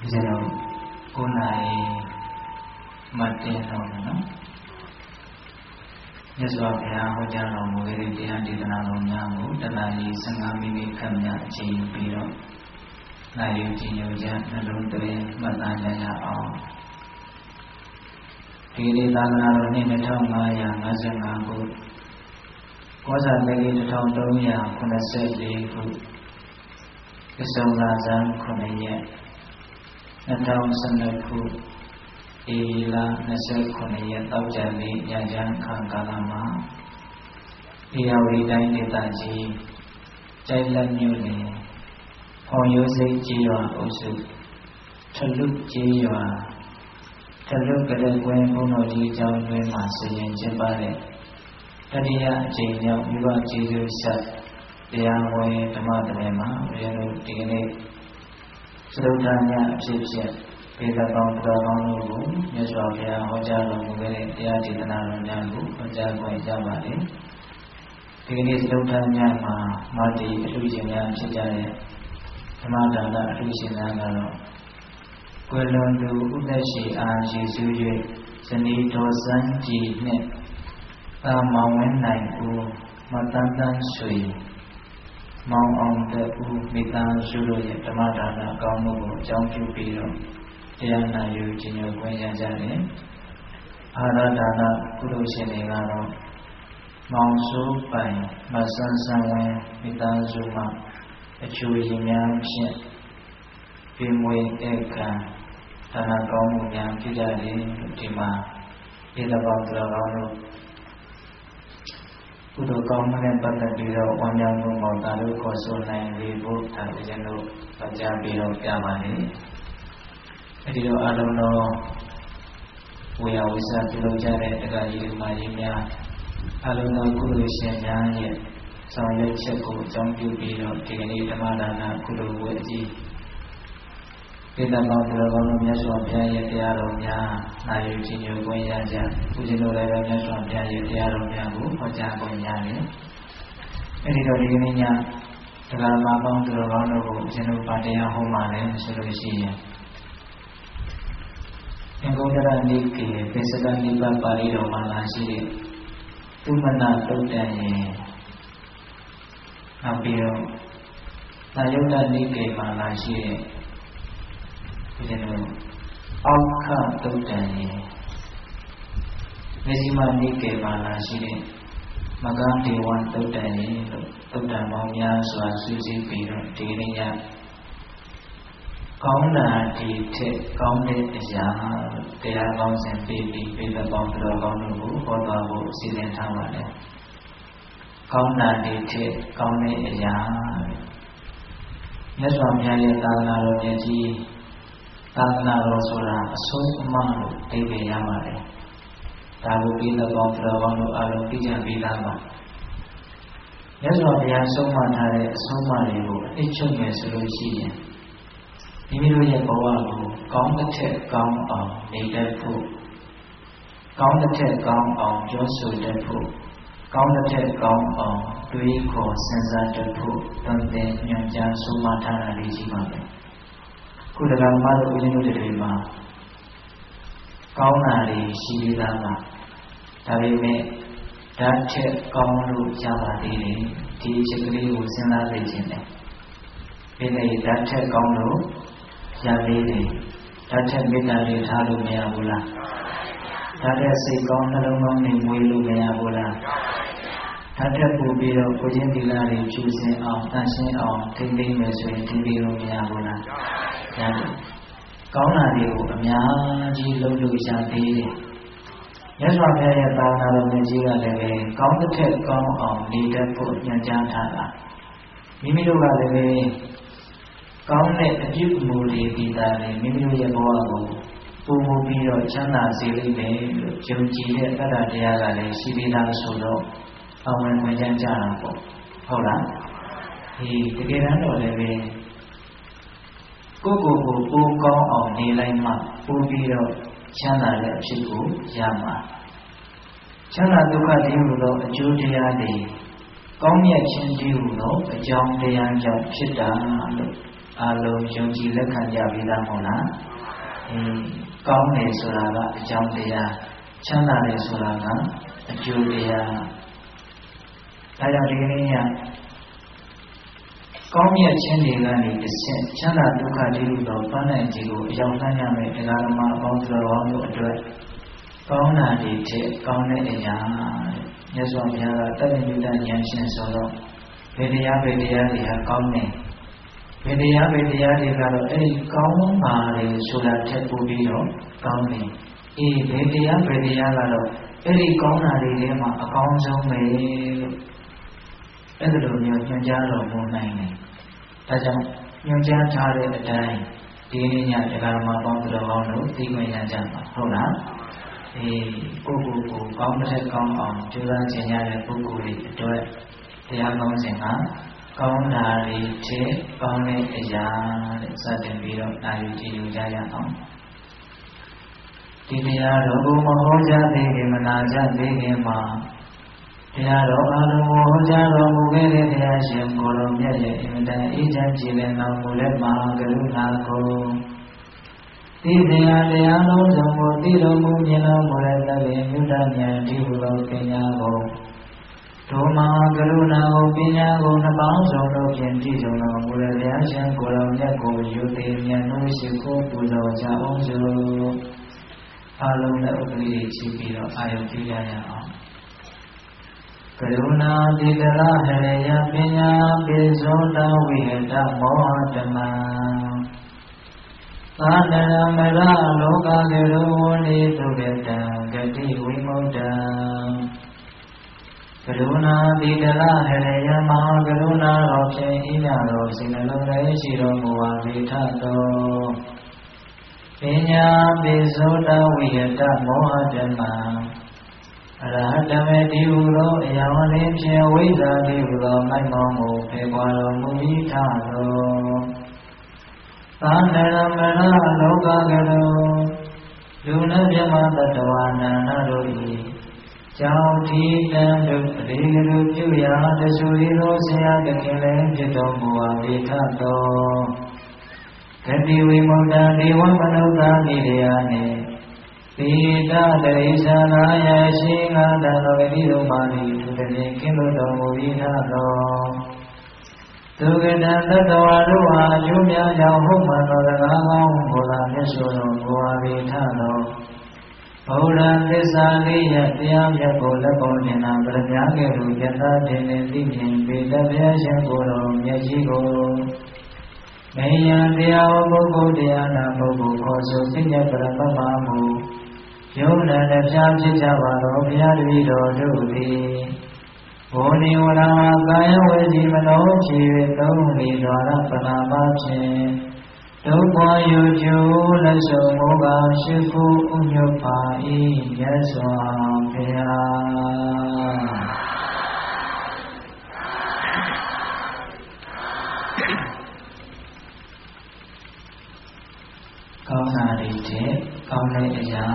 ကျွန်တော်9 နာရီမှတင်တော့နော်မြတ်စွာဘုရားဟောကြားတော်မူခဲ့တဲ့တရားဒေသနာတော်များကိုတနာရီ15မိနစ်ခန့်များအချိန်ယူပြီးတော့နိုင်ယူကြည်ညိုကြနှလုံးသွင်းမှတ်သားကြရအောင်ဒီနေ့သာသနာတော်နှစ်2555ခုကောဇာတက္ကီ1384ခုကစုံလာဇန်9ရက်2012ခုဧပြီလ29ရက်တောက်ကြနေ့ညချမ်းခါကာလမှာဧရာဝတီတိုင်းဒေသကြီးကျိုက်လက်မြို့နယ်ဟော်ရိုးစိတ်ကြီးရွာအုပ်စုထလုကြီးရွာထလုကရက်ကွင်းဘုန်းတော်ကြီးကျောင်းတွင်မှာဆင်ရင်ကျင်းပတဲ့တတိယအကြိမ်မြောက်မိဘကျေးဇူးဆက်တရားဝဲဓမ္မတရေမှာဘုရားတို့ဒီကနေ့စရုဒ္ဓညအဖြစ်ဖြင့်ပေတပေါင်းတော်ကောင်းတို့ကိုမြတ်စွာဘုရားဟောကြားတော်မူခဲ့တဲ့တရားဒေသနာတော်များကိုဟောကြားခွင့်ရပါတယ်ဒီကနေ့စရုဒ္ဓညမှာမာတိအလှူရှင်များဖြစ်ကြတဲ့ဓမ္မဒါနအလှူရှင်များကတော့ကွယ်လွန်သူဥဒ္ဒရှိအားရည်စူး၍ဇနီးတော်စန်းကြည်နှင့်သာမောင်ဝင်းနိုင်ဦးမတန်းတန်းဆွေမောင်အောင်တဲ့ဦးမိသားစုတို့ရဲ့ဓမ္မဒါနကောင်းမှုကိုအကြောင်းပြုပြီးတော့တရားနာယူခြင်းကိုခွင့်ရကြတယ်။အာရဒါနကုသိုလ်ရှင်တွေကတော့မောင်စိုးပိုင်မဆန်းဆန်းဝင်းမိသားစုမှအချို့ရင်များဖြင့်ပြင်မွေဧကံဒါနကောင်းမှုများပြုကြတယ်ဒီမှာဒီတပေါင်းတော်ကောင်းတို့ကုသိုလ်ကောင်းမှုနဲ့ပတ်သက်ပြီးတော့ဝမ်းမြောက်မှုပေါ်သာလို့ခေါ်ဆိုနိုင်လေဖို့ဒါကျွန်တော်ကြားပြီးတော့ပြပါလိမ့်အဲဒီတော့အလုံးတော်ဝေယဝိသပြုလုပ်ကြတဲ့တရားကြီးတွေမှာကြီးများအလုံးတော်ကုသိုလ်ရှင်များရဲ့ဆောင်ရွက်ချက်ကိုအကြောင်းပြုပြီးတော့ဒီကနေ့ဓမ္မဒါနကုသိုလ်ဝေအကြီးဒေသပေါင်းတော်ကောင်းတို့မြတ်စွာဘုရားရဲ့တရားတော်များနာယူခြင်းညွှန်ခွင့်ရကြဦးဇင်းတို့လည်းပဲမြတ်စွာဘုရားရဲ့တရားတော်များကိုဟောကြားခွင့်ရတယ်အဲဒီတော့ဒီကနေ့ညတရားမှာပေါင်းတော်ကောင်းတို့ကိုဦးဇင်းတို့ဗာတရားဟောမှလည်းဆိုလို့ရှိရင်အင်္ဂုတ္တရနိကေပိစကနိဗ္ဗာန်ပါဠိတော်မှာလာရှိတဲ့သုမနာတုတ်တန်ရင်နောက်ပြီးတော့သာယုတ္တနိကေမှာလာရှိတဲ့ဒီလိုအောက်ခတုတ်တန်ရင်မေဇိမနိကေမှာလာရှိတဲ့မဂ္ဂဒေဝတုတ်တန်ရင်လို့တုတ်တန်ပေါင်းများစွာစုစည်းပြီးတော့ဒီနေ့ညကောင်းတာဒီထက်ကောင်းတဲ့အရာတရားကောင်းစဉ်ပြီးပြီးပြည့်ပေါင်းတော်ကောင်းတို့ကိုဟောတော်ဖို့အစီအစဉ်ထားပါတယ်။ကောင်းတာဒီထက်ကောင်းတဲ့အရာမြတ်စွာဘုရားရဲ့သာသနာတော်မြတ်ကြီးသာသနာတော်ဆိုတာအဆုံးအမလို့သိပေရပါတယ်။ဒါကိုပြည့်ပေါင်းတော်ကောင်းတို့အလုံးသိကြပြီးသားပါ။မြတ်စွာဘုရားဆုံးမထားတဲ့အဆုံးအမတွေကိုအစ်ချုပ်မယ်ဆိုလို့ရှိရင်မိမိတို့ရဲ့ဘဝကိုကောင်းတဲ့ထက်ကောင်းအောင်နေတတ်ဖို့ကောင်းတဲ့ထက်ကောင်းအောင်ပြောဆိုတတ်ဖို့ကောင်းတဲ့ထက်ကောင်းအောင်တွေးခေါ်စဉ်းစားတတ်ဖို့တန်တဲ့ညွှန်ကြားဆုံးမထားတာလေးရှိပါမယ်ခုတကမှတို့ဦးဇင်းတို့တွေမှာကောင်းတာတွေရှိသေးတာပါဒါပေမဲ့ဓာတ်ထက်ကောင်းလို့ရပါသေးတယ်ဒီအချက်ကလေးကိုစဉ်းစားသိခြင်းနဲ့ဒီနေ့ဓာတ်ထက်ကောင်းလို့ရသေးတယ်ဓာတ်ထက်မေတ္တာတွေထားလို့မရဘူးလားဓာတ်ထက်စိတ်ကောင်းနှလုံးကောင်းနဲ့မွေးလို့မရဘူးလားဓာတ်ထက်ပို့ပြီးတော့ကိုချင်းသီလတွေဖြူစင်အောင်တန်ရှင်းအောင်ထိမ့်သိမ့်မယ်ဆိုရင်ထိမ့်သိလို့မရဘူးလားရတယ်ကောင်းတာတွေကိုအများကြီးလုပ်လို့ရသေးတယ်မြတ်စွာဘုရားရဲ့သာသနာတော်မြတ်ကြီးကလည်းပဲကောင်းတဲ့ထက်ကောင်းအောင်နေတတ်ဖို့ညွှန်ကြားထားတာမိမိတို့ကလည်းကောင်းတဲ့အပြုအမူတွေဒီတာနဲ့မိမိတို့ရဲ့ဘဝကိုပုံမူပြီးတော့ချမ်းသာစေလိမ့်မယ်လို့ယုံကြည်တဲ့တရားတရားကလည်းရှိသေးလားဆိုတော့အဝင်ဝင်ကြတာပေါ့ဟုတ်လားဒီတကယ်တမ်းတော့လည်းပဲကိုယ့်ကိုယ်ကိုပိုကောင်းအောင်နေလိုက်မှပိုပြီးတော့ချမ်းသာတဲ့အဖြစ်ကိုရမှာချမ်းသာဒုက္ခတွေဟူသောအကျိုးတရားတွေကောင်းမြတ်ခြင်းတည်းဟူသောအကြောင်းတရားကြောင့်ဖြစ်တာလို့အာလုံးယုံကြည်လက်ခံကြပြီးသားမဟုတ်လားကောင်းတယ်ဆိုတာကအကြောင်းတရားချမ်းသာတယ်ဆိုတာကအကျိုးတရားဒါကြောင့်ဒီကနေ့ကကောင်းမြတ်ခြင်းတွေကနေတစ်ဆင့်ချမ်းသာဒုက္ခတိဟုသောပန်းနိုင်ခြင်းကိုအရောက်နှံ့ရမယ်တရားဓမ္မအပေါင်းစုတော်တို့အတွက်ကောင်းတာတွေထက်ကောင်းတဲ့အရာမြတ်စွာဘုရားကတတ္တညုတဉာဏ်ရှင်ဆိုတော့ဘယ်တရားတွေကကောင်းတယ်ဘယ်တရားတွေကတော့အဲ့ဒီကောင်းပါလေဆိုတာထက်ပိုပြီးတော့ကောင်းတယ်ဘယ်တရားကတော့အဲ့ဒီကောင်းတာတွေထဲမှာအကောင်းဆုံးပဲလို့အဲ့ဒါလိုမျိုးညွှန်ကြားတော်မူနိုင်တယ်ဒါကြောင့်ညွှန်ကြားထားတဲ့အတိုင်းဒီနေ့ညတရားမှာပေါင်းတော်ကောင်းလို့သိခွင့်ရကြမှာဟုတ်လားကိုကောင်းတဲ့ကောင်းအောင်ကြိုးစားခြင်းရတဲ့ပုဂ္ဂိုလ်တွေအတွက်တရားကောင်းစဉ်ကကောင်းတာတွေထက်ကောင်းတဲ့အရာတဲ့စတင်ပြီးတော့နာယူကြည့်ယူကြရအောင်ဒီတရားတော်ကိုမဟောကြားသေးခင်မနာကြသေးခင်မှာတရားတော်အားလုံးကိုဟောကြားတော်မူခဲ့တဲ့တရားရှင်ကိုယ်တော်မြတ်ရဲ့အင်မတန်အေးချမ်းကြည်လင်တော်မူတဲ့မဟာကရုဏာကိုဒီတရားလုံးစုံကိုသိတော်မူမြင်တော်မူတဲ့သဗ္ဗညုတဉာဏ်ဒီဟုသောပညာကိုဒုမဟာကရုဏာကိုပညာကိုနှစ်ပေါင်းစုံတို့ဖြင့်ပြည့်စုံတော်မူတဲ့တရားရှင်ကိုယ်တော်မြတ်ကိုယူသိမြတ်လို့ရှိခိုးပူဇော်ကြအောင်စို့အားလုံးနဲ့ဥပ္ပလိချီးပြီးတော့အာယုပြုကြရအောင်ကရုဏာတိတရဟရေယပညာပိဇောတဝိဟတမောဟဓမ္မသာတရမရလောကကေရောဝနိသုကတံဂတိဝိမု တံကရုဏာတိတရဟရေယမဟာကရုဏာတော်ဖြင့်ဤမြတော်စိတ်နှလုံးထဲရှိတော်မူပါပေထသောပညာပိဇောတဝိဟတမောဟဓမ္မအရဟတမေတိဟုသောအယောင်လေးဖြင့်ဝိဇ္ဇာတိဟုသောမိုက်မောမှုဖေပွားတော်မူ၏ထသောသာနရမရလောကကရောလူနှင့်မြမတတဝါနာနာတို့၏ကြောင့်ဒီတန်တို့အလေးကလေးပြုရာတဆူရီသောဆရာတခင်လည်းဖြစ်တော်မူပါပေထသောဂတိဝိမု တံဒေဝမနုဿာနိရယနှင့်ပိတတရိသနာယရှိငါတံတော်ဂတိတို့ပါသည်သူတည်းကင်းလို့တော်မူ၏ထသောသူကတံတတဝါတို့ဟာအကျိုးများကြောင့်ဟုတ်မှန်သောစကားကောင်းကိုသာမျက်စွတော်မူပါပေထသောဘုရားသစ္စာလေးရတရားမြတ်ကိုလက်ပေါ်မြင်နာပရမညာကဲ့သို့ယထာတင်သိမြင်ပေတဘုရားရှင်ကိုယ်တော်မျက်ရှိကိုမေယံတရားပုဂ္ဂိုလ်တရားနာပုဂ္ဂိုလ်ခေါ်ဆိုသိမြတ်ပရမမမူယုံနာနဲ့ဖြာဖြစ်ကြပါတော့ဘုရားတပည့်တော်တို့သည်ဘောနိဝရကာယဝစီမနောချေသုံးလီဒွါရပနာမဖြင့်ဒုက္ခယုကျိုးလက်ဆုံမောကရှိခုဥညုပါ၏မြတ်စွာဘုရားကောင်းတာတွေတဲ့ကောင်းတဲ့အရာ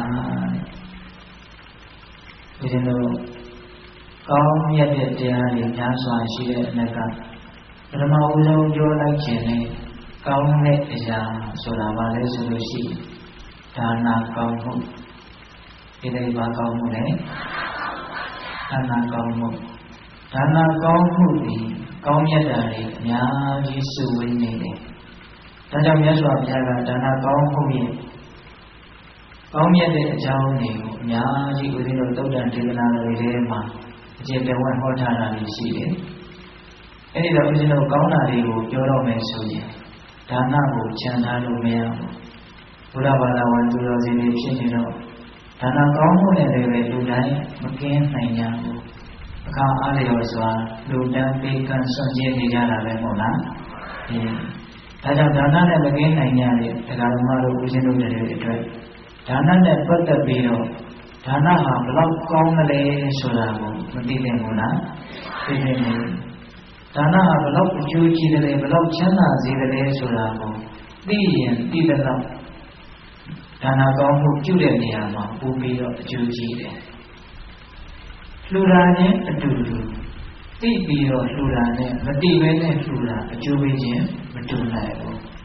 ဒီလိုကောင်းမြတ်တဲ့တရားတွေများစွာရှိတဲ့အနက်ကပထမဦးဆုံးပြောလိုက်ခြင်းနဲ့ကောင်းတဲ့အရာဆိုတာဘာလဲဆိုလို့ရှိဒါနာကောင်းမှုဒီနေ့ဘာကောင်းမှုလဲဒါနာကောင်းမှုဒါနာကောင်းမှုဒီကောင်းမြတ်တာတွေအများကြီးစုဝေးနေတယ်ဒါကြောင့်မြတ်စွာဘုရားကဒါနာကောင်းမှုရဲ့ကောင်းမြတ်တဲ့အကြောင်းတွေကိုအများကြီးဦးဇင်းတို့သုတ္တန်ဒေသနာတွေထဲမှာအကျေတဝက်ဟောထားတာရှိတယ်။အဲဒီတော့ဦးဇင်းတို့ကောင်းတာတွေကိုပြောတော့မယ်ဆိုရင်ဒါနကိုချမ်းသာလို့မရဘူး။ဘုရားဘာသာဝင်သူတော်စင်တွေဖြစ်နေတော့ဒါနကောင်းမှုနဲ့လည်းလူတိုင်းမကင်းနိုင်ကြဘူး။အခါအားလျော်စွာလူတန်းပေးကမ်းဆွန့်ကျင်နေကြတာပဲမဟုတ်လား။ဒါကြောင့်ဒါနနဲ့မကင်းနိုင်ကြတဲ့တရားဓမ္မတို့ဦးဇင်းတို့တွေအတွက်ဒါနနဲ့ပတ်သက်ပြီးတော့ဒါနဟာဘလောက်ကောင်းမလဲဆိုတာကိုမသိသင့်ဘူးလားသိသင့်တယ်ဒါနဟာဘလောက်အကျိုးကြီးတယ်ဘလောက်ချမ်းသာစေတယ်ဆိုတာကိုသိရင်သိတဲ့လောက်ဒါနကောင်းမှုပြုတဲ့နေရာမှာပို့ပြီးတော့အကျိုးကြီးတယ်လှူဒါန်းခြင်းအတူတူသိပြီးတော့လှူဒါန်းနဲ့မသိဘဲနဲ့လှူဒါန်းအကျိုးပေးခြင်းမတူနိုင်ဘူး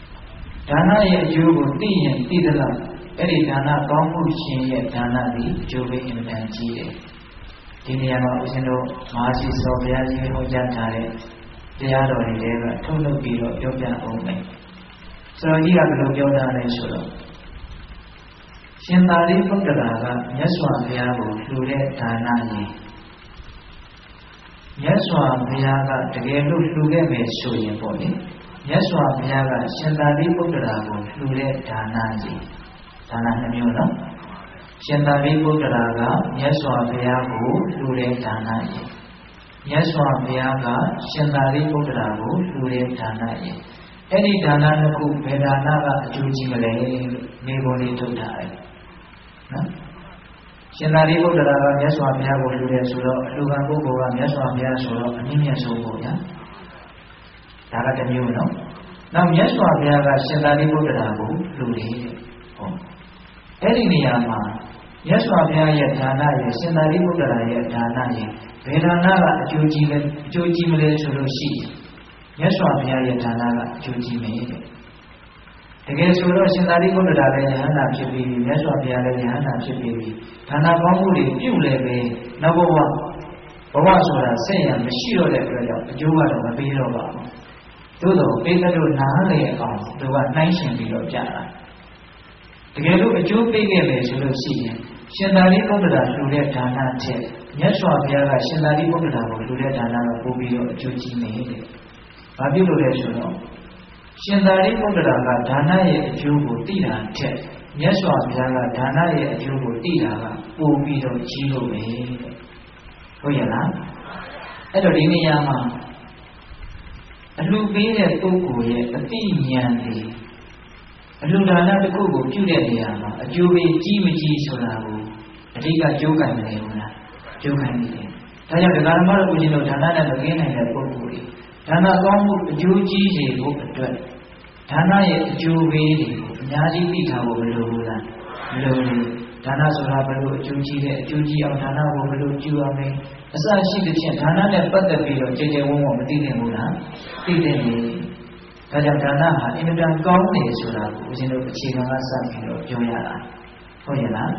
ဒါနရဲ့အကျိုးကိုသိရင်သိသလားအဲ့ဒီဒါနကောင်းမှုရှင်ရဲ့ဒါနသည်အကျိုးပေးအင်မတန်ကြီးတယ်ဒီနေရာမှာဦးဇင်းတို့မဟာရှိစောဘုရားကြီးဟောကြားထားတဲ့တရားတော်တွေလည်းထုတ်လုပ်ပြီးတော့ပြောပြအောင်မယ်ဆိုတော့ကြီးကဘယ်လိုပြောထားလဲဆိုတော့ရှင်သာရိပုတ္တရာကမြတ်စွာဘုရားကိုလှူတဲ့ဒါနရင်မြတ်စွာဘုရားကတကယ်လို့လှူခဲ့မယ်ဆိုရင်ပေါ့လေမြတ်စွာဘုရားကရှင်သာရိပုတ္တရာကိုလှူတဲ့ဒါနကြီးဒါနနှမျိုးနော်ရှင်သာရိပုတ္တရာကမြတ်စွာဘုရားကိုလှူတဲ့ဒါနကြီးမြတ်စွာဘုရားကရှင်သာရိပုတ္တရာကိုလှူတဲ့ဒါနကြီးအဲ့ဒီဒါနတစ်ခုဘယ်ဒါနကအကျိုးကြီးမလဲလို့မိဘလေးထုတ်ထားတယ်နော်ရှင်သာရိပုတ္တရာကမြတ်စွာဘုရားကိုလှူတယ်ဆိုတော့အလှူခံပုဂ္ဂိုလ်ကမြတ်စွာဘုရားဆိုတော့အမြင့်မြတ်ဆုံးပေါ့ဗျာဒါကတစ်မျိုးနော်နောက်မြတ်စွာဘုရားကရှင်သာရိပုတ္တရာကိုလှူတယ်ဟုတ်အဲ့ဒီနေရာမှာမြတ်စွာဘုရားရဲ့ဒါနရဲ့ရှင်သာရိပုတ္တရာရဲ့ဒါနရဲ့ဘယ်ဒါနကအကျိုးကြီးလဲအကျိုးကြီးမလဲဆိုလို့ရှိရင်မြတ်စွာဘုရားရဲ့ဒါနကအကျိုးကြီးမယ်တဲ့တကယ်ဆိုတော့ရှင်သာရိပုတ္တရာလည်းယဟန္တာဖြစ်ပြီးမြတ်စွာဘုရားလည်းယဟန္တာဖြစ်ပြီးဒါနကောင်းမှုတွေပြုလည်းပဲနောက်ဘဝဆိုတာဆက်ရမရှိတော့တဲ့အတွက်ကြောင့်အကျိုးကတော့မပေးတော့ပါဘူးသို့တော့ပေးတဲ့လို့နားလေအောင်သူကနှိုင်းရှင်ပြီးတော့ပြတာတကယ်လို့အကျိုးပေးခဲ့မယ်ဆိုလို့ရှိရင်ရှင်သာရိပုတ္တရာလှူတဲ့ဒါနချက်မြတ်စွာဘုရားကရှင်သာရိပုတ္တရာကိုလှူတဲ့ဒါနကပို့ပြီးတော့အကျိုးကြီးနေတယ်။ဘာဖြစ်လို့လဲဆိုတော့ရှင်သာရိပုတ္တရာကဒါနရဲ့အကျိုးကိုသိတာထက်မြတ်စွာဘုရားကဒါနရဲ့အကျိုးကိုသိတာကပို့ပြီးတော့ကြီးလို့ပဲတဲ့။ဟုတ်ရဲ့လား။အဲ့တော့ဒီနေရာမှာအလှူပေးတဲ့ပုဂ္ဂိုလ်ရဲ့အသိဉာဏ်တွေအလှူဒါနတစ်ခုကိုပြုတဲ့နေရာမှာအကျိုးပေးကြီးမကြီးဆိုတာကိုအဓိကကြိုးကံနေဘူးလားကြိုးကံနေတယ်ဒါကြောင့်ဒကာဓမ္မတို့ကိုကြီးတို့ဒါနနဲ့မကင်းနိုင်တဲ့ပုဂ္ဂိုလ်တွေဒါနကောင်းမှုအကျိုးကြီးစေဖို့အတွက်ဒါနရဲ့အကျိုးပေးတွေကိုအများကြီးသိထားဖို့မလိုဘူးလားမလိုဘူးဒါနဆိုတာဘယ်လိုအကျိုးကြီးတဲ့အကျိုးကြီးအောင်ဒါနကိုဘယ်လိုကျူရမလဲအစရှိတဲ့ဖြင့်ဒါနနဲ့ပတ်သက်ပြီးတော့ကြည်ကြဲဝုန်းဝုန်းမသိနိုင်ဘူးလားသိတယ်လေဒါကြောင့်ဒါနဟာအင်မတန်ကောင်းတယ်ဆိုတာကိုဦးဇင်းတို့အခြေခံကစပြီးတော့ပြောရတာဟုတ်ရဲ့လား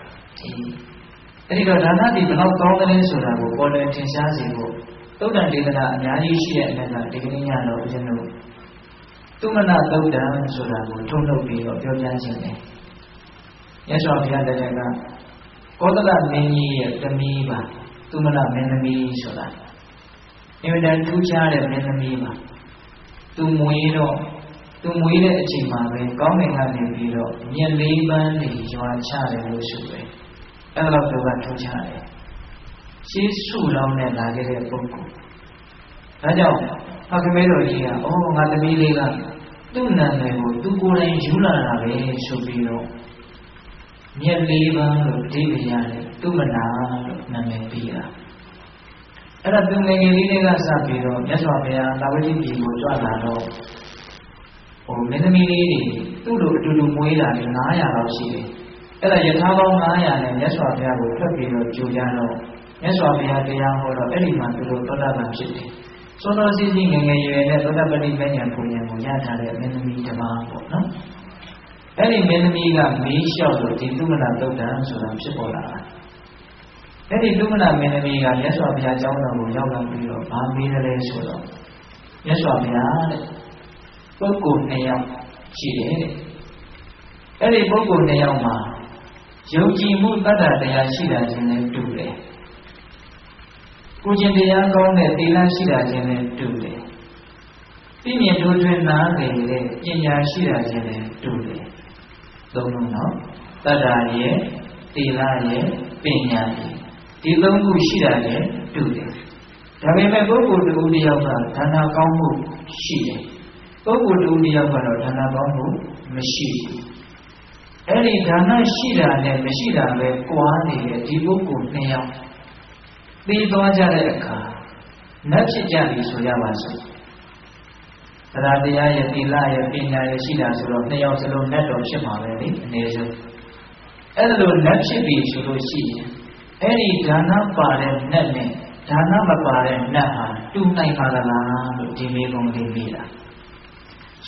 အဲဒီတော့ဒါနဒီဘယ်လောက်ကောင်းတယ်ဆိုတာကိုပေါ်လွင်ထင်ရှားစေဖို့သုတ္တန်ဒေသနာအများကြီးရှိတဲ့အနက်ကဒီကနေ့ညတော့ဦးဇင်းတို့သုမနာသုတ်တံဆိုတာကိုထုတ်လုပ်ပြီးတော့ပြောပြခြင်းတယ်မြတ်စွာဘုရားတည်းကကောသလမင်းကြီးရဲ့သမီးပါသုမနာမင်းသမီးဆိုတာအင်မတန်ထူးခြားတဲ့မင်းသမီးပါသူမွေးတဲ့အချိန်မှာပဲကောင်းကင်ကနေပြီးတော့မြက်လေးပန်းတွေရွာချတယ်လို့ဆိုတယ်အဲ့ဒါတော့သူကထူးခြားတယ်ရှေးစုလောင်းနဲ့လာခဲ့တဲ့ပုဂ္ဂိုလ်ဒါကြောင့်ဖခင်မေတော်ကြီးကငါသမီးလေးကသူ့နာမည်ကိုသူကိုယ်တိုင်ယူလာတာပဲဆိုပြီးတော့မြက်လေးပန်းလို့အဓိပ္ပာယ်ရတယ်သူမနာလို့နာမည်ပေးတာအဲ့ဒါသူငယ်ငယ်လေးတွေကစပြီးတော့မြတ်စွာဘုရားသာဝတိပြည်ကိုကြွလာတော့မင်းသမီးလေးတွေသူ့လိုအတူတူမွေးတာ900လောက်ရှိတယ်အဲ့ဒါယထာပေါင်း900နဲ့မြတ်စွာဘုရားကိုထွက်ပြီးတော့ကြိုကြတော့မြတ်စွာဘုရားတရားဟောတော့အဲ့ဒီမှာသူတို့သောတာပန်ဖြစ်တယ်စောစောစီးစီးငယ်ငယ်ရွယ်နဲ့သောတာပတိမဉ္ဇဉ်ပုံဉဏ်ကိုရထားတဲ့မင်းသမီးတစ်ပါးပေါ့နော်အဲ့ဒီမင်းသမီးကမေးလျှောက်လို့ဒီသုမနာသုတ်တံဆိုတာဖြစ်ပေါ်လာတာအဲ့ဒီသုမနာမင်းသမီးကမြတ်စွာဘုရားကျောင်းတော်ကိုရောက်လာပြီးတော့ဗာမေးတယ်ဆိုတော့မြတ်စွာဘုရားတဲ့ပုဂ္ဂိုလ်2ယောက်ရှိတယ်တဲ့အဲ့ဒီပုဂ္ဂိုလ်2ယောက်မှာယုံကြည်မှုတတ္တတရားရှိတာချင်းနဲ့တူတယ်ကိုကျင်တရားကောင်းတဲ့သီလရှိတာချင်းနဲ့တူတယ်သိမြင်ထိုးထွင်းနားလည်တဲ့ပညာရှိတာချင်းနဲ့တူတယ်သုံးလုံးနော်တတ္တရဲ့သီလရဲ့ပညာရဲ့ဒီသုံးခုရှိတာနဲ့တူတယ်ဒါပေမဲ့ပုဂ္ဂိုလ်တစ်ဦးတစ်ယောက်ကဒါနကောင်းမှုရှိတယ်ပုဂ္ဂိုလ်တစ်ဦးတစ်ယောက်ကတော့ဒါနကောင်းမှုမရှိဘူးအဲ့ဒီဒါနရှိတာနဲ့မရှိတာပဲကွာနေတဲ့ဒီပုဂ္ဂိုလ်2ယောက်သိသွားကြတဲ့အခါနတ်ဖြစ်ကြပြီဆိုရပါစို့တရားတရားရဲ့သီလရဲ့ပညာရဲ့ရှိတာဆိုတော့2ယောက်စလုံးနတ်တော်ဖြစ်မှာပဲလေအနည်းဆုံးအဲ့လိုနတ်ဖြစ်ပြီဆိုလို့ရှိရင်အဲ့ဒီဒါနပါတဲ့နတ်နဲ့ဒါနမပါတဲ့နတ်ဟာတူနိုင်ပါလားလို့ဒီမေးခွန်းလေးမိတာ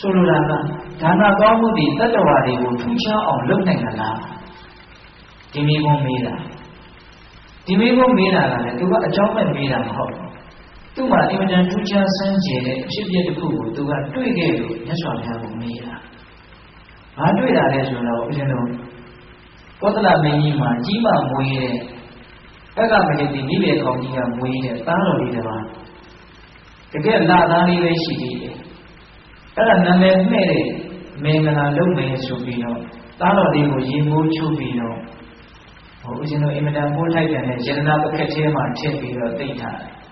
ဆိုလိုတာကဒါနကောင်းမှုတွေတတ္တဝါတွေကိုထူးခြားအောင်လုပ်နိုင်လားဒီမိဘမေးတာဒီမိဘမေးတာကလည်းသူကအကြောင်းမဲ့မေးတာမဟုတ်ဘူးသူ့မှာအင်မတန်ထူးခြားဆန်းကျယ်တဲ့အဖြစ်အပျက်တစ်ခုကိုသူကတွေ့ခဲ့လို့မြတ်စွာဘုရားကမေးတာဘာတွေ့တာလဲဆိုတော့ဦးဇင်းတို့ကောသလမင်းကြီးမှာကြီးမာမွေးတဲ့ဘက်ကမလေးဒီမိဘကောင်ကြီးကမွေးတဲ့သားတော်လေးတစ်ပါးတကယ်လာသားလေးပဲရှိသေးတယ်အဲ့ဒါနာမည်မှဲ့တဲ့မင်္ဂလာလုပ်မယ်ဆိုပြီးတော့သားတော်လေးကိုရေမိုးချိုးပြီးတော့ဦးဇင်းတို့အင်မတန်ပိုးထိုက်တဲ့ယတနာပကက်ထဲမှာထည့်ပြီးတော့သိမ့်ထားတယ်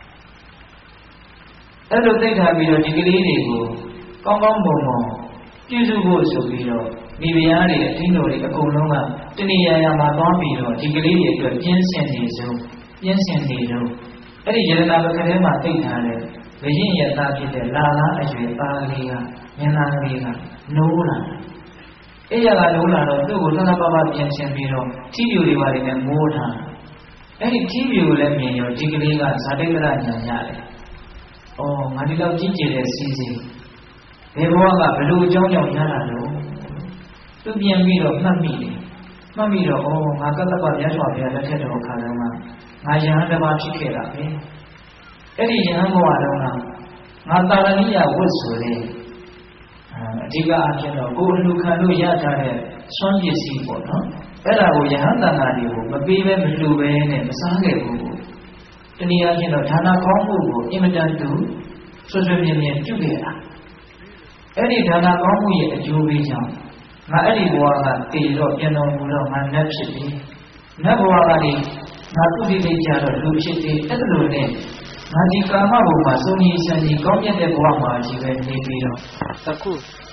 အဲ့လိုသိထားပြီးတော့ဒီကလေးတွေကိုကောင်းကောင်းမွန်မွန်ပြုစုဖို့ဆိုပြီးတော့မိဖုရားတွေအထင်းတော်တွေအကုန်လုံးကတဏှာရာမှာသွားပြီးတော့ဒီကလေးတွေအတွက်ပြင်းစင်နေဆုံးအဲ့ဒီယရနာပကထဲမှာသိထားတဲ့ဘယင်းရသားဖြစ်တဲ့လာလားအရွယ်သားကလေးကမျက်နှာကလေးကနိုးလာအဲ့ရကနိုးလာတော့သူ့ကိုလှလှပပပြင်ဆင်ပြီးတော့ထီးပြူတွေပါနေမိုးထားအဲ့ဒီထီးပြူကိုလည်းမြင်ရောဒီကလေးကဇာတိကရညာရတယ်။အော်ငါဒီလောက်ကြီးကျယ်တဲ့စီးစိမ်ဘယ်ဘဝကဘလို့အကြောင်းကြောင့်ရတာလို့သူပြန်ပြီးတော့မှတ်မိတယ်။မှတ်မိတော့အော်ငါကတ္တပမြတ်စွာဘုရားလက်ထက်တော်ခါတုန်းကငါယဟန်တစ်ပါးဖြစ်ခဲ့တာပဲ။အဲ့ဒီယဟန်ဘဝတုန်းကငါတာရဏိယဝတ်ဆိုတဲ့အဓိကအဖြစ်တော့ကိုယ်အလူခံလို့ရထားတဲ့စွမ်းပစ္စည်းပေါ့နော်။အဲ့ဒါကိုယဟန်တန်ဃာတွေကိုမပေးပဲမလှူပဲနဲ့မစားခဲ့ဘူး။တနည်းအားဖြင့်တော့ဌာနကောင်းမှုကိုအင်မတန်တူဆွဆွမြင်မြင်ပြုခဲ့တာအဲ့ဒီဌာနကောင်းမှုရဲ့အကျိုးပေးကြောင့်ငါအဲ့ဒီဘဝကတည်တော့ပြန်တော်မူတော့ငါနတ်ဖြစ်ပြီနတ်ဘဝကနေငါသူတိတိကျတော့လူဖြစ်ပြီအဲ့လိုနဲ့ငါဒီကာမဘုံမှာစုံကြီးဆန်းကြီးကောင်းမြတ်တဲ့ဘဝမှာကြီးပဲနေပြီးတော့အခု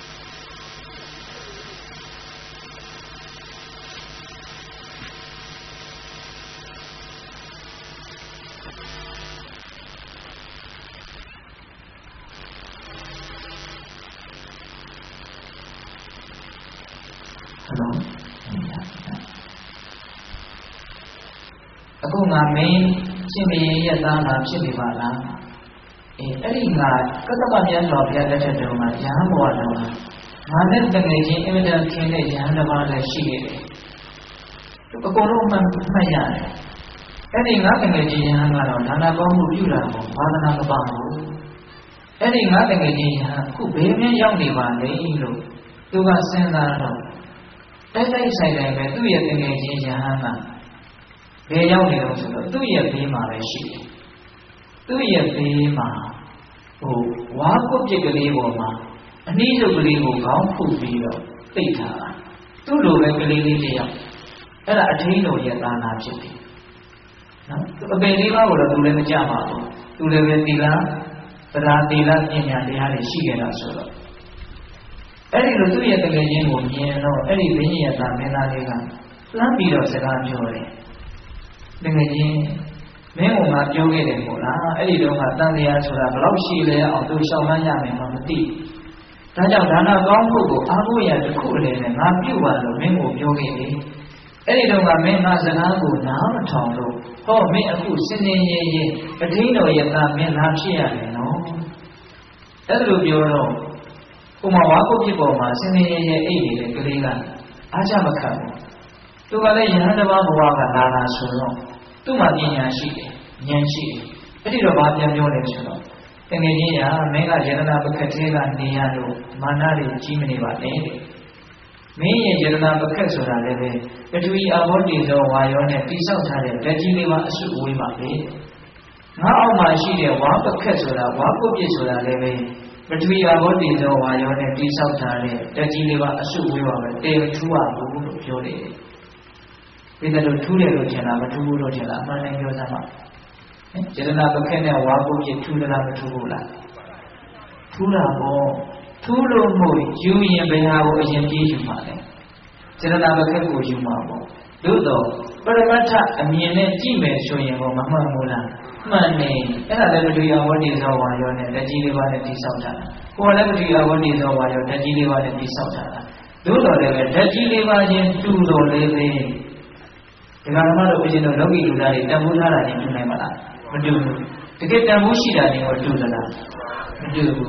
အခုငါမင်းရှင်ဘုရင်ရဲ့သားငါဖြစ်နေပါလားအဲ့ဒီငါကတ္တပမြတ်စွာဘုရားလက်ထက်တုန်းကယဟန်ဘဝတုန်းကငါနဲ့တကယ်ချင်းအင်မတန်ခင်တဲ့ယဟန်တစ်ပါးလည်းရှိခဲ့တယ်အကုန်လုံးမှတ်ရတယ်အဲ့ဒီငါတကယ်ချင်းယဟန်ကတော့ဒါနကောင်းမှုပြုတာကိုဝါဒနာမပါဘူးအဲ့ဒီငါတကယ်ချင်းယဟန်အခုဘယ်မှရောက်နေပါလဲလို့သူကစဉ်းစားတော့တိုက်ဆိုင်တိုင်းပဲသူ့ရဲ့တကယ်ချင်းယဟန်ကဘယ်ရောက်နေတော့ဆိုတော့သူ့ရဲ့ဘေးမှာပဲရှိတယ်သူ့ရဲ့ဘေးမှာဝါကုတ်ပြက်ကလေးပေါ်မှာအနည်းစုကလေးကိုခေါင်းဖုတ်ပြီးတော့ပိတ်ထားတာသူ့လိုပဲကလေးလေးတယောက်အဲ့ဒါအထင်းတော်ရဲ့သာနာဖြစ်တယ်နော်အပေလေးပါးကိုတော့သူလည်းမကြပါဘူးသူလည်းပဲသီလတရားသီလပညာတရားတွေရှိခဲ့တာဆိုတော့အဲ့ဒီလိုသူ့ရဲ့တကယ်ချင်းကိုမြင်တော့အဲ့ဒီဘိညာသာမင်းသားလေးကလှမ်းပြီးတော့စကားပြောတယ်တကယ်ချင်းမင်းကငါပြောခဲ့တယ်မို့လားအဲ့ဒီတော့ကတန်တရားဆိုတာဘယ်လောက်ရှိလဲအောင်သူရှောင်မှန်းရမယ်မှမသိဒါကြောင့်ဒါနကောင်းမှုကိုအားကိုးရတစ်ခုလည်းနဲ့ငါပြုပါလို့မင်းကိုပြောခဲ့တယ်အဲ့ဒီတော့ကမင်းငါစကားကိုနားမထောင်လို့ဟောမင်းအခုစင်စင်ရဲရဲအထင်းတော်ရဲ့သားမင်းလာဖြစ်ရတယ်နော်အဲ့လိုပြောတော့ဥမာဝါကုတ်ဖြစ်ပေါ်မှာစင်စင်ရဲရဲအိတ်နေတဲ့ကလေးကအားချမခံဘူးသူကလည်းယဟန်တစ်ပါးဘဝကလာတာဆိုတော့သူ့မှာပညာရှိတယ်ဉာဏ်ရှိတယ်အဲ့ဒီတော့ဘာပြန်ပြောလဲဆိုတော့တကယ်ကြီးကမင်းကယတနာပကက်သေးကနေရလို့မာနတွေကြီးမနေပါနဲ့မင်းရဲ့ယတနာပကက်ဆိုတာလည်းပဲပထဝီအာဘောတေဇောဝါယောနဲ့တိဆောက်ထားတဲ့လက်ကြီးလေးပါအစုအဝေးပါပဲငါအောက်မှာရှိတဲ့ဝါပကက်ဆိုတာဝါကုတ်ပြစ်ဆိုတာလည်းပဲပထဝီအာဘောတေဇောဝါယောနဲ့တိဆောက်ထားတဲ့လက်ကြီးလေးပါအစုအဝေးပါပဲတေထူးပါဘူးလို့ပြောတယ်ဒီလိုထူးတယ်လို့ထင်လားမထူးဘူးလို့ထင်လားအမှန်တည်းပြောစမ်းပါယတနာပကက်နဲ့ဝါကုတ်ပြစ်ထူးလားမထူးဘူးလားထူးတာပေါ့ထူးလို့မို့ယူရင်ဘယ်ဟာကိုအရင်ပြေးယူမှာလဲယတနာပကက်ကိုယူမှာပေါ့သို့တော့ပရမတ္ထအမြင်နဲ့ကြည့်မယ်ဆိုရင်တော့မမှန်ဘူးလားမှန်နေအဲ့ဒါလည်းပထဝီအဝတ္တိသောဝါယောနဲ့ဓာတ်ကြီးလေးပါးနဲ့တိဆောက်တာကိုယ်လည်းပထဝီအဝတ္တိသောဝါယောဓာတ်ကြီးလေးပါးနဲ့တိဆောက်တာသို့တော်လည်းပဲဓာတ်ကြီးလေးပါးချင်းတူတော်လေးပဲဒီကနေ့တော့ဘုရင်တို့လောကီလူသားတွေတန်ဖိုးထားတာချင်းတူနိုင်ပါလားမတူဘူးတကယ်တန်ဖိုးရှိတာချင်းကိုတူသလားမတူဘူး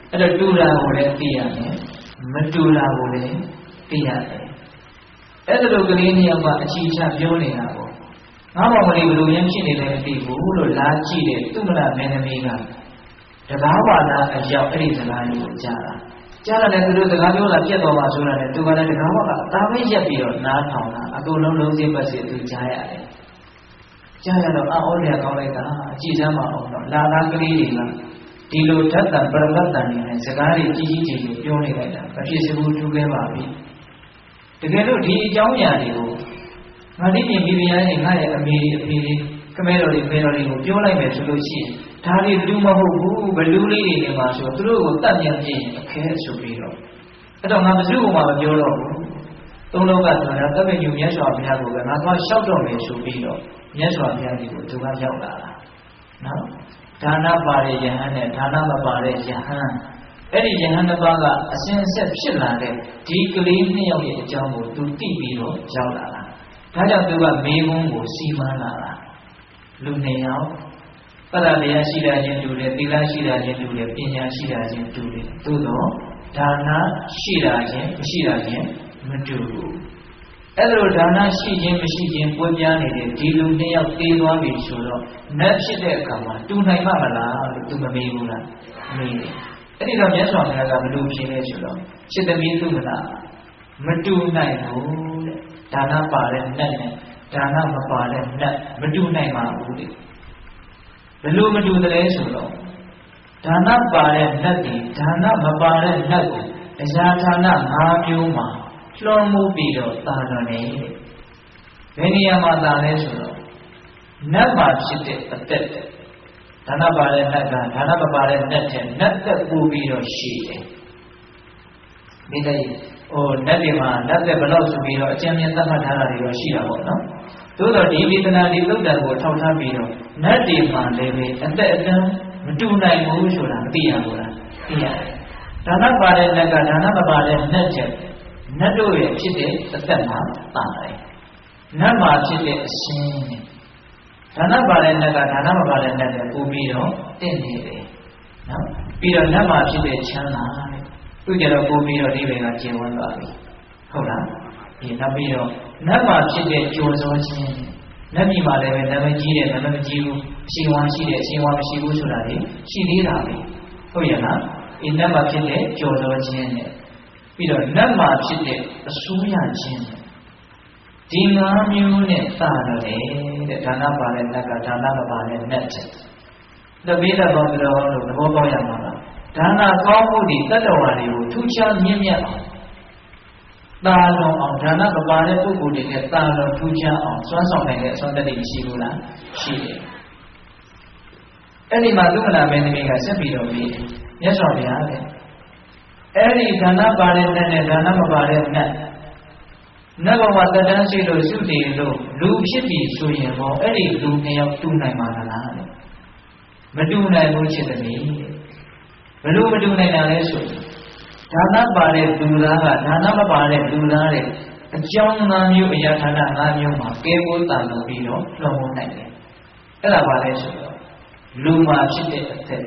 အဲ့တော့တူတာကိုလည်းသိရမယ်မတူတာကိုလည်းသိရတယ်အဲ့ဒါလိုကလေးနှစ်ယောက်ကအချီချပြောနေတာပေါ့ငါ့ဘောင်ကလေးဘယ်လိုရင်ဖြစ်နေလဲမသိဘူးလို့လာကြည့်တဲ့သူမနာမင်းသမီးကတကားဝါဒအရောက်အဲ့ဒီစကားလေးကိုကြားတာကြားရတယ်သူတို့စကားပြောတာပြတ်တော်ပါဆိုတာနဲ့သူကလည်းတကားဝါကအသာမရက်ပြီးတော့နားထောင်တာအကုန်လုံးလုံးစိပတ်စီသူကြားရတယ်ကြားရတော့အော်ရကောင်းလိုက်တာအကြည့်စမ်းမအောင်တော့လာသားကလေးတွေကဒီလိုဓာတ်တံပရမတ်တံနေနဲ့စကားတွေကြီးကြီးကျယ်ကျယ်ပြောနေလိုက်တာမဖြစ်စဘူးထူးခဲ့ပါပြီတကယ်လို့ဒီအကြောင်းအရာတွေကိုငါဒီပြင်မိဖုရားနဲ့ငါရဲ့အမေကမဲတော်တွေဖေတော်တွေကိုပြောလိုက်မယ်ဆိုလို့ရှိရင်ဒါတွေဘယ်သူမဟုတ်ဘူးဘလူးလေးတွေနေမှာဆိုသူတို့ကိုတတ်မြန်ပြင်းအခဲဆိုပြီးတော့အဲ့တော့ငါဘယ်သူ့ကိုမှမပြောတော့ဘူးသုံးလောကဆိုတာတပည့်ညူမြတ်စွာဘုရားကိုပဲငါသွားလျှောက်တော့မယ်ဆိုပြီးတော့မြတ်စွာဘုရားကြီးကိုသူကရောက်လာတာနော်ဒါနပါတဲ့ယဟန်နဲ့ဒါနမပါတဲ့ယဟန်အဲ့ဒီယဟန်တစ်ပါးကအစဉ်အဆက်ဖြစ်လာတဲ့ဒီကလေးနှစ်ယောက်ရဲ့အကြောင်းကိုသူသိပြီးတော့ရောက်လာတာဒါကြောင့်သူကမေခွန်းကိုစီမံလာတာလူနှစ်ယောက်ပရတရားရှိတာချင်းတူတယ်သီလရှိတာချင်းတူတယ်ပညာရှိတာချင်းတူတယ်သို့တော့ဒါနရှိတာချင်းမရှိတာချင်းမတူဘူးအဲ့လိုဒါနရှိခြင်းမရှိခြင်းပွေးပြားနေတဲ့ဒီလူနှစ်ယောက်တေးသွားပြီဆိုတော့နတ်ဖြစ်တဲ့အခါမှာတူနိုင်မှာမလားလို့သူမမေးဘူးလားမေးတယ်အဲ့ဒီတော့မြတ်စွာဘုရားကဘယ်လိုဖြေလဲဆိုတော့จิตသမီးသူမလားမတူနိုင်ဘူးတဲ့ဒါနပါတဲ့နတ်နဲ့ဒါနမပါတဲ့နတ်မတူနိုင်ပါဘူးတဲ့ဘယ်လိုမတူသလဲဆိုတော့ဒါနပါတဲ့နတ်ဒီဒါနမပါတဲ့နတ်ကိုတရားဌာန၅မျိုးမှာလွှမ်းမိုးပြီးတော့သာတော်နေဘယ်နေရာမှာသာလဲဆိုတော့နတ်မှာဖြစ်တဲ့အသက်ဒါနပါတဲ့နတ်ကဒါနမပါတဲ့နတ်တဲ့နတ်သက်ပူပြီးတော့ရှိတယ်ဒီတဲ့နတ်တွေမှာနတ်သက်ဘယ်လောက်ဆိုပြီးတော့အကျဉ်းမြတ်သတ်မှတ်ထားတာတွေတော့ရှိတာပေါ့နော်သို့တော့ဒီဒေသနာဒီသုတ်တံကိုထောက်ထားပြီးတော့နတ်တွေမှာလည်းပဲအသက်အတန်းမတူနိုင်ဘူးဆိုတာမသိရဘူးလားသိရတယ်ဒါနပါတဲ့နတ်ကဒါနမပါတဲ့နတ်တဲ့နတ်တို့ရဲ့ဖြစ်တဲ့အသက်မှာပါတယ်နတ်မှာဖြစ်တဲ့အရှင်နဲ့ဒါနပါတဲ့နတ်ကဒါနမပါတဲ့နတ်နဲ့ပူပြီးတော့တင့်နေတယ်နော်ပြီးတော့နတ်မှာဖြစ်တဲ့ချမ်းသာတဲ့သူကြတော့ပူပြီးတော့ဒီဘက်ကကျင်ဝန်းသွားပြီဟုတ်လားဒီနောက်ပြီးတော့နတ်မှာဖြစ်တဲ့ကြိုးစောခြင်းနတ်ပြည်မှာလည်းပဲနာမည်ကြီးတယ်နာမည်မကြီးဘူးအရှင်ဝါရှိတယ်အရှင်ဝါမရှိဘူးဆိုတာလေရှိသေးတာပဲဟုတ်ရဲ့လားဒီနတ်မှာဖြစ်တဲ့ကြိုးစောခြင်းနဲ့ပြီးတော့နတ်မှာဖြစ်တဲ့အစိုးရခြင်းဒီ၅မျိုးနဲ့သာတယ်တဲ့ဒါနပါတဲ့နတ်ကဒါနမပါတဲ့နတ်တဲ့တပိဋကဘောတော်လို့သဘောပေါက်ရမှာလားဒါနကောင်းမှုဒီတတ္တဝါတွေကိုထူးခြားမြင့်မြတ်အောင်သာလွန်အောင်ဒါနမပါတဲ့ပုဂ္ဂိုလ်တွေနဲ့သာလွန်ထူးခြားအောင်စွမ်းဆောင်နိုင်တဲ့အစွမ်းတတ္တိရှိဘူးလားရှိတယ်အဲ့ဒီမှာသုမနာမင်းသမီးကဆက်ပြီးတော့ပြီးမြတ်စွာဘုရားတဲ့အဲ့ဒီဒါနပါတဲ့နတ်နဲ့ဒါနမပါတဲ့နတ်နတ်ဘဝတတန်းရှိလို့စုတည်လို့လူဖြစ်ပြီဆိုရင်ဟောအဲ့ဒီလူနှစ်ယောက်တူနိုင်ပါလားတဲ့မတူနိုင်ဘူးဖြစ်တယ်ဘယ်လိုမတူနိုင်တာလဲဆိုဒါနပါတဲ့လူသားကဒါနမပါတဲ့လူသားတဲ့အကြောင်း၅မျိုးအရာဌာန၅မျိုးမှာကဲပိုးတန်လို့ပြီးတော့လွန်မိုးနိုင်တယ်အဲ့ဒါပါလဲဆိုတော့လူမှာဖြစ်တဲ့အသက်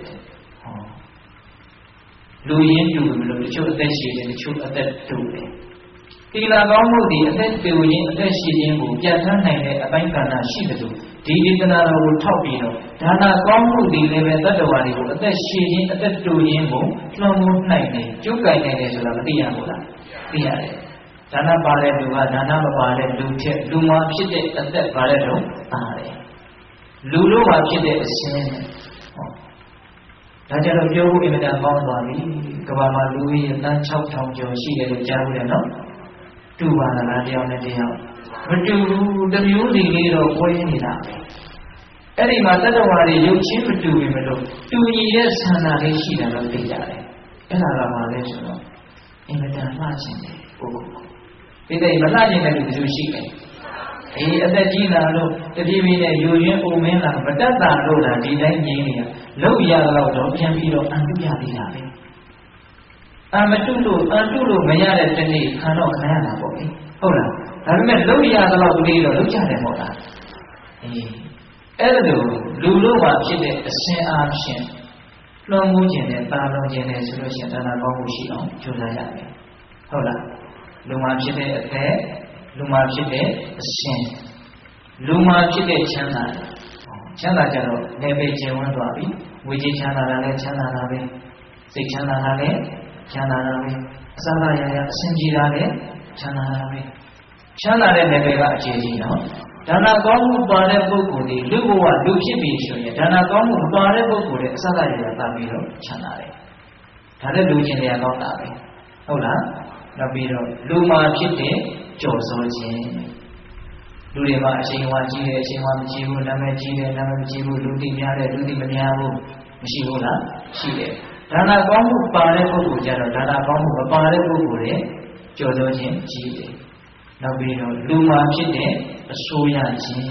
လူရင်းတူလို့တချို့အသက်ရှိတယ်တချို့အသက်တူတယ်သီလကောင်းမှုဒီအသက်တူရင်အသက်ရှိခြင်းကိုပြဋ္ဌာန်းနိုင်တဲ့အပိုင်းကဏ္ဍရှိတယ်လို့ဒီဒေသနာတော်ကိုထောက်ပြီးတော့ဒါနကောင်းမှုဒီလည်းပဲတတ္တဝါတွေကိုအသက်ရှိခြင်းအသက်တူခြင်းကိုလွှမ်းမိုးနိုင်တယ်ကျုပ်ကိုင်နိုင်တယ်ဆိုတာမသိရဘူးလားသိရတယ်ဒါနပါတဲ့လူကဒါနမပါတဲ့လူထက်လူမှာဖြစ်တဲ့အသက်ပါတဲ့တော့ပါတယ်လူတို့မှာဖြစ်တဲ့အရှင်ဒါကြတော့ပြောဖို့အင်မတန်ကောင်းသွားပြီကမ္ဘာမှာလူကြီးတန်း6000ကျော်ရှိတယ်လို့ကြားဘူးလေနော်တူပါလားတယောက်နဲ့တယောက်မတူဘူးတစ်မျိုးစီလေးတော့ဝဲနေတာအဲ့ဒီမှာတတ္တဝါတွေရုပ်ချင်းမတူပြီမလို့တူညီတဲ့ဆန္ဒလေးရှိတယ်လို့သိကြတယ်အဲ့ဒါကမှလည်းဆိုတော့အင်မတန်လှခြင်းတယ်ပုဂ္ဂိုလ်ဒီတဲ့မလှခြင်းတဲ့လူမျိုးရှိတယ်အသက်ကြီးလာလို့တပြေးပြေးနဲ့ယူရင်းပုံမင်းလာမတတ်တာလို့လားဒီတိုင်းကြီးနေတာလောက်ရတော့ပြန်ပြီးတော့အန်တုရသေးတာပဲမတုလို့မရတဲ့တနေ့ခံတော့ခံရတာပေါ့လေဟုတ်လားဒါပေမဲ့လောက်ရတော့ကလေးတော့လောက်ကြတယ်ပေါ့လားအဲ့ဒါလိုလူတို့မှာဖြစ်တဲ့အရှင်အားဖြင့်လွန်မှုခြင်းနဲ့တာလွန်ခြင်းနဲ့ဆိုလို့ရှိရင်ဒါနကောင်းမှုရှိအောင်ကြိုးစားရမယ်ဟုတ်လားလူမှာဖြစ်တဲ့အသက်လူမှာဖြစ်တဲ့အရှင်လူမှာဖြစ်တဲ့ချမ်းသာကြတော့လည်းပဲကျင်ဝန်းသွားပြီဝိကြီးချမ်းသာတာလည်းချမ်းသာတာပဲစိတ်ချမ်းသာတာလည်းချမ်းသာတာပဲအစသာရရအစဉ်ကြီးတာလည်းချမ်းသာတာပဲချမ်းသာတဲ့နယ်ပယ်ကအခြေကြီးနော်ဒါနကောင်းမှုပါတဲ့ပုဂ္ဂိုလ်ဒီလူဘဝလူဖြစ်ပြီဆိုရင်ဒါနကောင်းမှုပါတဲ့ပုဂ္ဂိုလ်ရဲ့အစသာရရတာပြီးတော့ချမ်းသာတယ်ဒါလည်းလူချင်းတရားကောင်းတာပဲဟုတ်လားနောက်ပြီးတော့လူမှာဖြစ်တဲ့ကြော်စိုးခြင်းလူတွေမှာအချိန်ဝါကြီးတယ်အချိန်ဝါမကြီးဘူးနာမည်ကြီးတယ်နာမည်မကြီးဘူးလူသိများတယ်လူသိမများဘူးမရှိဘူးလားရှိတယ်ဒါနကောင်းမှုပါတဲ့ပုဂ္ဂိုလ်ကြတော့ဒါနကောင်းမှုမပါတဲ့ပုဂ္ဂိုလ်ရဲ့ကြော်စိုးခြင်းကြီးတယ်နောက်ပြီးတော့လူမှာဖြစ်တဲ့အဆိုးရခြင်း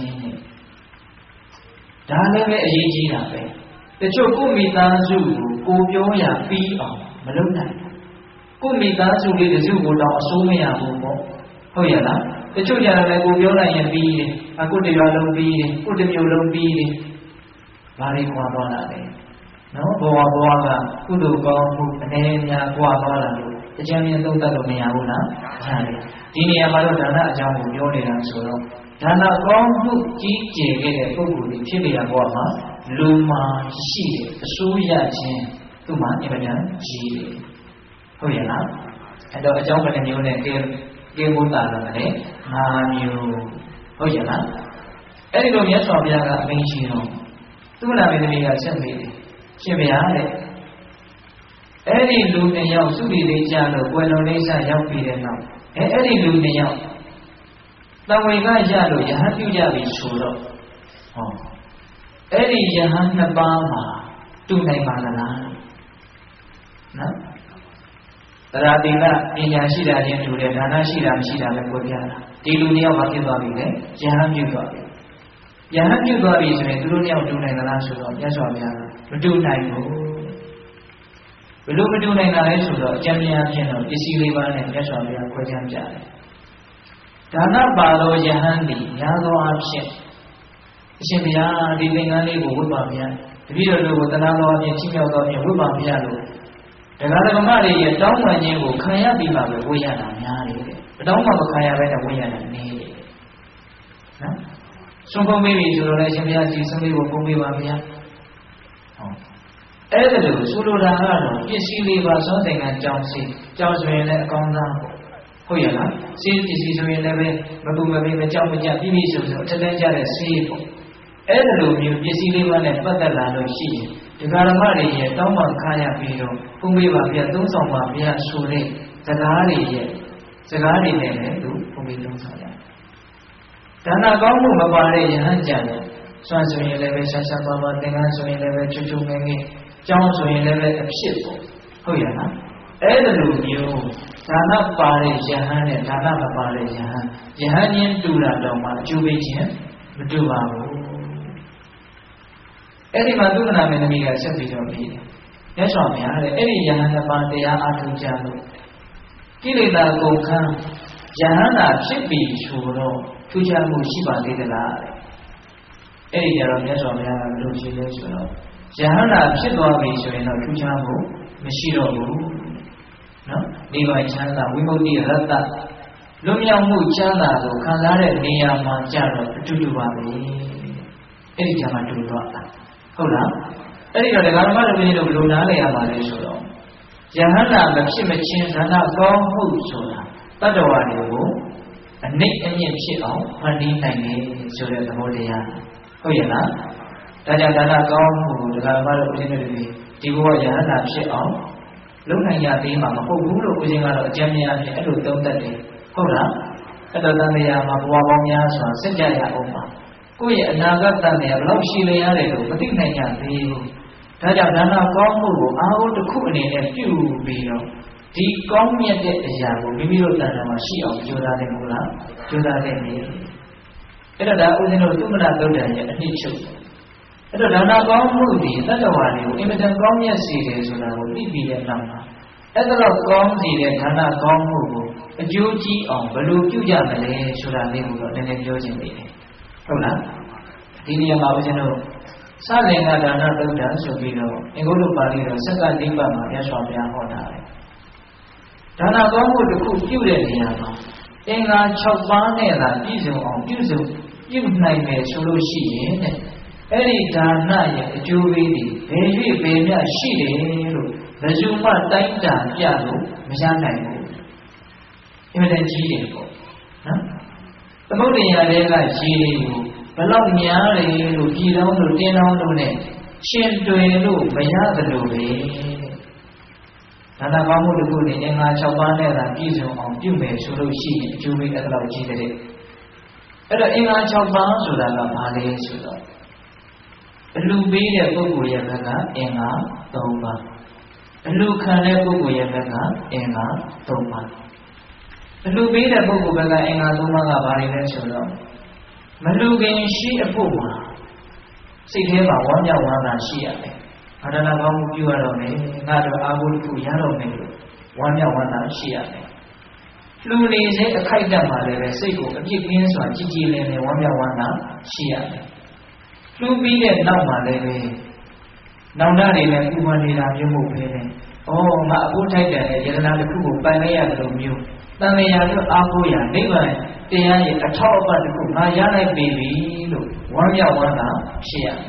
ဒါလည်းပဲအရေးကြီးတာပဲတချို့ကိုမိသားစုကိုပြောရပြီးအောင်မလုပ်နိုင်ကိုမိသားစုလေးတစုကိုတော့အဆိုးမရဘူးပေါ့ဟုတ်ရဲ့လားတချို့ကြတယ်ကိုပြောလိုက်ရင်ပြီးတယ်အခုတရွာလုံးပြီးတယ်ကိုတမျိုးလုံးပြီးတယ်ဘာတွေကွာသွားတာလဲနော်ဘဝကကုသိုလ်ကောင်းမှုအနေများကွာသွားတာလို့အကျဉ်းချင်းသုံးသပ်လို့မရဘူးလားရတယ်ဒီနေရာမှာတော့ဒါနအကြောင်းကိုပြောနေတာဆိုတော့ဒါနကောင်းမှုကြီးကျယ်ခဲ့တဲ့ပုဂ္ဂိုလ်တွေဖြစ်နေရဘဝမှာလူမှာရှိတဲ့အဆိုးရခြင်းသူ့မှာအင်မတန်ကြီးတယ်ဟုတ်ရဲ့လားအဲ့တော့အကြောင်းဘယ်နှမျိုးနဲ့ကဲဘုဒ္ဓတော်လည်း5မျိုးဟုတ်ရဲ့လားအဲ့ဒီလိုမြတ်စွာဘုရားကအမိန့်ရှိတော့သူ့နာမည်သမီးကဆက်ပြီးတယ်ရှင်ဗျာတဲ့အဲ့ဒီလူနှစ်ယောက်သုတိလေးကြလို့ကွယ်လွန်လေးစားရောက်ပြီးတဲ့နောက်အဲ့ဒီလူနှစ်ယောက်တံဝေကရလို့ယဟန်ပြုကြပြီဆိုတော့ဟောအဲ့ဒီယဟန်နှစ်ပါးမှာတူနိုင်ပါလားနော်တရားတိကပညာရှိတာချင်းတူတယ်ဒါနရှိတာမရှိတာပဲကိုပြတာဒီလူနှစ်ယောက်မှာဖြစ်သွားပြီလေယဟန်ပြုသွားပြီယဟန်ပြုသွားပြီဆိုရင်သူတို့နှစ်ယောက်တူနိုင်သလားဆိုတော့မြတ်စွာဘုရားကမတူနိုင်ဘူးဘယ်လိုမတူနိုင်တာလဲဆိုတော့အကျဉ်းများဖြင့်တော့ပစ္စည်းလေးပါးနဲ့မြတ်စွာဘုရားခွဲခြားပြတယ်ဒါနပါသောယဟန်သည်များသောအားဖြင့်အရှင်ဘုရားဒီသင်္ကန်းလေးကိုဝတ်ပါဗျာတပည့်တော်တို့ကိုတနာတော်အပြင်ချီးမြှောက်တော်အပြင်ဝတ်ပါဗျာလို့တရားဓမ္မတွေရဲ့တောင်းပန်ခြင်းကိုခံရပြီးမှပဲဝေရတာများတယ်။တောင်းမှမခံရဘဲနဲ့ဝေရတာနည်းတယ်။နော်။ဆုံးဖုံးပြီးပြီဆိုတော့လည်းရှင်ဘုရားဒီဆုံးလေးကိုပုံပေးပါဗျာ။ဟုတ်။အဲ့ဒါလို့ဆိုလိုတာကတော့ပစ္စည်းလေးပါသောသင်္ကန်းကြောင်းစီကြောင်းဆိုရင်လည်းအကောင်းသားပေါ့။ဟုတ်ရဲ့လား။စီးပစ္စည်းဆိုရင်လည်းမပူမပင်မကြောက်မကြပြီးပြီဆိုတော့အထက်တန်းကြတဲ့စီးပေါ့။အဲ့ဒါလိုမျိုးပစ္စည်းလေးပါနဲ့ပတ်သက်လာလို့ရှိရင်ဒီကာရမတွေရဲ့တောင်းပန်ခါရပြီးတော့ဘုံပေးပါဗျာသုံးဆောင်ပါဗျာဆိုတဲ့စကားတွေနဲ့လည်းသူဘုံပေးသုံးဆောင်ရတယ်။ဒါနကောင်းမှုမပါတဲ့ယဟန်ကြတယ်။စွမ်းဆိုရင်လည်းပဲရှာရှာပါပါသင်္ကန်းဆိုရင်လည်းပဲချွတ်ချွတ်ငယ်ငယ်ကြောင်းဆိုရင်လည်းပဲအဖြစ်ပေါ့။ဟုတ်ရဲ့လား။အဲ့ဒါလိုမျိုးဒါနပါတဲ့ယဟန်နဲ့ဒါနမပါတဲ့ယဟန်ချင်းတူတာတော့မှအကျိုးပေးခြင်းမတူပါဘူး။အဲ့ဒီမှာသုခနာမင်းသမီးကဆက်ပြီးတော့ပြီးတယ်။မြတ်စွာဘုရားတဲ့အဲ့ဒီယဟန်နှစ်ပါးတရားအားထုတ်ကြလို့ကိလေသာကုန်ခန်းယဟန်သာဖြစ်ပြီးဆိုတော့ထူးခြားမှုရှိပါသေးသလားတဲ့။အဲ့ဒီကြတော့မြတ်စွာဘုရားကဘယ်လိုရှိလဲဆိုတော့ယဟန်သာဖြစ်သွားပြီဆိုရင်တော့ထူးခြားမှုမရှိတော့ဘူး။နော်။ဒီမှာချမ်းသာဝိမု ക്തി ရတ္တလွတ်မြောက်မှုချမ်းသာကိုခံစားတဲ့နေရာမှာကြတော့အတူတူပါပဲ။အဲ့ဒီကြမှာတူတော့တာဟုတ်လားအဲ့ဒီတော့ဒကာဓမ္မတို့ဘယ်လိုဘယ်လိုနားလည်ရပါလဲဆိုတော့ယဟန္တာမဖြစ်မချင်းဒါနကောင်းမှုဆိုတာတတ္တဝါတွေကိုအနိမ့်အမြင့်ဖြစ်အောင်ဖန်တီးနိုင်တယ်ဆိုတဲ့သဘောတရားဟုတ်ရဲ့လားဒါကြောင့်ဒါနကောင်းမှုဒကာဓမ္မတို့ဘယ်လိုဒီဘဝယဟန္တာဖြစ်အောင်လုံနိုင်ရသေးမှာမဟုတ်ဘူးလို့ဦးဇင်းကတော့အကျဉ်းများဖြင့်အဲ့လိုသုံးသပ်တယ်ဟုတ်လားအဲ့တော့တန်တရားမှာဘဝပေါင်းများစွာစစ်ကြရအောင်ပါကိုယ့်ရဲ့အနာဂတ်တန်တရားဘယ်လောက်ရှိလျားတယ်လို့မသိနိုင်ကြသေးဘူး။ဒါကြောင့်ဒါနကောင်းမှုကိုအားလုံးတစ်ခုအနေနဲ့ပြုပြီးတော့ဒီကောင်းမြတ်တဲ့အရာကိုမိမိတို့တန်တာမှာရှိအောင်ကြိုးစားတယ်မို့လား။ကြိုးစားတယ်နေ။အဲ့တော့ဒါဦးဇင်းတို့သုမနာသုတ်တန်ရဲ့အနှစ်ချုပ်။အဲ့တော့ဒါနကောင်းမှုဒီတတ္တဝါတွေကိုအင်မတန်ကောင်းမြတ်စေတယ်ဆိုတာကိုသိပြီးတဲ့နောက်မှာအဲ့ဒါတော့ကောင်းစီတဲ့ဒါနကောင်းမှုကိုအကျိုးကြီးအောင်ဘယ်လိုပြုကြမလဲဆိုတာလေးကိုတော့နည်းနည်းပြောချင်နေတယ်။ဟုတ်လားဒီနေရာမှာဦးဇင်းတို့ Saling ada anak dan subiro. Ingulu pari dan segala lima macam suami yang honar. Dana kamu deku jual dia mah. Ingat coba lah bisu naik solusi ni. Eri dana yang jual ni, beli sih lu. Berjumpa tak jalu macam ni. Ini macam jadi ko. Kemudian ada jadi lu. Kalau nyari lu, kira lu, tenang lu ni, centuai lu, banyak lu ni. Karena kamu dulu ni, enggak coba ni lah, bisu jual solusi, jual adalah jadi. Ada enggak coba sudah lah, balik sudah. Lu bela buku yang mana enggak tahu bah. Lu kena buku yang mana enggak tahu bah. Lu bela buku yang enggak tahu bah, balik sudah. Melukin si apa mah? Si dia bawa nyawa si apa? Ada nak kamu jual ni, ada abul kuya ni, nyawa si apa? Lu ni saya kaitan malah saya ko, dia kian cici ni nyawa si apa? Lu bila nak malah ni, nak ni kuman ni nak jemu ni. Oh, mak abu kaitan ni, jadi nak kubu panai ada rumyu. Tapi yang tu abu yang ni kan. Tiada yang atau apa tu, maya naik baby lu, nyawa siapa?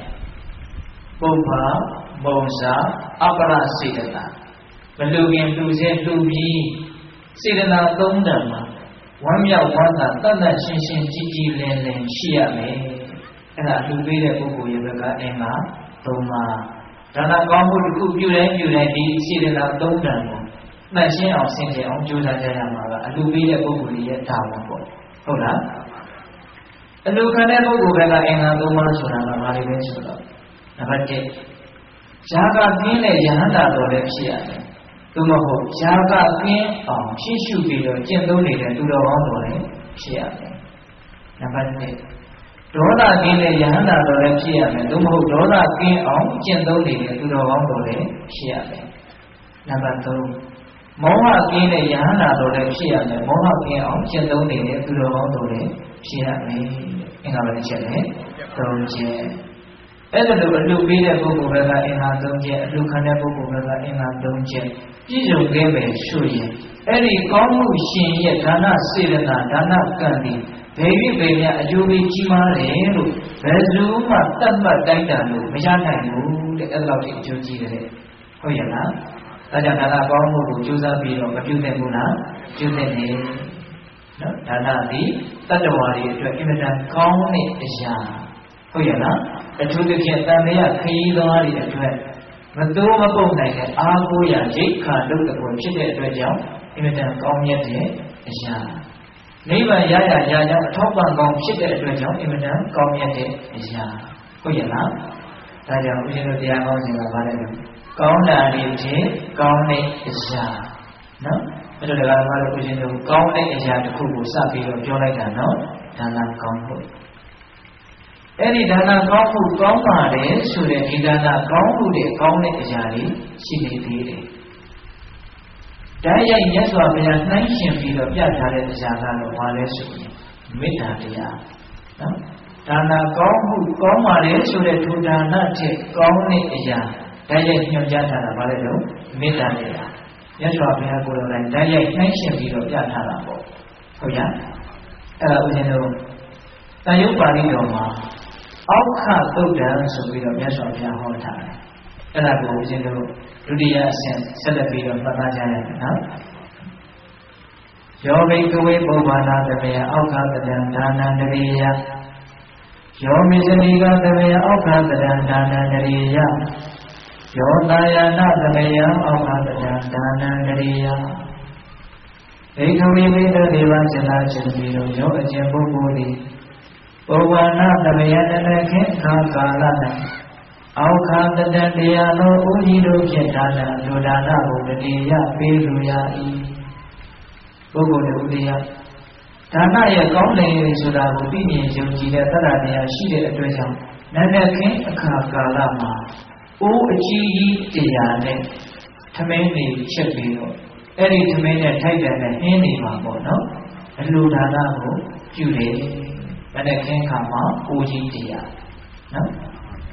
Bapa, bangsa, apa sihata? Melukin tu saya lubi, sihata tungdama, nyawa tanda cincin cici len siapa? Kerana lubi le buku yang berkat emak, tuma. Kerana kamu tu jual di sihata tungdama. Macam orang sendiri orang jual saja malah, lubi le buku dia tahu apa. Hola. Lalu kerana buku bela enggak rumah sudah mari sudah. Nampak jaga kini jangan tak boleh siapa. Tuma ho jaga kini sisyu bila jendul ni tu orang boleh siapa. Nampak doa kini jangan tak boleh siapa. Tuma ho doa kini jendul ni tu orang boleh siapa. Nampak tu. Moha kini yang nak boleh siapa? Moha kini jendul ni tu orang boleh siapa? Ingat macam ni, dongje. Ada lu bila buku berada ingat dongje, lu kena buku berada ingat dongje. Jujur kebe suye. Eri kamu siye dana sirna dana kandi. Baby ajubi cima lu. Berjumpa tanpa daya lu, macam lu. Dekat dicuci le. Oh ya lah. Tanya dana kamu jual biro, jual guna, jual ni. Dana di tadawari itu ibadah kaum ni isya. Oh ya lah, jual kita ni ya kiri itu. Betul betul naik. Aku ya jika dulu pun kita itu jauh ibadah kaum ni isya. Ni ya topan kaum kita itu jauh ibadah kaum ni isya. Oh ya lah, tanya ujian dia kaum ni apa lagi? Kaum dari je, kaum ni isya. No? Betul dalam hal ujian tu, kaum ni isya tu kubu sapi lo jual kan, no? Dalam kaum tu. Ini dalam kaum ada sudah di dalam kaum ni isya ni sini diri. Daya ini suami yang naik sini lo biasa ada isya kalau wala suami minta dia. No? Dalam kaum ada sudah tu dalam je kaum ni isya. Daya yang jasa apa itu minta dia. Yang suami aku orang daya naik sini lo biasa apa? Oh ya, ujian tu. Tayu pari doma. Awak tu dah sebelum dia suami aku tak. Kalau ujian tu, dia selebih pernah jalan, ha? Jauhi kue bawaan demi awak dan dana dariya. Jauhi seniga demi awak dan dana dariya. Jauhi nak demi awak dan dana dariya. Ekami beda dewan jelas jelas jauh jembu budi. Bawaan demi dana kekalan. Awak dan dia lo ujidu kita dana budi biru ya i. Bukul dia. Dana ya kaum ni sudah budi ni jauh dia tak dia sih dia jauh. Nada kekalan mah. Uji dia ni. Kami ni cebiru. Eri kami ni thailand ni ini mampu no. Lu dana bu jule. Nada kekama uji dia. No.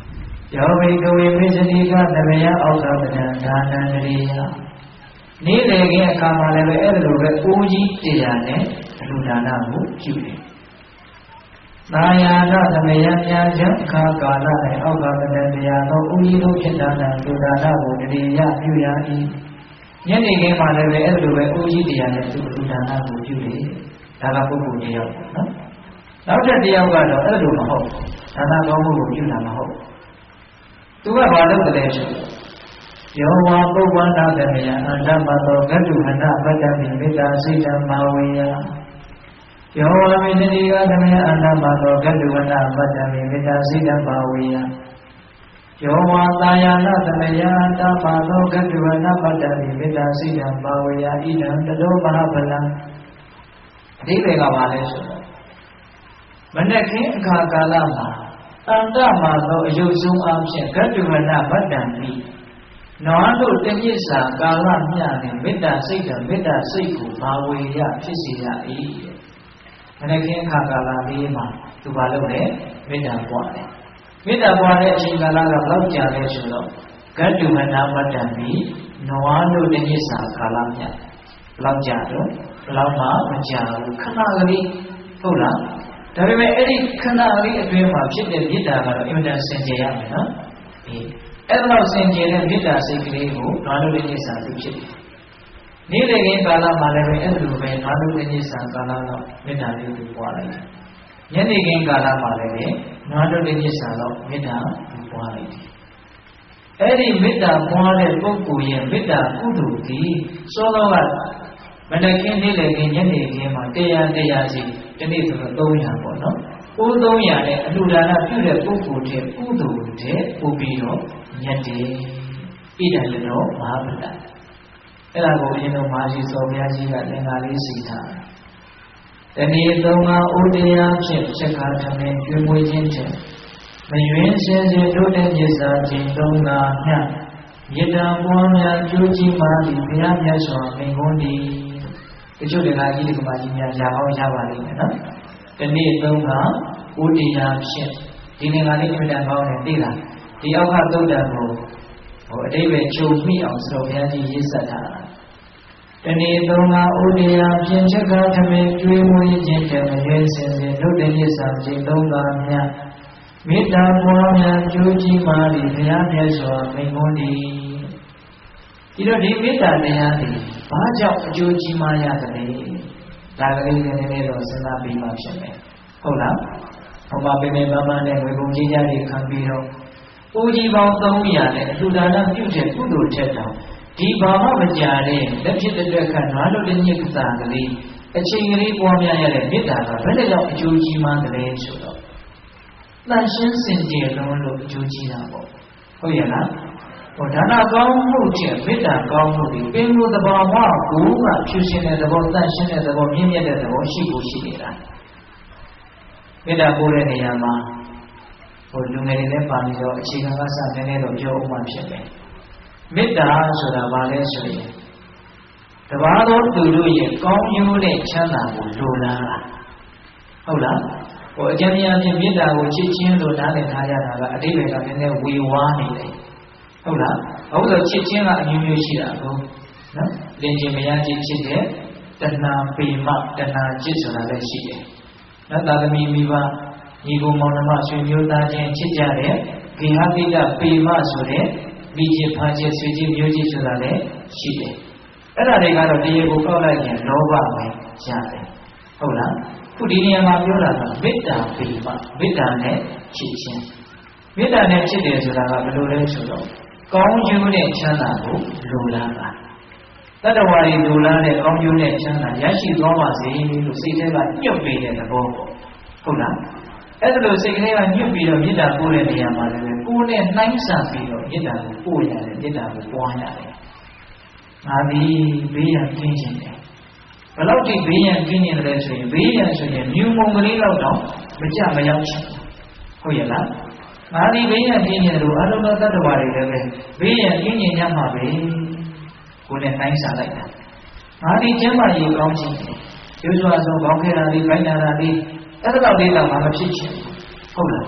ယောဝိကဝေပိစတိကသမယအောက်ကပဒံဒါနန္တရိယနေ့လေခင်းအခါမှာလည်းပဲအဲ့လိုပဲအိုးကြီးတရားနဲ့အလှူဒါနကိုပြုတယ်။သာယာနာသမယများခြင်းအခါကာလ၌အောက်ကပဒံတရားသောအိုးကြီးတို့ဖြစ်တာနဲ့လူဒါနကိုတတိယပြုရ၏။ညနေခင်းမှာလည်းပဲအဲ့လိုပဲအိုးကြီးတရားနဲ့သူလူဒါနကိုပြုတယ်။ဒါကပုဂ္ဂိုလ်တယောက်ပေါ့နော်။နောက်တစ်တယောက်ကတော့အဲ့လိုမဟုတ်။ဒါနကောင်းမှုကိုပြုတာမဟုတ်။သူကဘာလုပ်တယ်လဲဆိုယောဝါပုဗ္ဗနာတမယအန္တမသောကတုဟနပတ္တမိမေတ္တာစိတ်တမဝေယယောဝါမေတ္တိကတမယအန္တမသောကတုဟနပတ္တမိမေတ္တာစိတ်တမဝေယယောဝါသာယာနတမယအန္တမသောကတုဟနပတ္တမိမေတ္တာစိတ်တမဝေယဣဒံတတောမဟာဗလံအဓိပ္ပာယ်ကဘာလဲဆိုတော့မနက်ခင်းအခါကာလမှာအန္တမသောအယုတ်ဆုံးအဖြစ်ကတုဟနပတ္တမိနွားတို့တညစ်စာကာလမျှနဲ့မေတ္တာစိတ်ကမေတ္တာစိတ်ကိုဘာဝေရဖြစ်စေရ၏မနက်ခင်းအခါကာလလေးမှာသူဘာလုပ်လဲမေတ္တာပွားတယ်မေတ္တာပွားတဲ့အချိန်ကာလကဘယ်လောက်ကြာလဲဆိုတော့ကတုဟနပတ္တမိနွားတို့တညစ်စာကာလမျှဘယ်လောက်ကြာတော့ဘယ်လောက်မှမကြာဘူးခဏကလေးဟုတ်လားဒါပေမဲ့အဲ့ဒီခဏလေးအတွင်းမှာဖြစ်တဲ့မေတ္တာကတော့အင်မတန်စင်ကြယ်ရမယ်နော်အဲ့ဒါတော့စင်ကြယ်တဲ့မေတ္တာစိတ်ကလေးကိုနွားတို့ရဲ့ဉာဏ်စာသူဖြစ်တယ်။နေ့လည်ခင်းကာလမှာလည်းပဲအဲ့လိုပဲနွားတို့ရဲ့ဉာဏ်စာကာလတော့မေတ္တာလေးကိုပွားလိုက်တယ်။ညနေခင်းကာလမှာလည်းပဲနွားတို့ရဲ့ဉာဏ်စာတော့မေတ္တာကိုပွားလိုက်တယ်။အဲ့ဒီမေတ္တာပွားတဲ့ပုဂ္ဂိုလ်ရဲ့မေတ္တာကုသိုလ်ဒီစောစောကမနက်ခင်းနေ့လည်ခင်းညနေခင်းမှာတရားစီဒီနေ့ဆိုတော့300ပေါ့နော်။300နဲ့အလှူဒါနပြုတဲ့ပုဂ္ဂိုလ်တဲ့ကုသိုလ်တဲ့ပို့ပြီးတော့ညတ်တယ်ဣဒံလနောမဟာဗတ္တအဲ့ဒါကိုအရင်တော့မာဇီစောဘုရားကြီးကသင်္ဃာလေးစီထားတယ်။တဏီသုံးပါးဥတရားဖြင့်ချက်ခါထမင်းကျွေးမွေးခြင်းတဲ့မယွင်းစင်စစ်တို့တဲ့မြတ်စွာခြင်းသုံးပါးမျှမေတ္တာပွားများကျိုးကြီးမှသည်ဘုရားမြတ်စွာမိန့်ခွန်းသည်တချို့တက္ကကြီးဒီကမာကြီးများရအောင်ရပါလိမ့်မယ်နော်။တဏီသုံးပါးဥတရားဖြင့်ဒီနေရာလေးအမြဲတမ်းကောင်းတယ်သိလားဒီအောက်ကသုတ်တံကိုအတိပ္ပယ်ချုပ်မိအောင်ဆိုတော့ဘုရားကြီးရေးဆက်ထားတာတဏီသုံးပါးဥတရားဖြင့်ချက်ကားထမင်းကျွေးမွေးခြင်းတဲ့မရွေးစင်စစ်တို့တဲ့မြတ်စွာခြင်းသုံးပါးများမေတ္တာပွားများကျိုးကြီးမှသည်ဘုရားမြတ်စွာမိန့်ခွန်းသည်ဒီတော့ဒီမေတ္တာတရားသည်ဘာကြောင့်အကျိုးကြီးမှရသလဲဒါကလေးနည်းနည်းတော့စဉ်းစားပြီးမှဖြစ်မယ်ဟုတ်လားဟောပါပေမဲ့မမနဲ့ဝေပုံကြီးကြတွေခံပြီးတော့ဦးကြီးပေါင်း300နဲ့အလှူဒါနပြုတဲ့ကုသိုလ်ထက်တောင်ဒီဘာမှမကြာတဲ့လက်ဖြစ်တဲ့အတွက်ကနွားတို့တညစ်ကစားကလေးအချိန်ကလေးပွားများရတဲ့မေတ္တာကဘယ်နဲ့တော့အကျိုးကြီးမှန်းတယ်ဆိုတော့တန်ရှင်းစင်ကြယ်လုံးလို့အကျိုးကြီးတာပေါ့ဟုတ်ရဲ့လားဟောဒါနကောင်းမှုချက်မေတ္တာကောင်းမှုဒီပင်လို့သဘာဝကိုကဖြူရှင်တဲ့သဘောတန်ရှင်းတဲ့သဘောမြင့်မြတ်တဲ့သဘောရှိဖို့ရှိနေတာမေတ္တာပို့တဲ့နေရာမှာလူငယ်တွေလည်းပါနေတော့အခြေခံကစနည်းနည်းတော့ပြောဥမှဖြစ်တယ်မေတ္တာဆိုတာဘာလဲဆိုရင်တပါးသောသူတို့ရဲ့ကောင်းကျိုးတဲ့ချမ်းသာကိုလိုလားတာဟုတ်လားအကျဉ်းများဖြင့်မေတ္တာကိုချစ်ချင်းလို့နားလည်ထားရတာကအတိပ္ပယ်ကနည်းနည်းဝေဝါးနေတယ်ဟုတ်လားဟုတ်ဆိုချစ်ချင်းကအမျိုးမျိုးရှိတာကိုနော်လင်ချင်းမယားချင်းချစ်တဲ့တဏှာပေမတဏှာချစ်ဆိုတာလည်းရှိတယ်နော်သာသမီမိဘညီကိုမောင်နှမဆွေမျိုးသားချင်းချစ်ကြတဲ့ဂေဟပိတပေမဆိုတဲ့မိချစ်ဖာချစ်ဆွေချစ်မျိုးချစ်ဆိုတာလည်းရှိတယ်အဲ့ဒါတွေကတော့တရားကိုကောက်လိုက်ရင်လောဘပဲရတယ်ဟုတ်လားခုဒီနေရာမှာပြောတာကမေတ္တာပေမမေတ္တာနဲ့ချစ်ချင်းမေတ္တာနဲ့ချစ်တယ်ဆိုတာကဘယ်လိုလဲဆိုတော့ကောင်းကျိုးနဲ့ချမ်းသာကိုလိုလားတာတတ္တဝါတွေလိုလားတဲ့ကောင်းကျိုးနဲ့ချမ်းသာရရှိသွားပါစေလို့စိတ်ထဲကညှို့ပေးတဲ့သဘောပေါ့ဟုတ်လားအဲ့ဒါလို့စိတ်ကလေးကညှို့ပြီးတော့မေတ္တာပို့တဲ့နေရာမှာလည်းကိုယ်နဲ့နှိုင်းဆပြီးတော့မေတ္တာကိုပို့ရတယ်မေတ္တာကိုပွားရတယ်ငါဒီဘေးရန်ကင်းခြင်းတယ်ဘယ်လောက်ထိဘေးရန်ကင်းနေတယ်ဆိုရင်ဘေးရန်ဆိုရင်မြူမုံကလေးတော့မကြမရောက်ချင်ဟုတ်ရဲ့လားငါဒီဘေးရန်ကင်းနေတယ်လို့အလုံးစုံတတ္တဝါတွေလည်းပဲဘေးရန်ကင်းနေရမှာပဲကိုယ်နဲ့နှိုင်းဆလိုက်တာငါဒီကျမ်းမာရေးကောင်းခြင်းရွှေစွာဆုံးကောင်းခဲ့တာလေးဗိုက်နာတာလေးအဲ့ဒါတော့လေးတော့မဖြစ်ချင်ဟုတ်လား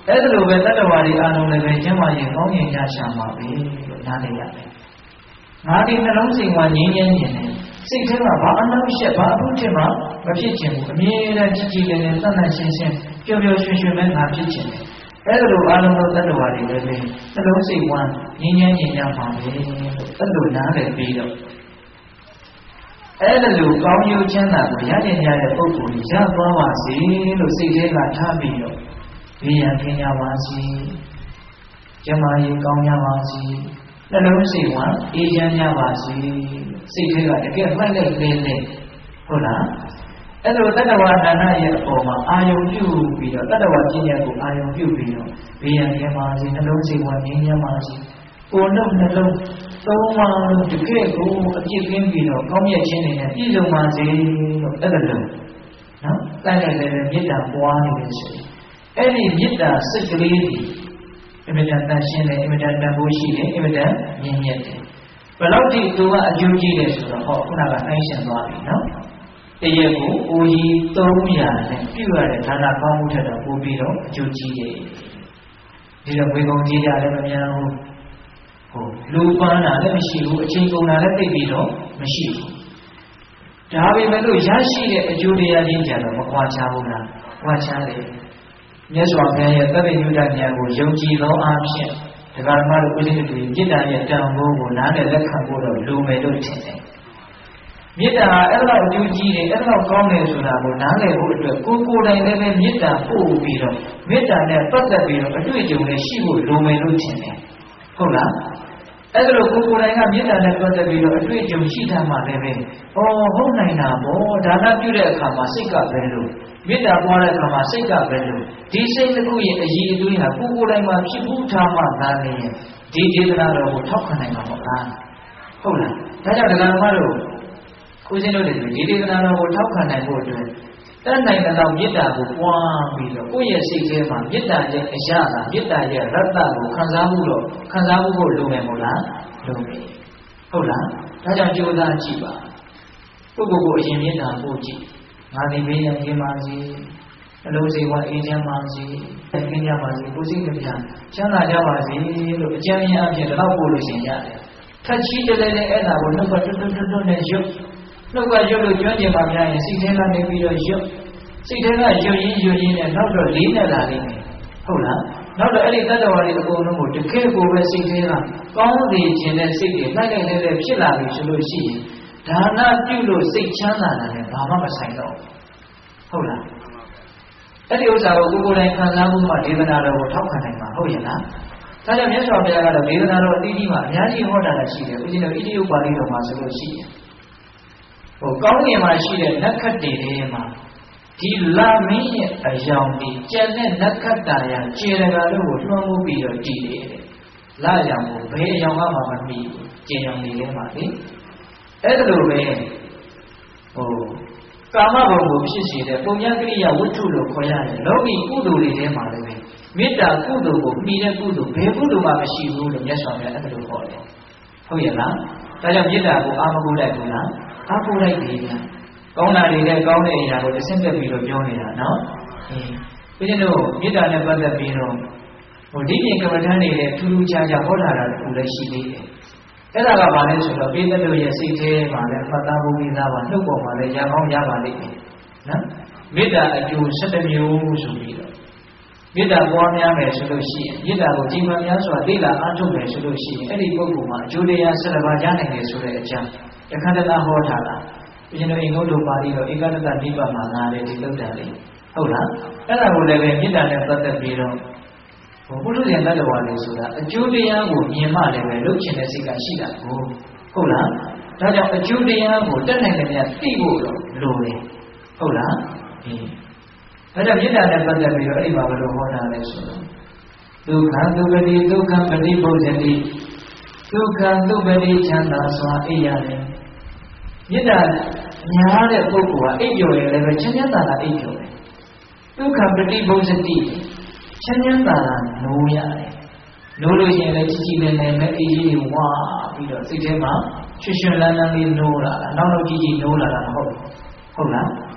အဲ့ဒါလိုပဲတတ္တဝါတွေအားလုံးလည်းပဲကျမ်းမာရေးကောင်းရင်ရရှာမှာပဲလို့နားလည်ရတယ်ငါဒီနှလုံးစိတ်ကငြိမ်းချမ်းနေတယ်စိတ်ထဲမှာဘာအနှောင့်အယှက်ဘာအမှုဖြစ်မှမဖြစ်ချင်ဘူးအမြဲတမ်းကြည်ကြည်လင်လင်တတ်တတ်ရှင်းရှင်းပျော်ပျော်ရွှင်ရွှင်ပဲငါဖြစ်ချင်တယ်အဲ့ဒါလိုအားလုံးသောတတ္တဝါတွေလည်းပဲနှလုံးစိတ်ကငြိမ်းချမ်းရမှာပဲလို့အဲ့လိုနားလည်ပြီးတော့အဲ့ဒါလိုကောင်းကျိုးချမ်းသာကိုရနိုင်ကြတဲ့ပုဂ္ဂိုလ်ကြီးရသွားပါစေလို့စိတ်ထဲကထားပြီးတော့ဘေးရန်ကင်းကြပါစေကျမကြီးကောင်းကြပါစေနှလုံးစိတ်ကအေးချမ်းကြပါစေစိတ်ထဲကတကယ်မှတ်လိုက်နေနေဟုတ်လားအဲ့လိုတတ္တဝါဌာနရဲ့အပေါ်မှာအာယုံပြုပြီးတော့တတ္တဝါကျင့်ရကိုအာယုံပြုပြီးတော့ဘေးရန်ကင်းပါစေနှလုံးစိတ်ကငြိမ်းချမ်းပါစေကိုယ်နှုတ်နှလုံးသုံးပါးတကယ်ကိုအပြည့်ကင်းပြီးတော့ကောင်းမြတ်ခြင်းတွေနဲ့ပြည့်စုံပါစေလို့အဲ့ဒါလို့နော်တိုက်လိုက်တဲ့မေတ္တာပွားနေတယ်ဆိုရင်အဲ့ဒီမေတ္တာစိတ်ကလေးတွေအမြဲတမ်းတန်ရှင်းတယ်အမြဲတမ်းတန်ဖိုးရှိတယ်အမြဲတမ်းမြင့်မြတ်တယ်ဘယ်လောက်ထိသူကအကျိုးကြီးတယ်ဆိုတော့ဟောခုနကနိုင်ရှင်သွားပြီနော်တရက်ကိုအိုကြီး300နဲ့ပြုရတဲ့ဒါနကောင်းမှုထက်တော့ပိုပြီးတော့အကျိုးကြီးတယ်ဒီတော့ဝေကုံကြီးကြလည်းမများဘူးလူပန်းတာလည်းမရှိဘူးအချိန်ကုန်တာလည်းသိပြီးတော့မရှိဘူးဒါပေမဲ့လို့ရရှိတဲ့အကျိုးတရားချင်းကြတော့မကွာခြားဘူးလားကွာခြားတယ်မြတ်စွာဘုရားရဲ့သဗ္ဗညုတဉာဏ်ကိုယုံကြည်သောအားဖြင့်ဒကာဓမ္မတို့ဦးဇင်းတို့မေတ္တာရဲ့တန်ဖိုးကိုနားနဲ့လက်ခံဖို့တော့လိုမယ်လို့ထင်တယ်မေတ္တာအဲ့ဒါအကျိုးကြီးတယ်အဲ့ဒါကောင်းတယ်ဆိုတာကိုနားလည်ဖို့အတွက်ကိုယ်တိုင်လည်းပဲမေတ္တာပို့ပြီးတော့မေတ္တာနဲ့ပတ်သက်ပြီးတော့အတွေ့အကြုံနဲ့ရှိဖို့လိုမယ်လို့ထင်တယ်ဟုတ်လားအဲ့ဒါလို့ကိုယ်တိုင်ကမေတ္တာနဲ့ပတ်သက်ပြီးတော့အတွေ့အကြုံရှိတာမှလည်းပဲဟုတ်နိုင်တာပေါ့ဒါနပြုတဲ့အခါမှာစိတ်ကပဲလို့မေတ္တာပွားတဲ့အခါမှာစိတ်ကပဲလို့ဒီစိတ်တစ်ခုရဲ့အည်အသွေးဟာကိုယ်တိုင်မှာဖြစ်ဘူးထားမှသာနေရင်ဒီဒေသနာတော်ကိုထောက်ခံနိုင်မှာမဟုတ်လားဟုတ်လားဒါကြောင့်ဒကာဓမ္မတို့ကိုယ်စင်းတို့တွေဒီဒေသနာတော်ကိုထောက်ခံနိုင်ဖို့အတွက်တတ်နိုင်တဲ့မေတ္တာကိုပွားပြီးတော့ကိုယ့်ရဲ့စိတ်ထဲမှာမေတ္တာရဲ့အရာကမေတ္တာရဲ့ရတ္တကိုခံစားမှုဖို့လိုမယ်မို့လားလိုမယ်ဟုတ်လားဒါကြောင့်ကြိုးစားကြည့်ပါပုဂ္ဂိုလ်ကိုအရင်မေတ္တာပို့ကြည့်ငါဒီဘေးရန်ကင်းပါစေအလုံးစိတ်ဝအေးချမ်းပါစေကင်းကြပါစေကိုယ်စိတ်ကြချမ်းသာကြပါစေလို့အကျဉ်းအဖြစ်တော့ပို့လို့ရှင်ရတယ်ထက်ချီးတလဲလဲအဲ့ဒါကိုနှုတ်ကတွတ်နဲ့ရုပ်နှုတ်ကရုပ်လို့ကျွမ်းကျင်ပါများရင်စိတ်ထဲကနေပြီးတော့ရုပ်စိတ်ထဲကရုပ်ရင်းနဲ့နောက်တော့လေးနဲ့လာလိမ့်မယ်ဟုတ်လားနောက်တော့အဲ့ဒီတတ္တဝါတွေအကုန်လုံးကိုတကယ်ကိုပဲစိတ်ထဲကကောင်းစေခြင်းနဲ့စိတ်တွေလိုက်လိုက်လဲဖြစ်လာပြီဆိုလို့ရှိရင်ဒါနပြုလို့စိတ်ချမ်းသာတာနဲ့ဘာမှမဆိုင်တော့ဟုတ်လားအဲ့ဒီဥစ္စာကိုကိုယ်တိုင်ခံစားမှုမှဒေသနာတော်ကိုထောက်ခံနိုင်မှာဟုတ်ရဲ့လားဒါကြောင့်မြတ်စွာဘုရားကတော့ဒေသနာတော်အသီးသီးမှာအများကြီးဟောတာလည်းရှိတယ်ဦးဇင်းတို့ဣတိယုပ္ပါဠိတော်မှာဆိုလို့ရှိရင်ကောင်းကင်မှာရှိတဲ့နက္ခတ်တွေထဲမှာဒီလာမင်းရဲ့အယောင်ဒီကျန်တဲ့နက္ခတ်တာရခြေရကာတို့ကိုလွှမ်းမိုးပြီးတော့တည်တယ်လာရောင်ကိုဘယ်အယောင်မှမမီဘူးကျင်ရောင်တွေထဲမှာလေအဲ့ဒါလိုပဲကာမဘုံကိုဖြစ်စေတဲ့ပုံညာကရိယာဝတ္ထုလို့ခေါ်ရတယ်လောကီကုသိုလ်တွေထဲမှာလည်းမေတ္တာကုသိုလ်ကိုမှီတဲ့ကုသိုလ်ဘယ်ကုသိုလ်မှမရှိဘူးလို့မြတ်စွာဘုရားအဲ့ဒါလိုခေါ်တယ်ဟုတ်ရဲ့လားဒါကြောင့်မေတ္တာကိုအာမဂုလိုက်ဘူးလားအားကိုလိုက်ပြီဗျာကောင်းတာတွေနဲ့ကောင်းတဲ့အရာကိုတစ်ဆင့်တက်ပြီးတော့ပြောနေတာနော်ဘုရားတို့မေတ္တာနဲ့ပတ်သက်ပြီးတော့ဒီပြင်ကမ္မဋ္ဌာန်းတွေလည်းထူးထူးခြားခြားဟောထားတာတူလည်းရှိသေးတယ်အဲ့ဒါကဘာလဲဆိုတော့ပိဋကတို့ရဲ့စိတ်ထဲမှာလည်းပတ်သားဖို့ပြီးသားပါနှုတ်ပေါ်မှာလည်းရအောင်ရပါလိမ့်မယ်နော်မေတ္တာအကျိုး7မျိုးဆိုပြီးတော့မေတ္တာပွားများမယ်ဆိုလို့ရှိရင်မေတ္တာကိုကြီးမားများစွာလေ့လာအားထုတ်မယ်ဆိုလို့ရှိရင်အဲ့ဒီပုဂ္ဂိုလ်မှာအကျိုးတရား7ပါးရနိုင်တယ်ဆိုတဲ့အကြောင်းတခါတည်းဟောထားတာဘုရားတို့အိမ်တို့ပါဠိတော်ဧကတတနိဗ္ဗာန်မှာငါလည်းဒီလောက်တာလေဟုတ်လားအဲ့ဒါကိုလည်းပဲမေတ္တာနဲ့ပတ်သက်ပြီးတော့ဘုရုဇဉ်တတ္တဝါတွေဆိုတာအကျိုးတရားကိုမြင်မှလည်းပဲလုပ်ချင်တဲ့စိတ်ကရှိတာကိုဟုတ်လားဒါကြောင့်အကျိုးတရားကိုတက်နိုင်တဲ့များသိဖို့တော့လိုတယ်ဟုတ်လားဒါကြောင့်မေတ္တာနဲ့ပတ်သက်ပြီးတော့အဲ့ဒီမှာဘယ်လိုဟောတာလဲဆိုတော့ဒုက္ခဒုပတိဒုက္ခပတိဘုဇ္ဇတိဒုက္ခဒုပတိချမ်းသာစွာအိပ်ရတယ်မေတ္တာများတဲ့ပုဂ္ဂိုလ်ကအိပ်ပျော်ရင်လည်းပဲချမ်းသာတာအိပ်ပျော်တယ်ဒုက္ခပတိဘုဇ္ဇတိချမ်းသာတာနိုးရတယ်နိုးလို့ရှိရင်လည်းကြည်ကြည်လင်လင်နဲ့အေးအေးဝါပြီးတော့စိတ်ထဲမှာရွှင်ရွှင်လန်းလန်းလေးနိုးလာတာနောက်ကြည်ကြည်နိုးလာတာမဟုတ်လားချ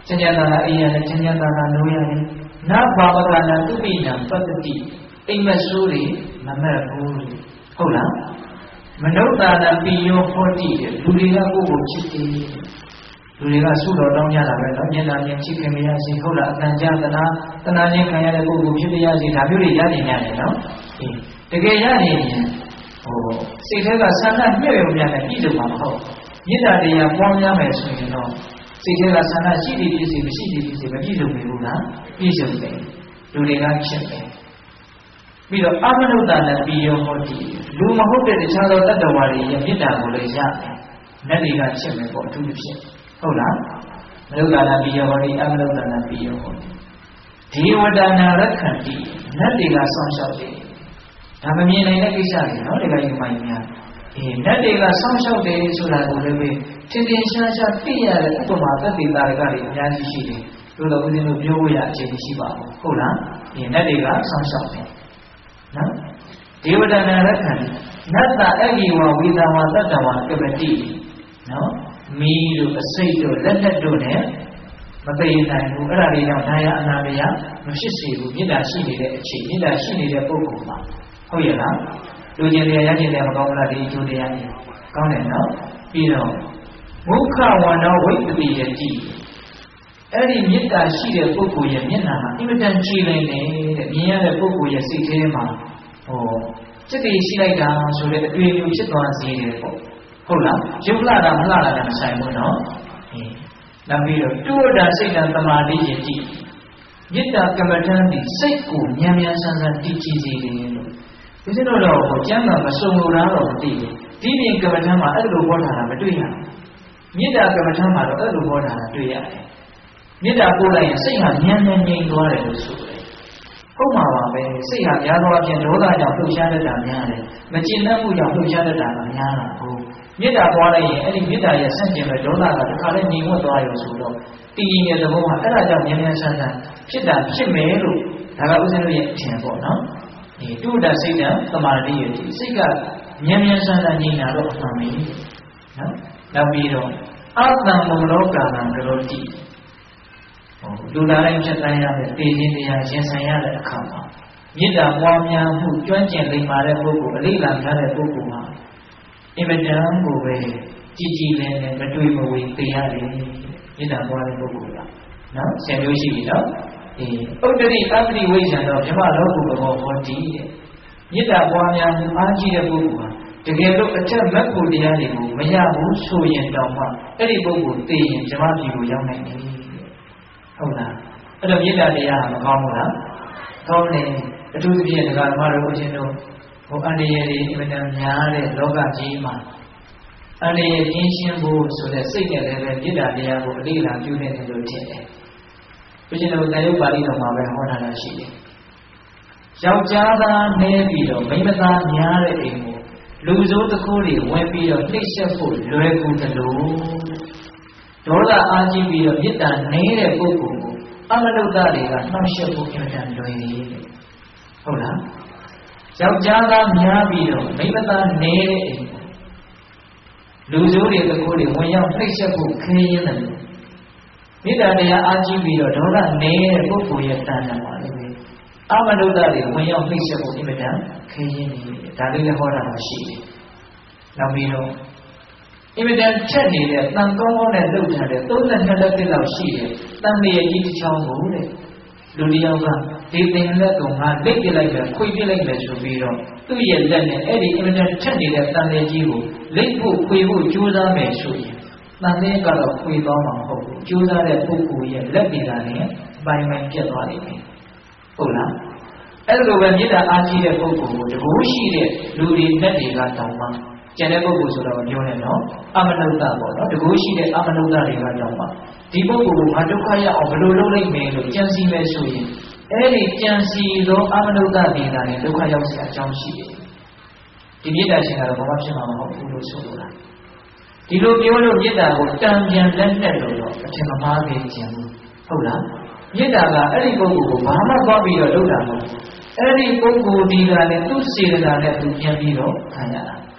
ချမ်းသာတာအိမ်ရတယ်ချမ်းသာတာနိုးရတယ်နာဘာဝကနာသူပိနံပတ္တိအိမ်မဆိုးတွေမမက်ဘူးဟုတ်လားမနုဿာနာပိယောဟောတိလူတွေကကိုယ့်ကိုချစ်တယ်လူတွေကဆုတော်တောင်းကြတာပဲနော်မျက်နှာမြင်ချစ်ခင်မရစေဟုတ်လားအတန်ကြာတနာချင်းခံရတဲ့ပုဂ္ဂိုလ်ဖြစ်ပြရစေဒါမျိုးတွေရနေရတယ်နော်တကယ်ရနေရင်စိတ်ထဲကဆန္ဒမြဲ့ရုံများနဲ့ပြည့်စုံမှာမဟုတ်မေတ္တာတရားပွားများမယ်ဆိုရင်တော့စိတ်ထဲကဆန္ဒရှိသည်ဖြစ်စေမရှိသည်ဖြစ်စေမပြည့်စုံဘူးလားပြည့်စုံတယ်လူတွေကချစ်တယ်ပြီးတော့အမနုဿာနဲ့ပြီးရောဟောတိလူမဟုတ်တဲ့တခြားသောတတ္တဝါတွေရဲ့မေတ္တာကိုလည်းရတယ်နတ်တွေကချစ်မယ်ပေါ့အထူးဖြစ်ဟုတ်လားမနုဿာနဲ့ပြီးရောဟောတိအမနုဿာနဲ့ပြီးရောဟောတိဒေဝတာနာရက္ခန္တိနတ်တွေကစောင့်ရှောက်တယ်ဒါမမြင်နိုင်တဲ့ကိစ္စတွေနော်ဒီကယူမိုင်းများနတ်တွေကစောင့်ရှောက်တယ်ဆိုတာကိုလည်းပဲထင်ထင်ရှားရှားသိရတဲ့ဥပမာသက်သေတာတွေကလည်းအများကြီးရှိတယ်တို့တော့ဦးဇင်းတို့ပြောဖို့ရအခြေအနေရှိပါဘူးဟုတ်လားနတ်တွေကစောင့်ရှောက်တယ်နော်ဒေဝတာနာရက္ခန္တိနတ္တအဂိဝဝိသဝတတ္တဝကပတိနော်မီးတို့အစိတ်တို့လက်လက်တို့နဲ့မသိနိုင်ဘူးအဲ့ဒါတွေကြောင့်ဒါရအနာမယမဖြစ်စေဘူးမေတ္တာရှိနေတဲ့အချိန်မေတ္တာရှိနေတဲ့ပုဂ္ဂိုလ်မှာဟုတ်ရဲ့လားလူကျင်တရားရကျင်တယ်မကောင်းလားဒီအကျိုးတရားကြီးကောင်းတယ်နော်ပြီးတော့မုခဝန္နောဝိပ္ပတိယတိအဲ့ဒီမေတ္တာရှိတဲ့ပုဂ္ဂိုလ်ရဲ့မျက်နှာမှာအင်မတန်ကြည်လင်နေတဲ့မြင်ရတဲ့ပုဂ္ဂိုလ်ရဲ့စိတ်ထဲမှာစိတ်တည်ရှိလိုက်တာဆိုတဲ့အတွေ့အကြုံဖြစ်သွားစေတယ်ပေါ့ဟုတ်လားရုပ်လာတာမလှတာလည်းမဆိုင်ဘူးနော်နောက်ပြီးတော့တုဝဒ္ဒစိတ်တံသမာဓိယတိမေတ္တာကမ္မထံဒီစိတ်ကိုမြန်မြန်ဆန်းဆန်းတည်ကြည်စေတယ်လို့ဒီစတော့တော့ကျမ်းစာမစုံလို့လားတော့မသိဘူးဒီပြင်ကမ္မထံမှာအဲ့လိုဟောထားတာမတွေ့ရဘူးမေတ္တာကမ္မထံမှာတော့အဲ့လိုဟောထားတာတွေ့ရတယ်မေတ္တာပို့လိုက်ရင်စိတ်ဟာမြန်မြန်ငြိမ်သွားတယ်လို့ဆိုတယ်ဟုတ်မှာပါပဲစိတ်ဟာများသောအားဖြင့်ဒေါသကြောင့်လှုပ်ရှားတတ်တာများတယ်မကျေနပ်မှုကြောင့်လှုပ်ရှားတတ်တာများတာဟုတ်မေတ္တာပွားလိုက်ရင်အဲ့ဒီမေတ္တာရဲ့ဆန့်ကျင်ဘက်ဒေါသကတခါလဲညီဝတ်သွားရုံဆိုတော့တည်ငြိမ်တဲ့သဘောကအဲ့ဒါကြောင့်မြန်မြန်ဆန်းဆန်းဖြစ်တာဖြစ်မယ်လို့ဒါကဥစဉ်တို့ရဲ့အထင်ပေါ့နော်တုဒ္ဒစိတ်တံသမာဓိယတိစိတ်ကမြန်မြန်ဆန်းဆန်းငြိမ်တာတော့အမှန်ပဲနော်နောက်ပြီးတော့အတ္တမလောကာနံကရောတိလူသားတိုင်းဖြတ်သန်းရတဲ့တည်ခြင်းတရားရင်ဆိုင်ရတဲ့အခါမှာမေတ္တာပွားများမှုကျွမ်းကျင်လိမ္မာတဲ့ပုဂ္ဂိုလ်အလေးလာထားတဲ့ပုဂ္ဂိုလ်ဟာအင်မတန်ကိုပဲကြည်ကြည်လင်လင်မတွေ့မဝေသိရတယ်မေတ္တာပွားတဲ့ပုဂ္ဂိုလ်ကနော်ဆယ်မျိုးရှိပြီနော်ဥဒ္ဒရိအပ္ပိဝိဇ္ဇံတော့မြမလောကုဘဘောဟောတိတဲ့မေတ္တာပွားများမှုအားကြီးတဲ့ပုဂ္ဂိုလ်ဟာတကယ်လို့အထက်မက်ဖို့တရားတွေကိုမရဘူးဆိုရင်တော့မှအဲ့ဒီပုဂ္ဂိုလ်သိရင်ဇမပြည်ကိုရောက်နိုင်တယ်ဟုတ်လားအဲ့တော့မေတ္တာတရားမကောင်းဘူးလားကောင်းတယ်အထူးသဖြင့်ဒကာဓမ္မတို့အချင်းတို့အန္တရာယ်တွေအမှန်တန်များတဲ့လောကကြီးမှာအန္တရာယ်ကင်းရှင်းဖို့ဆိုတဲ့စိတ်နဲ့လည်းပဲမေတ္တာတရားကိုအလေးလာပြုနေတယ်လို့ထင်တယ်ဘုရားတို့တယုတ်ပါဠိတော်မှာပဲဟောထားတာရှိတယ်ယောက်ျားသားနည်းပြီးတော့မိန်းမသားများတဲ့အိမ်ကိုလူဆိုးတခိုးတွေဝင်ပြီးတော့နှိမ့်ဆက်ဖို့လွယ်ကူတယ်လို့ဒေါသအားကြီးပြီးတော့မေတ္တာနည်းတဲ့ပုဂ္ဂိုလ်ကိုအမနုဿတွေကနှောင့်ယှက်ဖို့အင်မတန်လွယ်နေတယ်ဟုတ်လားယောက်ျားသားများပြီးတော့မိန်းမသားနည်းတဲ့အိမ်ကိုလူဆိုးတွေတခိုးတွေဝင်ရောက်နှိမ့်ဆက်ဖို့ခင်းရင်းတယ်မေတ္တာတရားအားကြီးပြီးတော့ဒေါသနည်းတဲ့ပုဂ္ဂိုလ်ရဲ့တဏ္ဍာပါလေအမနုဿတွေဝင်ရောက်နှိမ့်ဆက်ဖို့အင်မတန်ခင်းရင်းနေတယ်ဒါလေးလည်းဟောတာရှိတယ်နောက်ပြီးတော့အင်မတန်ထက်နေတဲ့တန်ကောင်းကောင်းနဲ့လှုပ်ထားတဲ့32လက်တစ်လောက်ရှိတဲ့တန်လျက်ကြီးတစ်ချောင်းကိုတဲ့လူတယောက်ကဒီသင်လက်ကိုငါလက်ပြလိုက်ပဲခွေပြလိုက်မယ်ဆိုပြီးတော့သူ့ရဲ့လက်နဲ့အဲ့ဒီအင်မတန်ထက်နေတဲ့တန်လျက်ကြီးကိုလက်ဖို့ခွေဖို့ကြိုးစားမယ်ဆိုရင်တန်လျက်ကတော့ခွေသွားမှာမဟုတ်ဘူးကြိုးစားတဲ့ပုဂ္ဂိုလ်ရဲ့လက်ပြတာနဲ့ပိုင်းပိုင်းပြတ်သွားလိမ့်မယ်ဟုတ်လားအဲ့လိုပဲမေတ္တာအားကြီးတဲ့ပုဂ္ဂိုလ်ကိုတကူရှိတဲ့လူတွေလက်တွေကတောင်းမှကျန်တဲ့ပုဂ္ဂိုလ်ဆိုတော့ပြောနေတော့အမနုဿပေါ့နော်တကူရှိတဲ့အမနုဿတွေကတောင်းမှဒီပုဂ္ဂိုလ်ကိုငါဒုက္ခရအောင်ဘယ်လိုလုပ်လိုက်မယ်လို့ကြံစည်မယ်ဆိုရင်အဲ့ဒီကြံစည်သောအမနုဿဒေတာနဲ့ဒုက္ခရောက်စရာအကြောင်းရှိတယ်ဒီမေတ္တာရှင်ကတော့ဘာမှဖြစ်မှာမဟုတ်ဘူးလို့ဆိုလိုတာဒီလိုပြောလို့မေတ္တာကိုတန်ပြန်လက်နဲ့လို့တော့အထင်မမှားခဲ့ခြင်းဘူးဟုတ်လားမေတ္တာကအဲ့ဒီပုဂ္ဂိုလ်ကိုဘာမှသွားပြီးတော့လုပ်တာမဟုတ်အဲ့ဒီပုဂ္ဂိုလ်ဒီကလည်းသူ့စေတနာနဲ့သူပြန်ပြီးတော့ခံရတာ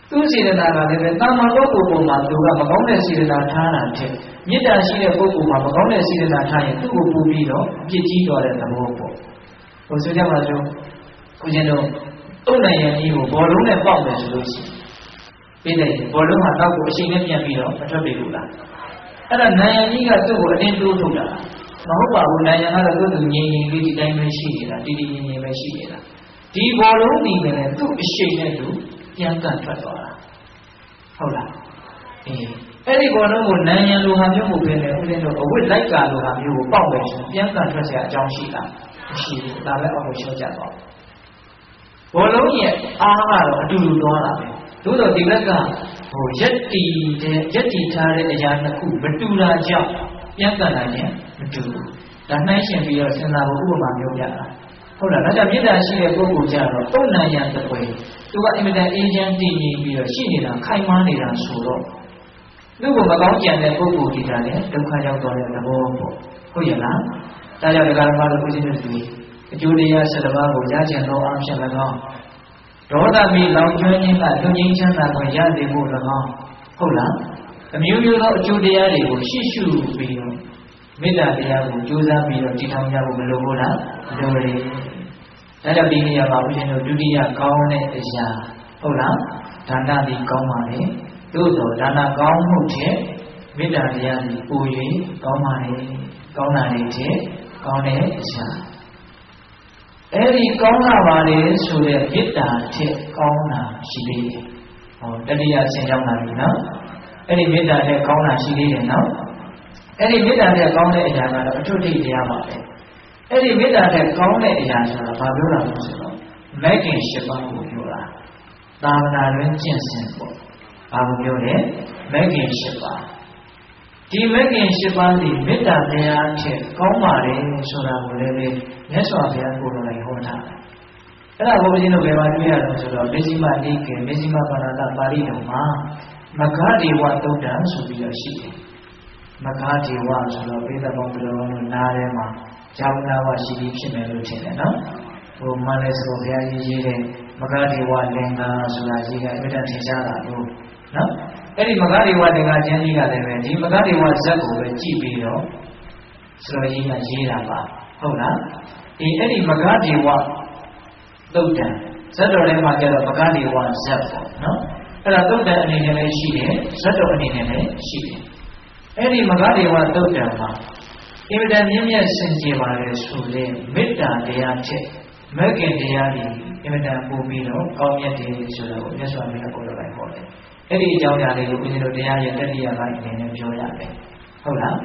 သူစေတနာကလည်းပဲတာမန်ပုဂ္ဂိုလ်ပေါ်မှာသူကမကောင်းတဲ့စေတနာထားတာတဲ့မေတ္တာရှိတဲ့ပုဂ္ဂိုလ်မှာမကောင်းတဲ့စေတနာထားရင်သူ့ကိုပူပြီးတော့အပြစ်ကြီးတော်တဲ့သဘောပေါ့ဟိုဆိုကြပါစို့ကိုကျင်တို့တုံးနိုင်ရကြီးကိုဘောလုံးနဲ့ပေါက်တယ်ဆိုလို့ရှိရင်ပြီးတယ်ဘောလုံးကတောက်ကိုအချိန်နဲ့ပြန်ပြီးတော့မထွက်ပြေဘူးလားအဲ့ဒါနိုင်ရကြီးကသူ့ကိုအတင်းတိုးထုတ်တာမဟုတ်ပါဘူးနိုင်ရကတော့သူ့ငြိမ်ငြိမ်လေးဒီတိုင်းပဲရှိနေတာတည်တည်ငြိမ်ငြိမ်ပဲရှိနေတာဒီဘောလုံးဒီကလည်းသူ့အချိန်နဲ့သူပြန်ကန့်ထွက်သွားတာဟုတ်လားအဲ့ဒီဘောလုံးကိုနိုင်ရလိုဟာမျိုးကိုပဲလေဦးဇင်းတို့အဝိလိုက်ကာလိုဟာမျိုးကိုပေါက်ပဲဆိုပြန်ကန့်ထွက်เสียအကြောင်းရှိတာမရှိဘူးဒါလည်းအောက်ကိုရှော့ကြတော့ဘောလုံးရဲ့အားကတော့အတူတူသွားတာပဲသို့တော့ဒီဘက်ကဟိုရက်တီထားတဲ့အရာတစ်ခုမတူတာကြောင့်ပြန်ကန့်လာရင်မတူဘူးဒါနှိုင်းရှင်ပြီးတော့စဉ်းစားဖို့ဥပမာမျိုးပြတာဟုတ်လားဒါကြောင့်မေတ္တာရှိတဲ့ပုဂ္ဂိုလ်ကြတော့ပုံနာရတဲ့ပွဲသူကအင်မတန်အေးချမ်းတည်ငြိမ်ပြီးတော့ရှိနေတာခိုင်မာနေတာဆိုတော့သူ့ကိုမကောင်းကြံတဲ့ပုဂ္ဂိုလ်ဒီကလည်းဒုက္ခရောက်သွားတဲ့သဘောပေါ့ဟုတ်ရဲ့လားဒါကြောင့်ဒကာမတို့ကိုရှင်းနေပြီအကျိုးတရား7ပါးကိုရကျင်သောအဖြစ်၎င်းဒေါသမီလောင်ကျွမ်းခြင်းကလူငြိမ်းချမ်းသာကိုရစေဖို့၎င်းဟုတ်လားအမျိုးမျိုးသောအကျိုးတရားတွေကိုရှိရှုပြီးတော့မေတ္တာတရားကိုကြိုးစားပြီးတော့တည်ထောင်ကြဖို့မလိုဘူးလားလိုတယ်ဒါကြောင့်ဒီနေရာမှာဦးဇင်းတို့ဒုတိယကောင်းတဲ့အရာဟုတ်လားဒါနဒီကောင်းပါလေသို့တော်ဒါနကောင်းမှုဖြင့်မေတ္တာတရားကိုပို၍ကောင်းပါလေကောင်းတာတွေဖြင့်ကောင်းတဲ့အရာအဲ့ဒီကောင်းတာပါလေဆိုတဲ့မေတ္တာဖြင့်ကောင်းတာရှိသေးတယ်ဟောတတိယအဆင့်ရောက်လာပြီနော်အဲ့ဒီမေတ္တာဖြင့်ကောင်းတာရှိသေးတယ်နော်အဲ့ဒီမေတ္တာဖြင့်ကောင်းတဲ့အရာကတော့အထွတ်ထိပ်တရားပါပဲအဲ့ဒီမေတ္တာဖြင့်ကောင်းတဲ့အရာဆိုတာဘာပြောတာလဲဆိုတော့မဂ်ခင်၈ပါးကိုပြောတာသာသနာတွင်ကျင့်စဉ်ပေါ့ဘာကိုပြောလဲမဂ်ခင်၈ပါးဒီမဂ်ခင်၈ပါးဒီမေတ္တာတရားဖြင့်ကောင်းပါတယ်ဆိုတာကိုလည်းမြတ်စွာဘုရားကိုယ်တော်တိုင်ဟောထားတယ်အဲ့ဒါကိုဘုရားတို့ဘယ်မှာတွေ့ရလဲဆိုတော့မေဇိမနိကေမေဇိမပါဏာတပါဠိတော်မှာမဂ္ဂဒေဝသုတ်တံဆိုပြီးတော့ရှိတယ်မဂ္ဂဒေဝဆိုတော့ပိဋကပေါင်းတော်တို့နားထဲမှာကျောင်းသားဝရှိပြီးဖြစ်မယ်လို့ထင်တယ်နော်ဟိုမှလည်းဆိုဘုရားကြီးရေးတဲ့မဂ္ဂဒေဝလင်္ကာဆိုတာကြီးကအမြဲတမ်းထင်ရှားတာလို့နော်အဲ့ဒီမဂ္ဂဒေဝလင်္ကာကျမ်းကြီးကလည်းပဲဒီမဂ္ဂဒေဝဇတ်ကိုပဲကြည့်ပြီးတော့ဆိုတော့ကြီးကရေးတာပါဟုတ်လားအဲ့ဒီမဂ္ဂဒေဝသုတ်တံဇတ်တော်ထဲမှာကျတော့မဂ္ဂဒေဝဇတ်ပေါ့နော်အဲ့ဒါသုတ်တံအနေနဲ့လည်းရှိတယ်ဇတ်တော်အနေနဲ့လည်းရှိတယ်အဲ့ဒီမဂ္ဂဒေဝသုတ်တံမှာအင်မတန်မြင့်မြတ်စင်ကြယ်ပါလေဆိုတဲ့မေတ္တာတရားချက်မဂ္ဂင်တရားကြီးအင်မတန်ပို့ပြီးတော့ကောင်းမြတ်တယ်ဆိုတော့မြတ်စွာဘုရားကိုယ်တော်တိုင်ဟောတယ်အဲ့ဒီအကြောင်းအရာလေးကိုဦးဇင်းတို့တရားရဲ့တတိယပိုင်းအနေနဲ့ပြောရတယ်ဟုတ်လား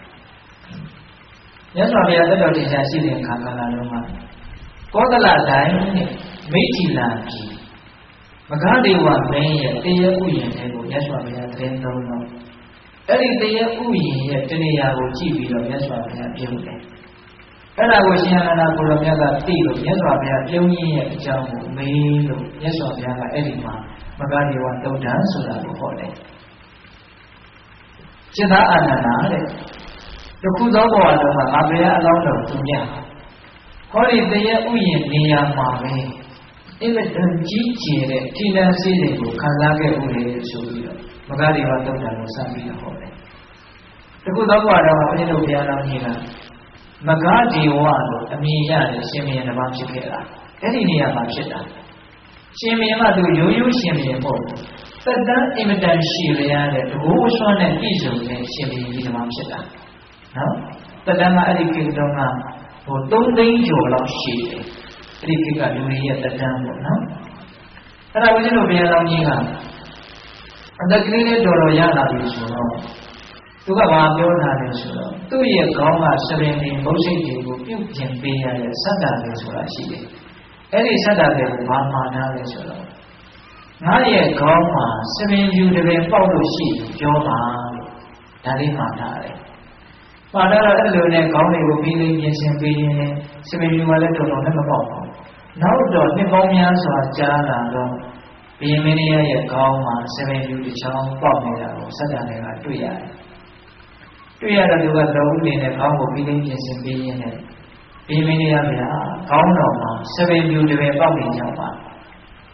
မြတ်စွာဘုရားတက်တော်တရားရှိတဲ့အခါကာလလုံးမှာကောသလတိုင်းနဲ့မိထီလာပြည်မဂ္ဂဒေဝမင်းရဲ့တရားဥယျာဉ်တွေကိုမြတ်စွာဘုရားသတင်းသုံးတော့အဲ့ဒီတရားဥယျာဉ်ရဲ့တနေရာကိုကြည့်ပြီးတော့မြတ်စွာဘုရားပြုတယ်အဲ့ဒါကိုရှင်အနန္ဒကိုရောမြတ်ကသိလို့မြတ်စွာဘုရားပြုံးရင်းရဲ့အကြောင်းကိုမေးလို့မြတ်စွာဘုရားကအဲ့ဒီမှာမဂ္ဂဒေဝသုတ်တံဆိုတာကိုဟောတယ်จิตตအာနန္ဒတဲ့တခုသောဘဝလုံးမှာငါဘုရားအလောင်းတော်သူမြတ်ဟောဒီတရားဥယျာဉ်နေရာမှာပဲအင်မတန်ကြီးကျယ်တဲ့ထိနှံစည်းတွေကိုခံစားခဲ့ဦးလေဆိုပြီးတော့မဂ္ဂဒေဝသုတ်တံကိုစပြီးတော့ဟောတယ်တခုသောဘဝလုံးမှာဘုရားတော်ဘုရားတော်ကြီးကမဂ္ဂဒေဝလို့အမည်ရတဲ့ရှင်ဘုရင်တစ်ပါးဖြစ်ခဲ့တာအဲ့ဒီနေရာမှာဖြစ်တာရှင်ဘုရင်ကသူရိုးရိုးရှင်ဘုရင်ပေါ့သက်တမ်းအင်မတန်ရှိရတဲ့တဘိုးဆွမ်းနဲ့ပြည့်စုံတဲ့ရှင်ဘုရင်ကြီးတစ်ပါးဖြစ်တာနော်သက်တမ်းကအဲ့ဒီကိစ္စတော့ကဟို3သိန်းကျော်လောက်ရှိတယ်အဲ့ဒီကိစ္စလူတွေရဲ့သက်တမ်းပေါ့နော်အဲ့ဒါဘုရားတို့ဘုရားတော်ကြီးကအသက်ကလေးလေးတော်တော်ရလာပြီဆိုတော့သူကဘာပြောတာလဲဆိုတော့သူ့ရဲ့ခေါင်းကစပင်ပင်ဘုတ်စိတ်တွေကိုပြုတ်ပြင်ပေးရတဲ့စတ္တတွေဆိုတာရှိတယ်။အဲ့ဒီစတ္တတွေကိုဘာမှားတာလဲဆိုတော့ငါရဲ့ခေါင်းမှာစပင်ယူတစ်ပင်ပေါက်လို့ရှိပြောပါလို့ဒါလေးမှားတာလေ။မှားတော့အဲ့လိုနဲ့ခေါင်းတွေကိုပြီးလေးပြင်ဆင်ပေးရင်းစပင်ယူကလည်းတော်တော်နဲ့မပေါက်ဘူး။နောက်တော့နှစ်ပေါင်းများစွာကြာလာတော့ဘုရင်မင်းရဲ့ခေါင်းမှာစပင်ယူတစ်ချောင်းပေါက်နေတာကိုစတ္တတွေကတွေ့ရတယ်။တွေ့ရတဲ့သူကတော်ဦးနေနဲ့ခေါင်းကိုပြီးလေးပြင်ဆင်ပေးရင်းနဲ့ဘီမင်းရဗျာခေါင်းတော်မှာစပင်ပြူတစ်ပင်ပေါက်နေကြပါ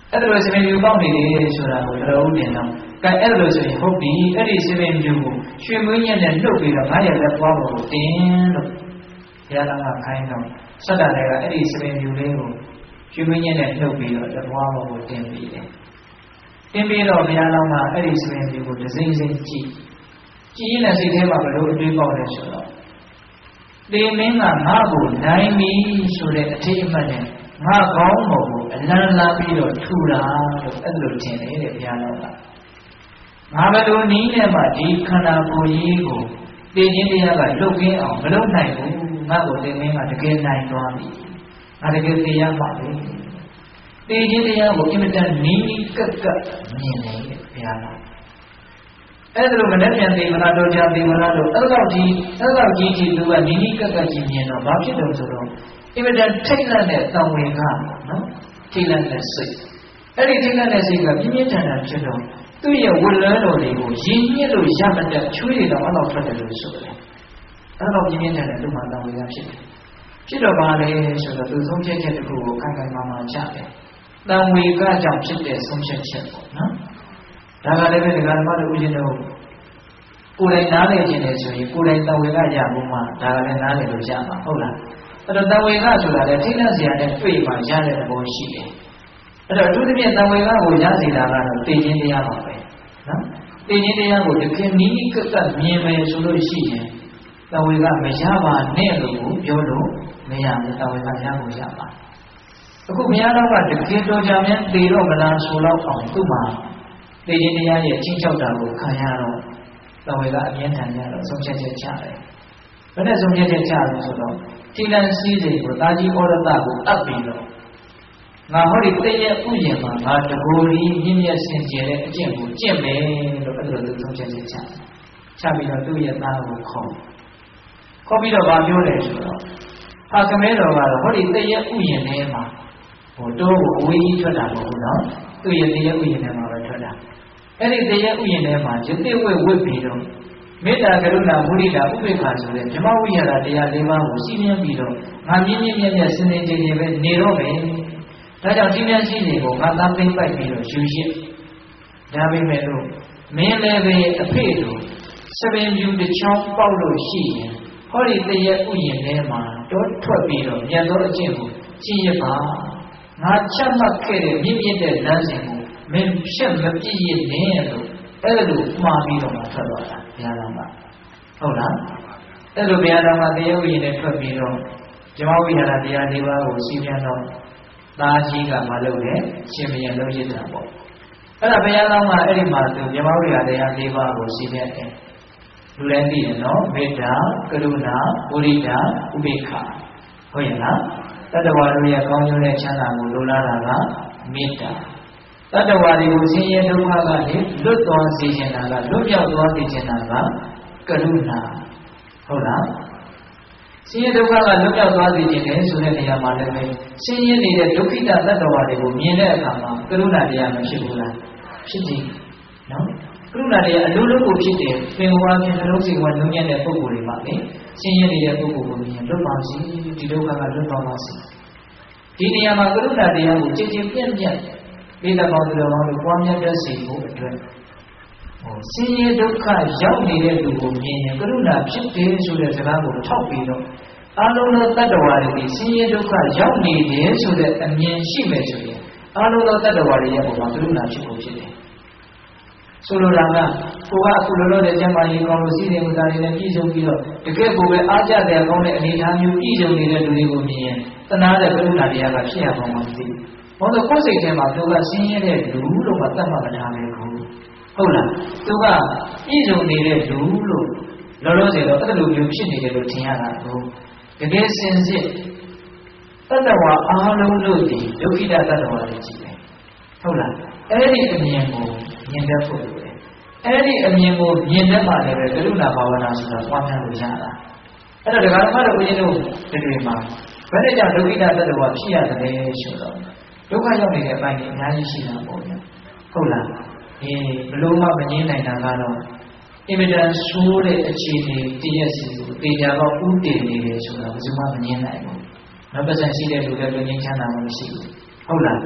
အဲ့ဒါလိုစေမပြူပေါက်နေတယ်ဆိုတာကိုတော်ဦးတင်တော့ကဲအဲ့လိုဆိုရင်ဟုတ်ပြီအဲ့ဒီစေမပြူကိုရွှေမွေးညက်နဲ့နှုတ်ပြီးတော့9ရက်လက်ပွားဖို့တင်းလို့ဘုရားတော်ကခိုင်းတော့ဆက်တာလည်းအဲ့ဒီစေမပြူလေးကိုရွှေမွေးညက်နဲ့နှုတ်ပြီးတော့လက်ပွားဖို့တင်းပြီးတယ်တင်းပြီးတော့ဘုရားတော်ကအဲ့ဒီစေမပြူကိုတစ်စိမ့်စိမ့်ကြည့်ရင်လည်းစိတ်ထဲမှာဘယ်လိုအတွေးပေါက်လဲဆိုတော့တေမင်းကငါ့ကိုနိုင်ပြီဆိုတဲ့အထိတ်အမှတ်နဲ့ငါကောင်းမကိုအလန်းလာပြီးတော့ထူတာလို့အဲ့လိုထင်တယ်တဲ့ဘုရားတော်ကငါဘယ်လိုနည်းနဲ့မှဒီခန္ဓာကိုယ်ကြီးကိုသိခြင်းတရားကလွတ်ကင်းအောင်မလုပ်နိုင်ဘူးငါ့ကိုတေမင်းကတကယ်နိုင်သွားပြီငါတကယ်သိရမှာပဲသိခြင်းတရားကိုအင်မတန်နီးနီးကပ်ကပ်မြင်တယ်ဘုရားတော်အဲ့ဒါလိုမနဲ့ပြန်သိမလားတော့ကြာသိမလားတော့အဲ့လောက်ကြီးကြည့်သူကနီးနီးကပ်ကပ်ကြည့်မြင်တော့ဘာဖြစ်တော့ဆိုတော့အင်မတန်ထိတ်လန့်တဲ့တောင်ဝင်ကနော်ထိတ်လန့်တဲ့စိတ်အဲ့ဒီထိတ်လန့်တဲ့စိတ်ကပြင်းပြင်းထန်ထန်ဖြစ်တော့သူ့ရဲ့ဝလန်းတော်တွေကိုရင်းညစ်လို့ရမတဲ့ချွေးတွေတော့အဲ့လောက်ထွက်တယ်လို့ဆိုတယ်အဲ့တော့ပြင်းပြင်းထန်ထန်သူ့မှာတောင်ဝင်ကဖြစ်တယ်ဖြစ်တော့ပါလေဆိုတော့သူဆုံးဖြတ်ချက်တစ်ခုကိုခိုင်ခိုင်မာမာချတယ်တောင်ဝင်ကကြောင့်ဖြစ်တဲ့ဆုံးဖြတ်ချက်ပေါ့နော်ဒါကလည်းပဲဒီကရမတို့ဦးဇင်းတို့ကိုယ်တိုင်နားလည်ခြင်းနဲ့ဆိုရင်ကိုယ်တိုင်တောင်ဝင်ကရဖို့မှဒါကလည်းနားလည်လို့ရမှာဟုတ်လားအဲ့တော့တဝေကဆိုတာလည်းထိတ်လန့်စရာနဲ့တွေ့မှရတဲ့သဘောရှိတယ်အဲ့တော့အထူးသဖြင့်တဝေကကိုရစေတာကတော့သိခြင်းတရားပါပဲနော်သိခြင်းတရားကိုတကယ်နီးနီးကပ်ကပ်မြင်မယ်ဆိုလို့ရှိရင်တဝေကမရပါနဲ့လို့ပြောလို့မရဘူးတဝေကရဖို့ရပါအခုဘုရားတော်ကတကယ်တော်ကြမြတ်သိတော့မလားဆိုတော့အောင်သူ့မှာသိခြင်းတရားရဲ့ချင်းချောက်တာကိုခံရတော့တဝေကအမြဲတမ်းရတော့ဆုံးဖြတ်ချက်ချတယ်ဘယ်နဲ့ဆုံးဖြတ်ချက်ချလို့ဆိုတော့ထိလန်းစည်းစိမ်ကိုတာကြီးဩရတကိုအပ်ပြီးတော့ငါဟောဒီတည့်ရဲ့ဥယျာဉ်မှာငါတကိုယ်ကြီးမြင့်မြတ်စင်ကြယ်တဲ့အကျင့်ကိုကျင့်မယ်လို့အဲ့လိုသူဆုံးဖြတ်ချက်ချပြီးတော့သူ့ရဲ့သားကိုခေါ်ပြီးတော့ဗာပြောတယ်ဆိုတော့ဟာကမဲတော်ကတော့ဟောဒီတည့်ရဲ့ဥယျာဉ်ထဲမှာဟိုတိုးကိုအဝေးကြီးထွက်တာမဟုတ်ဘူးနော်သူ့ရဲ့တည့်ရဲ့ဥယျာဉ်ထဲမှာပဲထွက်တာအဲ့ဒီတည့်ရဲ့ဥယျာဉ်ထဲမှာယသိဝိဝိပြီးတော့မေတ္တာကရုဏာမုဒိတာဥပေက္ခဆိုတဲ့ဓမ္မဝိဟာရတရား၄ပါးကိုစီးမြင်ပြီးတော့ငါမြင့်မြင့်မြတ်မြတ်စင်စင်ကြယ်ကြယ်ပဲနေတော့မယ်။ဒါကြောင့်စီးမြင်ရှိနေကိုငါသားသိမ့်ပိုက်ပြီးတော့ယူရစ်။ဒါပေမဲ့လို့မင်းလည်းပဲအဖေတို့စပင်ပြူတစ်ချောင်းပေါက်လို့ရှိရင်ဟောဒီတည့်ရဲ့ဥယျာဉ်ထဲမှာတောထွက်ပြီးတော့မြတ်သောအကျင့်ကိုကျင့်ရပါ။ငါချက်မှတ်ခဲ့တဲ့မြင့်မြတ်တဲ့လမ်းစဉ်ကိုမင်းဖြတ်မပြည့်ရနဲ့လို့အဲ့လိုမှားပြီးတော့မှထွက်သွားတာဘုရားတော်ကဟုတ်လားအဲ့လိုဘုရားတော်ကတရားဥယျာဉ်နဲ့ထွက်ပြီးတော့ဇမဝိဟာရတရား၄ပါးကိုစီးပြန်တော့သားကြီးကမလုပ်နဲ့ရှင်မယံလုံးရစ်တာပေါ့အဲ့ဒါဘုရားတော်ကအဲ့ဒီမှာသူဇမဝိဟာရတရား၄ပါးကိုစီးပြန်တယ်လူလည်းသိတယ်နော်မေတ္တာကရုဏာမုဒိတာဥပေက္ခဟုတ်ရဲ့လားတတ္တဝါတို့ရဲ့ကောင်းကျိုးနဲ့ချမ်းသာကိုလိုလားတာကမေတ္တာတတ္တဝါတွေကိုဆင်းရဲဒုက္ခကနေလွတ်သွားစေချင်တာကလွတ်မြောက်သွားစေချင်တာကကရုဏာဟုတ်လားဆင်းရဲဒုက္ခကလွတ်မြောက်သွားစေချင်တယ်ဆိုတဲ့နေရာမှာလည်းပဲဆင်းရဲနေတဲ့ဒုက္ခိတတတ္တဝါတွေကိုမြင်တဲ့အခါမှာကရုဏာတရားမဖြစ်ဘူးလားဖြစ်တယ်နော်ကရုဏာတရားအလိုလိုကိုဖြစ်တယ်ပင်ဝါဖြစ်နှလုံးစိတ်ဝါနုညံ့တဲ့ပုဂ္ဂိုလ်တွေမှာလေဆင်းရဲနေတဲ့ပုဂ္ဂိုလ်ကိုမြင်လွတ်ပါစေဒီဒုက္ခကလွတ်သွားပါစေဒီနေရာမှာကရုဏာတရားကိုကြည်ကြည်ပြန့်ပြန့်ပိဋကပေါင်းတော်ကောင်းတို့ပွားများတတ်စေဖို့အတွက်ဆင်းရဲဒုက္ခရောက်နေတဲ့လူကိုမြင်ရင်ကရုဏာဖြစ်တယ်ဆိုတဲ့စကားကိုထောက်ပြီးတော့အလုံးစုံတတ္တဝါတွေဆင်းရဲဒုက္ခရောက်နေတယ်ဆိုတဲ့အမြင်ရှိမယ်ဆိုရင်အလုံးစုံတတ္တဝါတွေရဲ့ပုံမှာကရုဏာဖြစ်ဖို့ဖြစ်တယ်ဆိုလိုတာကကိုကအခုလောလောဆယ်ကျမ်းမာရေးကောင်းလို့စီးတယ်မူတာတွေနဲ့ပြည့်စုံပြီးတော့တကယ်ကိုပဲအားကျတဲ့ကောင်းတဲ့အနေအထားမျိုးပြည့်စုံနေတဲ့လူတွေကိုမြင်ရင်တနာတဲ့ကရုဏာတရားကဖြစ်ရပါမှာမသိဘူးဘာလို့ကိုယ်စိတ်ထဲမှာသူကဆင်းရဲတဲ့လူလို့မှသတ်မှတ်မထားနိုင်ဘူးဟုတ်လားသူကပြည့်စုံနေတဲ့လူလို့လောလောဆယ်တော့အဲ့လိုမျိုးဖြစ်နေတယ်လို့ထင်ရတာကိုတကယ်စင်စစ်တတ္တဝါအားလုံးလို့ဒီဒုက္ခိတတတ္တဝါတွေကြီးတယ်ဟုတ်လားအဲ့ဒီအမြင်ကိုမြင်တတ်ဖို့လိုတယ်အဲ့ဒီအမြင်ကိုမြင်တတ်မှလည်းပဲကရုဏာဘာဝနာဆိုတာပွားများလို့ရတာအဲ့တော့ဒကာဓမ္မတို့ဦးဇင်းတို့တွေမှာဘယ်နဲ့ကြောင့်ဒုက္ခိတတတ္တဝါဖြစ်ရတယ်ဆိုတော့ဒုက္ခရောက်နေတဲ့အပိုင်းကြီးအများကြီးရှိတာပေါ့ဗျာဟုတ်လားဘလို့မှမငြင်းနိုင်တာကတော့အင်မတန်ဆိုးတဲ့အခြေအနေတည့်ရက်စီကိုတေချာတော့ဥတည်နေတယ်ဆိုတာဘယ်သူမှမငြင်းနိုင်ဘူးနောက်ပတ်စံရှိတဲ့လူတွေလည်းငြင်းချမ်းသာမှမရှိဘူးဟုတ်လား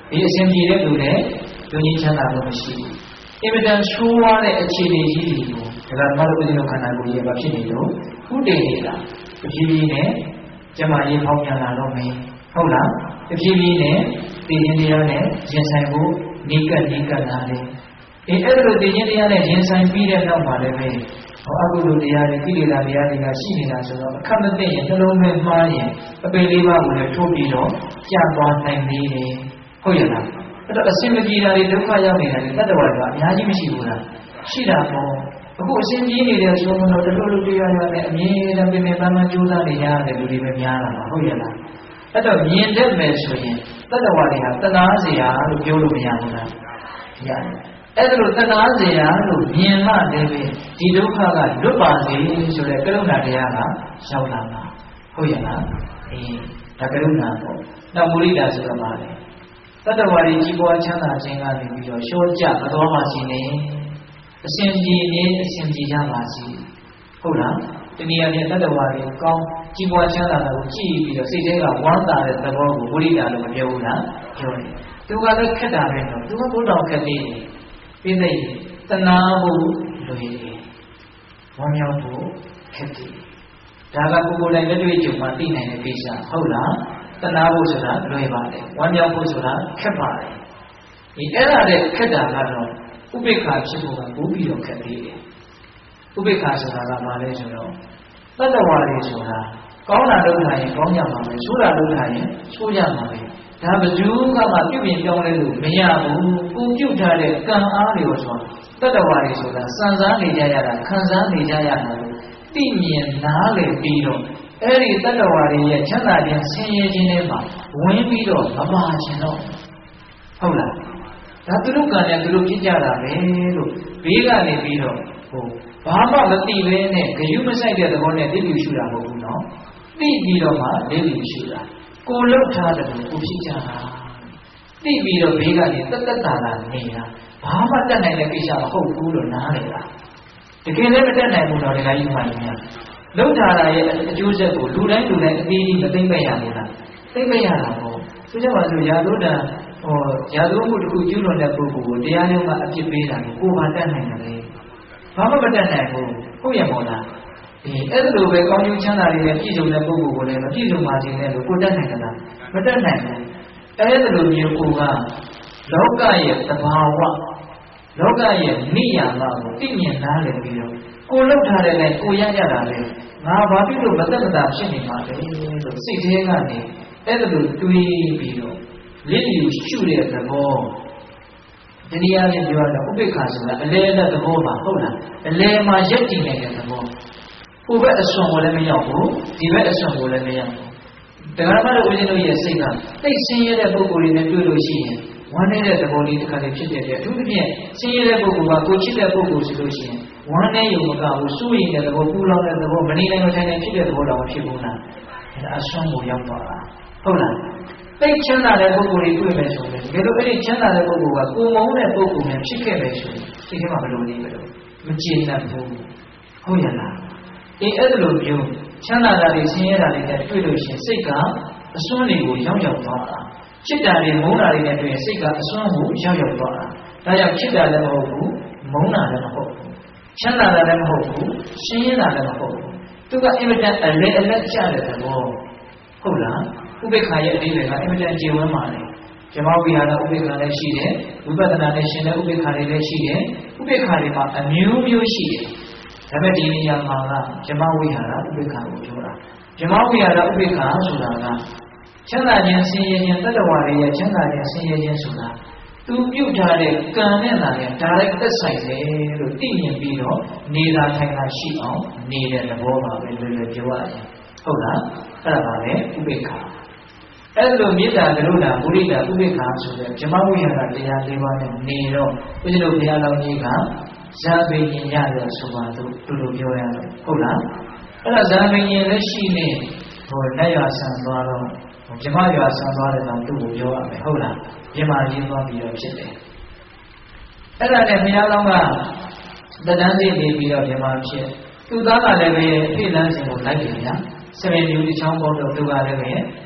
ဒီအစဉ်ပြေတဲ့လူလည်းလူကြီးချမ်းသာလို့မရှိဘူးအင်မတန်ဆိုးဝါးတဲ့အခြေအနေကြီးတွေကိုဒါကမလို့ဦးဇင်းတို့ခန္ဓာကိုယ်ကြီးကဖြစ်နေလို့ဥတည်နေတာတဖြည်းဖြည်းနဲ့ကျမကြီးဖောင်းပြန်လာတော့မယ်ဟုတ်လားတဖြည်းဖြည်းနဲ့သိခြင်းတရားနဲ့ရင်ဆိုင်ဖို့နိကတ်လာတယ်အဲ့လိုသိခြင်းတရားနဲ့ရင်ဆိုင်ပြီးတဲ့နောက်မှာလည်းပဲအကုသိုလ်တရားတွေကိလေသာတရားတွေကရှိနေတာဆိုတော့အခက်မသိရင်နှလုံးထဲမှားရင်အပေလေးပါးကိုလည်းထိုးပြီးတော့ကြာသွားနိုင်နေတယ်ဟုတ်ရဲ့လားအဲ့တော့အစင်မပြေတာတွေဒုက္ခရောက်နေတာတွေတတ္တဝါတွေကအများကြီးမရှိဘူးလားရှိတာပေါ့အခုအစင်ပြေနေတဲ့ဆိုတော့တလူလူတရားရနဲ့အမြဲတမ်းပြင်ပန်းပန်းကြိုးစားနေရတဲ့လူတွေပဲများလာမှာဟုတ်ရဲ့လားအဲ့တော့မြင်တတ်မယ်ဆိုရင်တတ္တဝါတွေဟာတနာစရာလို့ပြောလို့မရဘူးလားရတယ်အဲ့ဒါလိုတနာစရာလို့မြင်မှလည်းပဲဒီဒုက္ခကလွတ်ပါစေဆိုတဲ့ကရုဏာတရားကရောက်လာမှာဟုတ်ရဲ့လားဒါကရုဏာပေါ့နောက်မုရိဒာဆိုတော့ပါလေတတ္တဝါတွေကြီးပွားချမ်းသာခြင်းကနေပြီးတော့ရှော့ကြမတော်ပါစေနဲ့အစဉ်ပြေနေအစဉ်ပြေကြပါစေဟုတ်လားတနည်းအားဖြင့်တတ္တဝါတွေကောင်းကြီးပွားချမ်းသာတာကိုကြည့်ပြီးတော့စိတ်ထဲကဝမ်းသာတဲ့သဘောကိုမုရိဒာလို့မပြောဘူးလားပြောတယ်သူကလည်းခက်တာပဲတော့သူကဘုတော်ခက်သေးတယ်ပြည့်တဲ့တနာဖို့လွယ်တယ်ဝမ်းမြောက်ဖို့ခက်တယ်ဒါကကိုယ်တိုင်လက်တွေ့ကြုံမှသိနိုင်တဲ့ကိစ္စဟုတ်လားတနာဖို့ဆိုတာလွယ်ပါတယ်ဝမ်းမြောက်ဖို့ဆိုတာခက်ပါတယ်ဒီအဲ့ဒါတဲ့ခက်တာကတော့ဥပိ္ပခာဖြစ်ဖို့ကပို့ပြီးတော့ခက်သေးတယ်ဥပိ္ပခာဆိုတာကဘာလဲဆိုတော့တတ္တဝါတွေဆိုတာကောင်းတာလုပ်ထားရင်ကောင်းကြမှာပဲဆိုးတာလုပ်ထားရင်ဆိုးကြမှာပဲဒါဘယ်သူကမှပြုပြင်ပြောင်းလဲလို့မရဘူးကိုပြုတ်ထားတဲ့ကံအားတွေကိုဆိုတတ္တဝါတွေဆိုတာစံစားနေကြရတာခံစားနေကြရတာလို့သိမြင်နားလည်ပြီးတော့အဲ့ဒီတတ္တဝါတွေရဲ့ချမ်းသာခြင်းဆင်းရဲခြင်းတွေမှာဝင်ပြီးတော့မပါခြင်းတော့ဟုတ်လားဒါသူတို့ကလည်းသူတို့ဖြစ်ကြတာပဲလို့ဘေးကနေပြီးတော့ဘာမှမသိဘဲနဲ့ဂယုမဆိုင်တဲ့သဘောနဲ့တိတိရှုတာမဟုတ်ဘူးနော်သိပြီးတော့မှတိတိရှုတာကိုလှုပ်ထားတယ်ကိုဖြစ်ကြတာသိပြီးတော့ဘေးကနေတသက်တာလာနေတာဘာမှတတ်နိုင်တဲ့ကိစ္စမဟုတ်ဘူးလို့နားလေတာတကယ်လည်းမတတ်နိုင်ဘူးတော့ဒီကကြီးမှလည်းများလှုပ်ထားတာရဲ့အကျိုးဆက်ကိုလူတိုင်းအသေးကြီးမသိမ့်မဲ့ရဘူးလားသိမ့်မဲ့ရတာပေါ့ဆိုကြပါစို့ရာဇဝတ္တရာဇဝမှုတစ်ခုကျူးလွန်တဲ့ပုဂ္ဂိုလ်ကိုတရားရုံးကအပြစ်ပေးတာကိုဘာတတ်နိုင်တယ်လဲဘာမှမတတ်နိုင်ဘူးဟုတ်ရမို့လားအဲ့ဒါလိုပဲကောင်းကျိုးချမ်းသာတွေနဲ့ပြည့်စုံတဲ့ပုဂ္ဂိုလ်ကိုလည်းမပြည့်စုံပါစေနဲ့လို့ကိုတတ်နိုင်ကြလားမတတ်နိုင်ဘူးအဲ့ဒါလိုမျိုးကိုကလောကရဲ့သဘာဝလောကရဲ့နိယာမကိုသိမြင်နားလည်ပြီးတော့ကိုလှုပ်ထားတဲ့နဲ့ကိုရရတာလေငါဘာဖြစ်လို့မသက်မသာဖြစ်နေမှာလဲလို့စိတ်ထဲကနေအဲ့ဒါလိုတွေးပြီးတော့လစ်လျူရှုတဲ့သဘောတနည်းအားဖြင့်ပြောရတော့ဥပိ္ပခာဆိုတာအလဲတဲ့သဘောပါဟုတ်လားအလဲမှာရက်တည်နေတဲ့သဘောဟိုဘက်အစွန်ကိုလည်းမရောက်ဘူးဒီဘက်အစွန်ကိုလည်းမရောက်ဘူးတရားမှတော့ဦးဇင်းတို့ရဲ့စိတ်ကသိဆင်းရဲတဲ့ပုဂ္ဂိုလ်တွေနဲ့တွေ့လို့ရှိရင်ဝမ်းနေတဲ့သဘောလေးတစ်ခါလေးဖြစ်တဲ့အထူးသဖြင့်ဆင်းရဲတဲ့ပုဂ္ဂိုလ်ကကိုချစ်တဲ့ပုဂ္ဂိုလ်ဆိုလို့ရှိရင်ဝမ်းနေရုံမကဘူးစိုးရိမ်တဲ့သဘောပူလောင်တဲ့သဘောမနေနိုင်မထိုင်နိုင်ဖြစ်တဲ့သဘောတော့ဖြစ်ဘူးလားဒါအစွန်ကိုရောက်သွားတာဟုတ်လားသိချမ်းသာတဲ့ပုဂ္ဂိုလ်တွေတွေ့မယ်ဆိုရင်ဒီလိုအဲ့ဒီချမ်းသာတဲ့ပုဂ္ဂိုလ်ကကိုမုန်းတဲ့ပုဂ္ဂိုလ်နဲ့ဖြစ်ခဲ့မယ်ဆိုရင်ဒီထဲမှာဘယ်လိုနေမလို့မကျေနပ်ဘူးဟုတ်ရလားအဲ့ဒါလိုမျိုးချမ်းသာတာတွေဆင်းရဲတာတွေနဲ့တွေ့လို့ရှိရင်စိတ်ကအစွန်းတွေကိုရောက်သွားတာချစ်တာတွေမုန်းတာတွေနဲ့တွေ့ရင်စိတ်ကအစွန်းကိုရောက်သွားတာဒါကြောင့်ချစ်တာလည်းမဟုတ်ဘူးမုန်းတာလည်းမဟုတ်ဘူးချမ်းသာတာလည်းမဟုတ်ဘူးဆင်းရဲတာလည်းမဟုတ်ဘူးသူကအင်မတန်အလဲအလက်ကျတဲ့သဘောဟုတ်လားဥပိ္ပခာရဲ့အတိတ်ကအင်မတန်ကျေဝန်းပါလေဇမဝိဟာရဥပိ္ပခာလည်းရှိတယ်ဝိပဿနာနဲ့ရှင်တဲ့ဥပိ္ပခာတွေလည်းရှိတယ်ဥပိ္ပခာတွေမှာအမျိုးမျိုးရှိတယ်ဒါပေမဲ့ဒီနေရာမှာကဇမဝိဟာရဥပိ္ပခာကိုပြောတာဇမဝိဟာရဥပိ္ပခာဆိုတာကချမ်းသာခြင်းဆင်းရဲခြင်းတတ္တဝါတွေရဲ့ချမ်းသာခြင်းဆင်းရဲခြင်းဆိုတာသူပြုတ်ထားတဲ့ကံနဲ့လာတဲ့ direct သက်ဆိုင်တယ်လို့သိမြင်ပြီးတော့နေတာထိုင်တာရှိအောင်နေတဲ့သဘောပါပဲလွယ်လွယ်ပြောရရင်ဟုတ်လားအဲ့ဒါပါလေဥပိ္ပခာအဲ့လိုမေတ္တာကရုဏာမုဒိတာဥပိ္ပခာဆိုတဲ့ဇမဝိဟာရတရား၄ပါးနဲ့နေတော့ဘုရားတို့ဘုရားတော်ကြီးကဇာပိညင်ရတယ်ဆိုပါတော့တူတူပြောရတော့ဟုတ်လားအဲ့ဒါဇာပိညင်လက်ရှိနေလက်ရွာဆန်သွားတော့ဇမရွာဆန်သွားတဲ့ကောင်သူ့ကိုပြောရမယ်ဟုတ်လားပြမရင်းသွားပြီးတော့ဖြစ်တယ်အဲ့ဒါနဲ့ဘုရားတော်ကတဏ္ဍစိတ်နေပြီးတော့ပြမဖြစ်သူသားကလည်းပဲအဖြစ်လန်းစဉ်ကိုလိုက်တယ်ညာဆယ်မျိုးတစ်ချောင်းပေါ်တော့သူကလည်းပဲ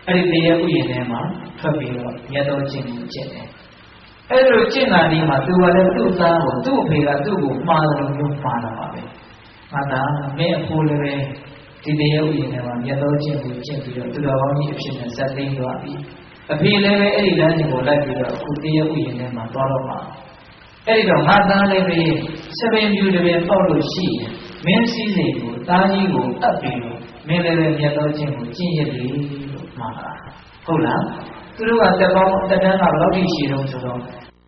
အဲ့ဒီတရားဥယျာဉ်ထဲမှာထွက်ပြီးတော့မြတ်တော်ကျင့်ကိုကျင့်တယ်အဲ့လိုကျင့်လာပြီးမှသူကလည်းသူ့သားကိုသူ့အဖေကသူ့ကိုမှားတယ်လို့မှားတာပါပဲငါသားမင်းအဖိုးလည်းပဲဒီတရားဥယျာဉ်ထဲမှာမြတ်တော်ကျင့်ကိုကျင့်ပြီးတော့သူတော်ကောင်းကြီးအဖြစ်နဲ့ဇက်သိမ်းသွားပြီအဖေလည်းပဲအဲ့ဒီလမ်းကြီးကိုလိုက်ပြီးတော့အခုတရားဥယျာဉ်ထဲမှာသွားတော့မှာအဲ့ဒီတော့ငါသားလည်းပဲစပင်ပြူတပင်ပေါက်လို့ရှိရင်မင်းစည်းစိမ်ကိုသားကြီးကိုအပ်ပြီးတော့မင်းလည်းပဲမြတ်တော်ကျင့်ကိုကျင့်ရပြီလို့မှားတာဟုတ်လားသူတို့ကတက်ပေါင်းတက်တန်းကဘယ်လောက်ထိရှိတော့ဆိုတော့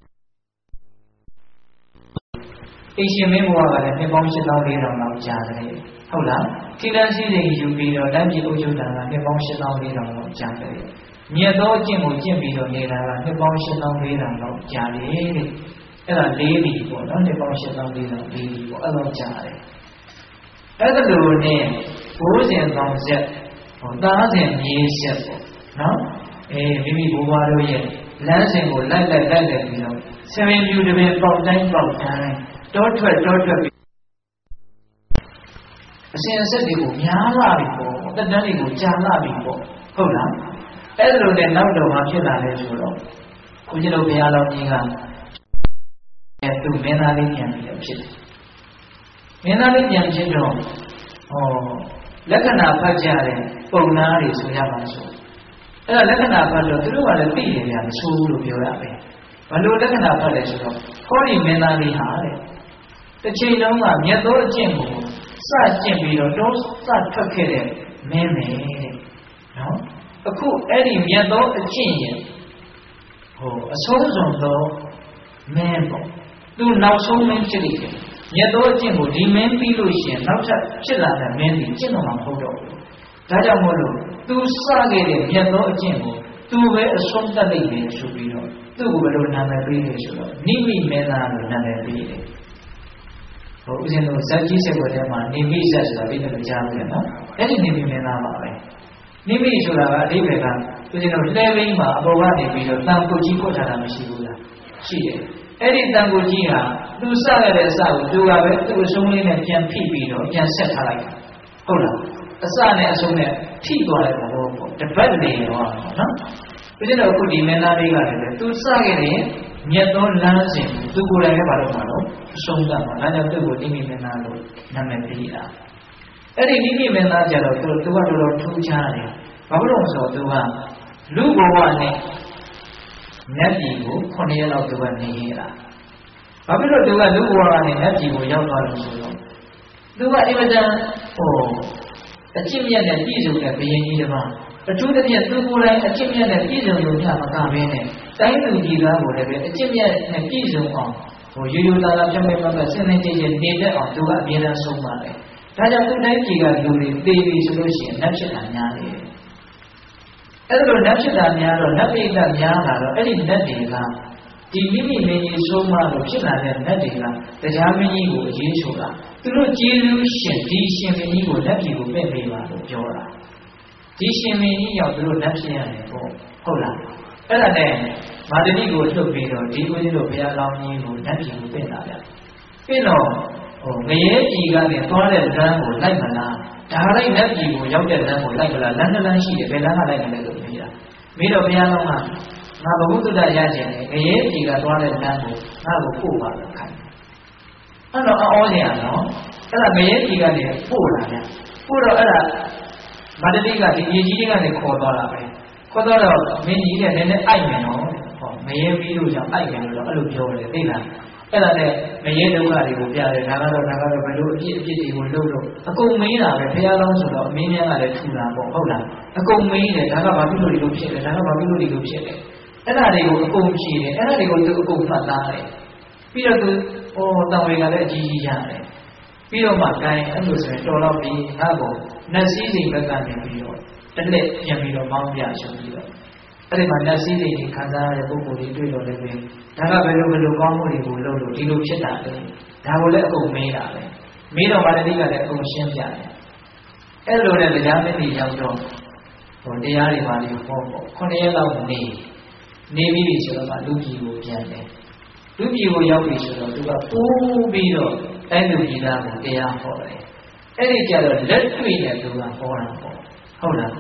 အိရှင်မင်းဘုရားကလည်းနှစ်ပေါင်း8400လောက်ကြာတယ်ဟုတ်လားခိလန်းစည်းစိမ်ယူပြီးတော့တိုင်းပြည်အုပ်ချုပ်တာကနှစ်ပေါင်း8400လောက်ကြာတယ်မြတ်သောအကျင့်ကိုကျင့်ပြီးတော့နေတာကနှစ်ပေါင်း8400လောက်ကြာတယ်တဲ့အဲ့ဒါ၄လီပေါ့နော်နှစ်ပေါင်း8400လောက်၄လီပေါ့အဲ့လိုကြာတယ်အဲ့ဒါလိုနဲ့ဘိုးစဉ်ပေါင်းဆက်ဟောသားစဉ်မြေးဆက်ပေါ့နော်မိမိဘိုးဘွားတို့ရဲ့လမ်းစဉ်ကိုလိုက်ပြီးတော့ဆင်ရင်ပြူတပင်ပေါက်တိုင်းတောထွက်ပြီးအစဉ်အဆက်တွေကိုများလာပြီပေါ့တက်တန်းတွေကိုကြာလာပြီပေါ့ဟုတ်လားအဲ့ဒါလိုနဲ့နောက်တော့မှဖြစ်လာတယ်ဆိုတော့ဘုန်းကြီးတို့ဘုရားတော်ကြီးကသူမင်းသားလေးပြန်ပြီးတော့ဖြစ်တယ်မင်းသားလေးပြန်ဖြစ်တော့လက္ခဏာဖတ်ကြတဲ့ပုံနာတွေဆိုရမှာဆိုအဲ့ဒါလက္ခဏာဖတ်တော့သူတို့ကလည်းသိတယ်ဗျာမဆိုးဘူးလို့ပြောရမယ်ဘယ်လိုလက္ခဏာဖတ်လဲဆိုတော့ခေါ်ဒီမင်းသားလေးဟာတဲ့တစ်ချိန်လုံးကမြတ်သောအကျင့်ကိုစကျင့်ပြီးတော့စထွက်ခဲ့တဲ့မင်းပဲတဲ့နော်အခုအဲ့ဒီမြတ်သောအကျင့်ရဲ့အဆုံးစွန်သောမင်းပေါ့သူနောက်ဆုံးမင်းဖြစ်လိမ့်မယ်မြတ်သောအကျင့်ကိုဒီမင်းပြီးလို့ရှိရင်နောက်ထပ်ဖြစ်လာတဲ့မင်းဒီကျင့်တော်မှာမဟုတ်တော့ဘူးဒါကြောင့်မို့လို့သူစခဲ့တဲ့မြတ်သောအကျင့်ကိုသူပဲအဆုံးသတ်လိမ့်မယ်ဆိုပြီးတော့သူ့ကိုဘယ်လိုနာမည်ပေးလဲဆိုတော့နိမိမင်းသားလို့နာမည်ပေးတယ်ဦးဇင်းတို့ဇာကြီးစက်ွက်ထဲမှာနိမိဇတ်ဆိုတာပြည့်တယ်ကြားဘူးလေနော်အဲ့ဒီနိမိမင်းသားပါပဲနိမိဆိုတာကအဓိပ္ပာယ်ကဦးဇင်းတို့လှဲဘိန်းမှာအပေါ်ကနေပြီးတော့တန်ကိုကြီးခွတ်ထားတာမရှိဘူးလားရှိတယ်အဲ့ဒီတန်ကိုကြီးဟာသူစရတဲ့အစကိုသူကပဲသူ့အဆုံးလေးနဲ့ပြန်ဖိပြီးတော့ပြန်ဆက်ထားလိုက်ဟုတ်လားအစနဲ့အဆုံးနဲ့ဖိသွားတဲ့သဘောပေါ့တပတ်နေရောနော်ဦးဇင်းတို့အခုဒီမင်းသားလေးကလည်းသူစခဲ့တဲ့မြတ်သောလမ်းစဉ်ကိုသူကိုယ်တိုင်လည်းဘာလို့မှာတော့အဆုံးသတ်မှာဒါကြောင့်သူ့ကိုနိမိမင်းသားလို့နာမည်ပေးတာအဲ့ဒီနိမိမင်းသားကြတော့သူကတော်တော်ထူးခြားတယ်ဘာလို့လဲဆိုတော့သူကလူဘဝနဲ့မြတ်ပြည်ကို9ရက်လောက်သူကနေနေတာဘာဖြစ်လို့သူကလူဘဝကနေမြတ်ပြည်ကိုရောက်သွားလို့ဆိုတော့သူကအိမ်မတန်အကျင့်မြတ်နဲ့ပြည့်စုံတဲ့ဘုရင်ကြီးတစ်ပါးအထူးသဖြင့်သူကိုယ်တိုင်အကျင့်မြတ်နဲ့ပြည့်စုံလို့မျှမကဘဲနဲ့တိုင်းသူပြည်သားကိုလည်းပဲအကျင့်မြတ်နဲ့ပြည့်စုံအောင်ရိုးရိုးသားသားပြတ်ပြတ်ပတ်ပတ်စင်စင်ကြဲကြဲနေတတ်အောင်သူကအမြဲတမ်းဆုံးပါတယ်ဒါကြောင့်သူတိုင်းပြည်ကလူတွေသေပြီဆိုလို့ရှိရင်နတ်ဖြစ်တာများတယ်အဲ့ဒါလိုနတ်ဖြစ်တာများတော့နတ်ပိဋကများလာတော့အဲ့ဒီနတ်တွေကဒီမိမိမင်းကြီးဆုံးမလို့ဖြစ်လာတဲ့နတ်တွေကတရားမင်းကြီးကိုအရေးချိုတာသူတို့ကျေးဇူးရှင်ဒီရှင်မင်းကြီးကိုလက်ပြည်ကိုပဲ့ပေးပါလို့ပြောတာဒီရှင်မင်းကြီးရောက်သူတို့လက်ဖြစ်ရတယ်ပေါ့ဟုတ်လားအဲ့ဒါနဲ့မာတတိကိုလှုပ်ပြီးတော့ဒီကိုကြီးတို့ဘုရားလောင်းကြီးကိုလက်ပြည်ကိုပဲ့လာတယ်ပြီးတော့ငရဲပြည်ကနေသွားတဲ့လမ်းကိုလိုက်မလားဒါလိုက်လက်ပြည်ကိုရောက်တဲ့လမ်းကိုလိုက်မလားလမ်းတစ်လမ်းရှိတယ်ဘယ်လမ်းကလိုက်မလဲလို့မေးတာမေးတော့ဘုရားလောင်းကငါဘုဒ္ဓတရခြင်းနဲ့ငရဲပြည်ကသွားတဲ့လမ်းကိုငါ့ကိုပို့ပါလို့ခိုင်းတယ်အဲ့တော့အောနေရနော်အဲ့ဒါငရဲပြည်ကနေပို့လာတယ်ပို့တော့အဲ့ဒါမာတတိကဒီရေကြီးကနေခေါ်သွားတာပဲခေါ်သွားတော့မင်းကြီးတဲ့နည်းနည်းအိုက်မယ်နော်ဟောငရဲပြီးလို့ကြောင့်အိုက်မယ်လို့တော့အဲ့လိုပြောတယ်သိလားအဲ့ဒါနဲ့ငရဲဒုက္ခတွေကိုပြတယ်ဒါကတော့ဘယ်လိုအပြစ်တွေကိုလုပ်လို့အကုန်မင်းတာပဲဘုရားလောင်းဆိုတော့အမင်းများကလည်းထူတာပေါ့ဟုတ်လားအကုန်မင်းတယ်ဒါကဘာဖြစ်လို့ဒီလိုဖြစ်လဲဒါကဘာဖြစ်လို့ဒီလိုဖြစ်လဲအဲ့ဒါတွေကိုအကုန်ဖြေတယ်အဲ့ဒါတွေကိုသူအကုန်မှတ်သားတယ်ပြီးတော့သူတောင်တွေကလည်းအကြီးကြီးရတယ်ပြီးတော့မှကိုင်းအဲ့လိုဆိုရင်တော်တော့ပြီးငါ့ကိုနတ်စည်းစိမ်ဘက်ကနေပြီးတော့တစ်လက်ပြန်ပြီးတော့မောင်းပြရှုံးပြီးတော့အဲ့ဒီမှာနတ်စည်းစိမ်တွေခံစားရတဲ့ပုဂ္ဂိုလ်တွေတွေ့တော့လည်းပဲဒါကဘယ်လိုကောင်းမှုတွေကိုလုပ်လို့ဒီလိုဖြစ်တာလဲဒါကိုလည်းအကုန်မေးတာပဲမေးတော့မာတတိကလည်းအကုန်ရှင်းပြတယ်အဲ့လိုနဲ့တရားမင်းတွေရောက်တော့တရားတွေပါလို့ဟောပေါ့9ရက်လောက်နေပြီးဆိုတော့လူကြီးကိုပြန်တယ်လူကြီးကိုရောက်ပြီဆိုတော့သူကပိုးပြီးတော့တိုင်းလူကြီးသားကိုတရားဟောတယ်အဲ့ဒီကြတော့လက်တွေ့နဲ့သူကဟောတာပေါ့ဟုတ်လား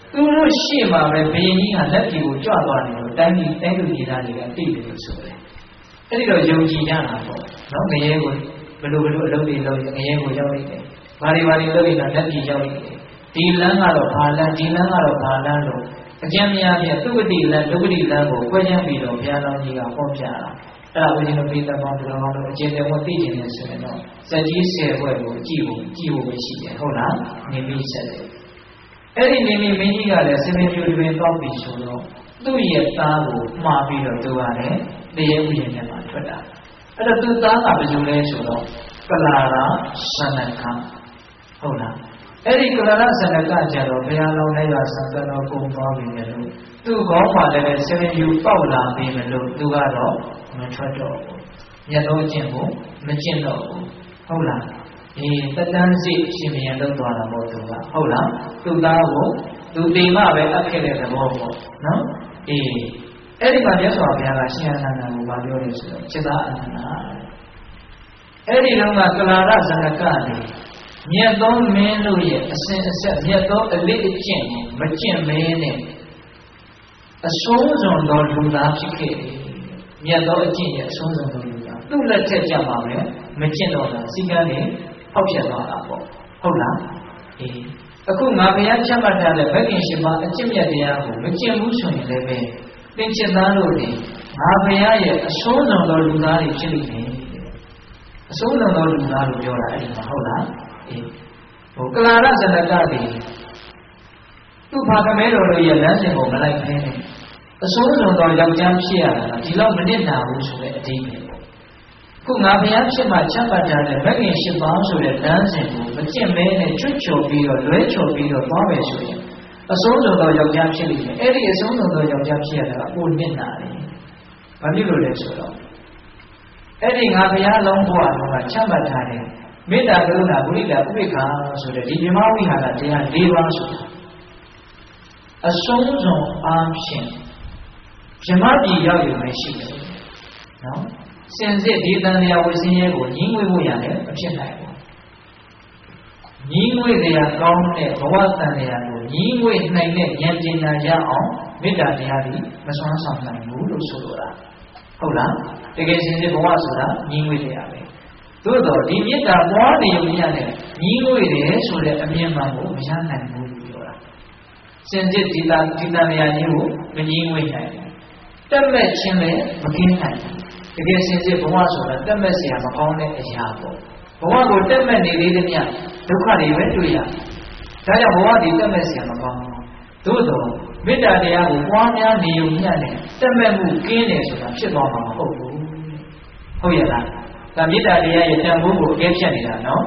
သူတို့ရှေ့မှာပဲဘယင်းကြီးကလက်တီကိုကြွသွားတယ်လို့တိုင်းလူကြီးသားတွေကသိတယ်လို့ဆိုတယ်အဲ့ဒီတော့ယုံကြည်ကြတာပေါ့နော်ငရဲကိုဘယ်လိုအလုပ်တွေလုပ်ငရဲကိုရောက်နေတယ်ဘာတွေလုပ်နေတာလက်တီရောက်နေတယ်ဒီလမ်းကတော့ဘာလမ်းဒီလမ်းကတော့ဘာလမ်းလို့အကျဉ်းများဖြင့်သုဂတိလမ်းဒုက္ခတိလမ်းကိုခွဲခြားပြီးတော့ဘုရားတော်ကြီးကဟောပြတာအဲ့ဒါဦးဇင်းတို့ပိဿပေါင်းတော်တို့အကျဉ်းတွေသိကျင်နေဆိုရင်တော့စက်ကြီး10ဘွဲ့ကိုကြည့်ဖို့ပဲရှိတယ်ဟုတ်လားနေပြီးဆက်တယ်အဲ့ဒီနေမင်းကြီးကလည်းစင်မြူတွင်တောက်ပြီးဆိုတော့သူ့ရဲ့သားကိုမှားပြီးတော့သူကလည်းတရေဥယျာဉ်ထဲမှာထွက်တာအဲ့တော့သူ့သားကဘယ်လိုလဲဆိုတော့ကလာရာစနကဟုတ်လားအဲ့ဒီကလာရာစနကကြတော့ဘုရားလုံးနဲ့ရဆံတော်ကုံသွားပြီလေလို့သူ့ဘောမှာလည်းစင်မြူပေါက်လာပြီမလို့သူကတော့မထွက်တော့ဘူးမြတ်တော်ကျင့်ဖို့မကျင့်တော့ဘူးဟုတ်လားတတန်းစိရှင်ပြန်လောက်သွားတာပေါ့သူကဟုတ်လားသူ့သားကိုသူတိမ်မပဲအပ်ခဲ့တဲ့သဘောပေါ့နော်အဲ့ဒီမှာမြတ်စွာဘုရားကရှင်အနန္ဒာကိုပြောတယ်ဆိုတော့จิตအနန္ဒာအဲ့ဒီတော့ကကလာရဇနကနေမြတ်သောမင်းတို့ရဲ့အစဉ်အဆက်မြတ်သောအလေးအကျင့်ကိုမကျင့်မဲနဲ့အဆုံးစွန်သောလူသားဖြစ်ခဲ့တယ်မြတ်သောအကျင့်ရဲ့အဆုံးစွန်သောလူသားသူ့လက်ထက်ကြပါမယ်မကျင့်တော့တာစီကံနေဖောက်ပြသွားတာပေါ့ဟုတ်လားအခုငါဘုရားချမှတ်ထားတဲ့ဘဂင်ရှင်ပါအကျင့်မြတ်တရားကိုမကျင့်ဘူးဆိုရင်လည်းပဲသင်္ချစ်သားတို့တွေငါဘုရားရဲ့အဆုံးစွန်သောလူသားတွေဖြစ်လိမ့်မယ်အဆုံးစွန်သောလူသားလို့ပြောတာအဲ့ဒီမှာဟုတ်လားကလာရဇနကတွေသူ့ဘာကမဲတော်တို့ရဲ့လမ်းစဉ်ကိုမလိုက်ခဲနဲ့အဆုံးစွန်သောယောက်ျားဖြစ်ရတာဒီလောက်မနစ်နာဘူးဆိုတဲ့အဓိပ္ပာယ်ပေါ့ခုငါဘုရားဖြစ်မှချမှတ်ထားတဲ့ဘဂင်ရှင်ပါဆိုတဲ့လမ်းစဉ်ကိုမကျင့်မဲနဲ့ချွတ်ချော်ပြီးတော့လွဲချော်ပြီးတော့သွားမယ်ဆိုရင်အဆုံးစွန်သောယောက်ျားဖြစ်လိမ့်မယ်အဲ့ဒီအဆုံးစွန်သောယောက်ျားဖြစ်ရတာကပိုနစ်နာတယ်ဘာဖြစ်လို့လဲဆိုတော့အဲ့ဒီငါဘုရားလုံးဘဝကချမှတ်ထားတဲ့မေတ္တာကရုဏာမုဒိတာဥပေက္ခဆိုတဲ့ဒီမြမဝိဟာရတရား၄ပါးဆိုတာအဆုံးစွန်အားဖြင့်မြမပြည်ရောက်ရုံနဲ့ရှိတယ်နော်စင်စစ်ဒီတန်တရားဝိစင်းရဲကိုညီးငွေဖို့ရတယ်မဖြစ်နိုင်ဘူးညီးငွေတရားကောင်းတဲ့ဘဝတန်တရားကိုညီးငွေနိုင်တဲ့ဉာဏ်ပညာရအောင်မေတ္တာတရားဒီမစွမ်းဆောင်နိုင်ဘူးလို့ဆိုလိုတာဟုတ်လားတကယ်စင်စစ်ဘဝဆိုတာညီးငွေတရားပဲသို့တော့ဒီမေတ္တာပွားနေရုံနဲ့ညီးငွေတယ်ဆိုတဲ့အမြင်မှန်ကိုမရနိုင်ဘူးလို့ပြောတာစင်စစ်ဒီတန်တရားကြီးကိုမညီးငွေနိုင်ဘူးတက်မဲ့ခြင်းလည်းမကင်းနိုင်ဘူးတကယ်စင်စစ်ဘဝဆိုတာတက်မဲ့เสียမကောင်းတဲ့အရာပေါ့ဘဝကိုတက်မဲ့နေသေးတဲ့မြတ်ဒုက္ခတွေပဲတွေ့ရဒါကြောင့်ဘဝဒီတက်မဲ့เสียမကောင်းသို့တော့မေတ္တာတရားကိုပွားများနေုံညံ့နဲ့တက်မဲ့မှုကင်းတယ်ဆိုတာဖြစ်သွားမှာမဟုတ်ဘူးဟုတ်ရဲ့လားဒါမေတ္တာတရားရဲ့တန်ဖိုးကိုအကဲဖြတ်နေတာနော်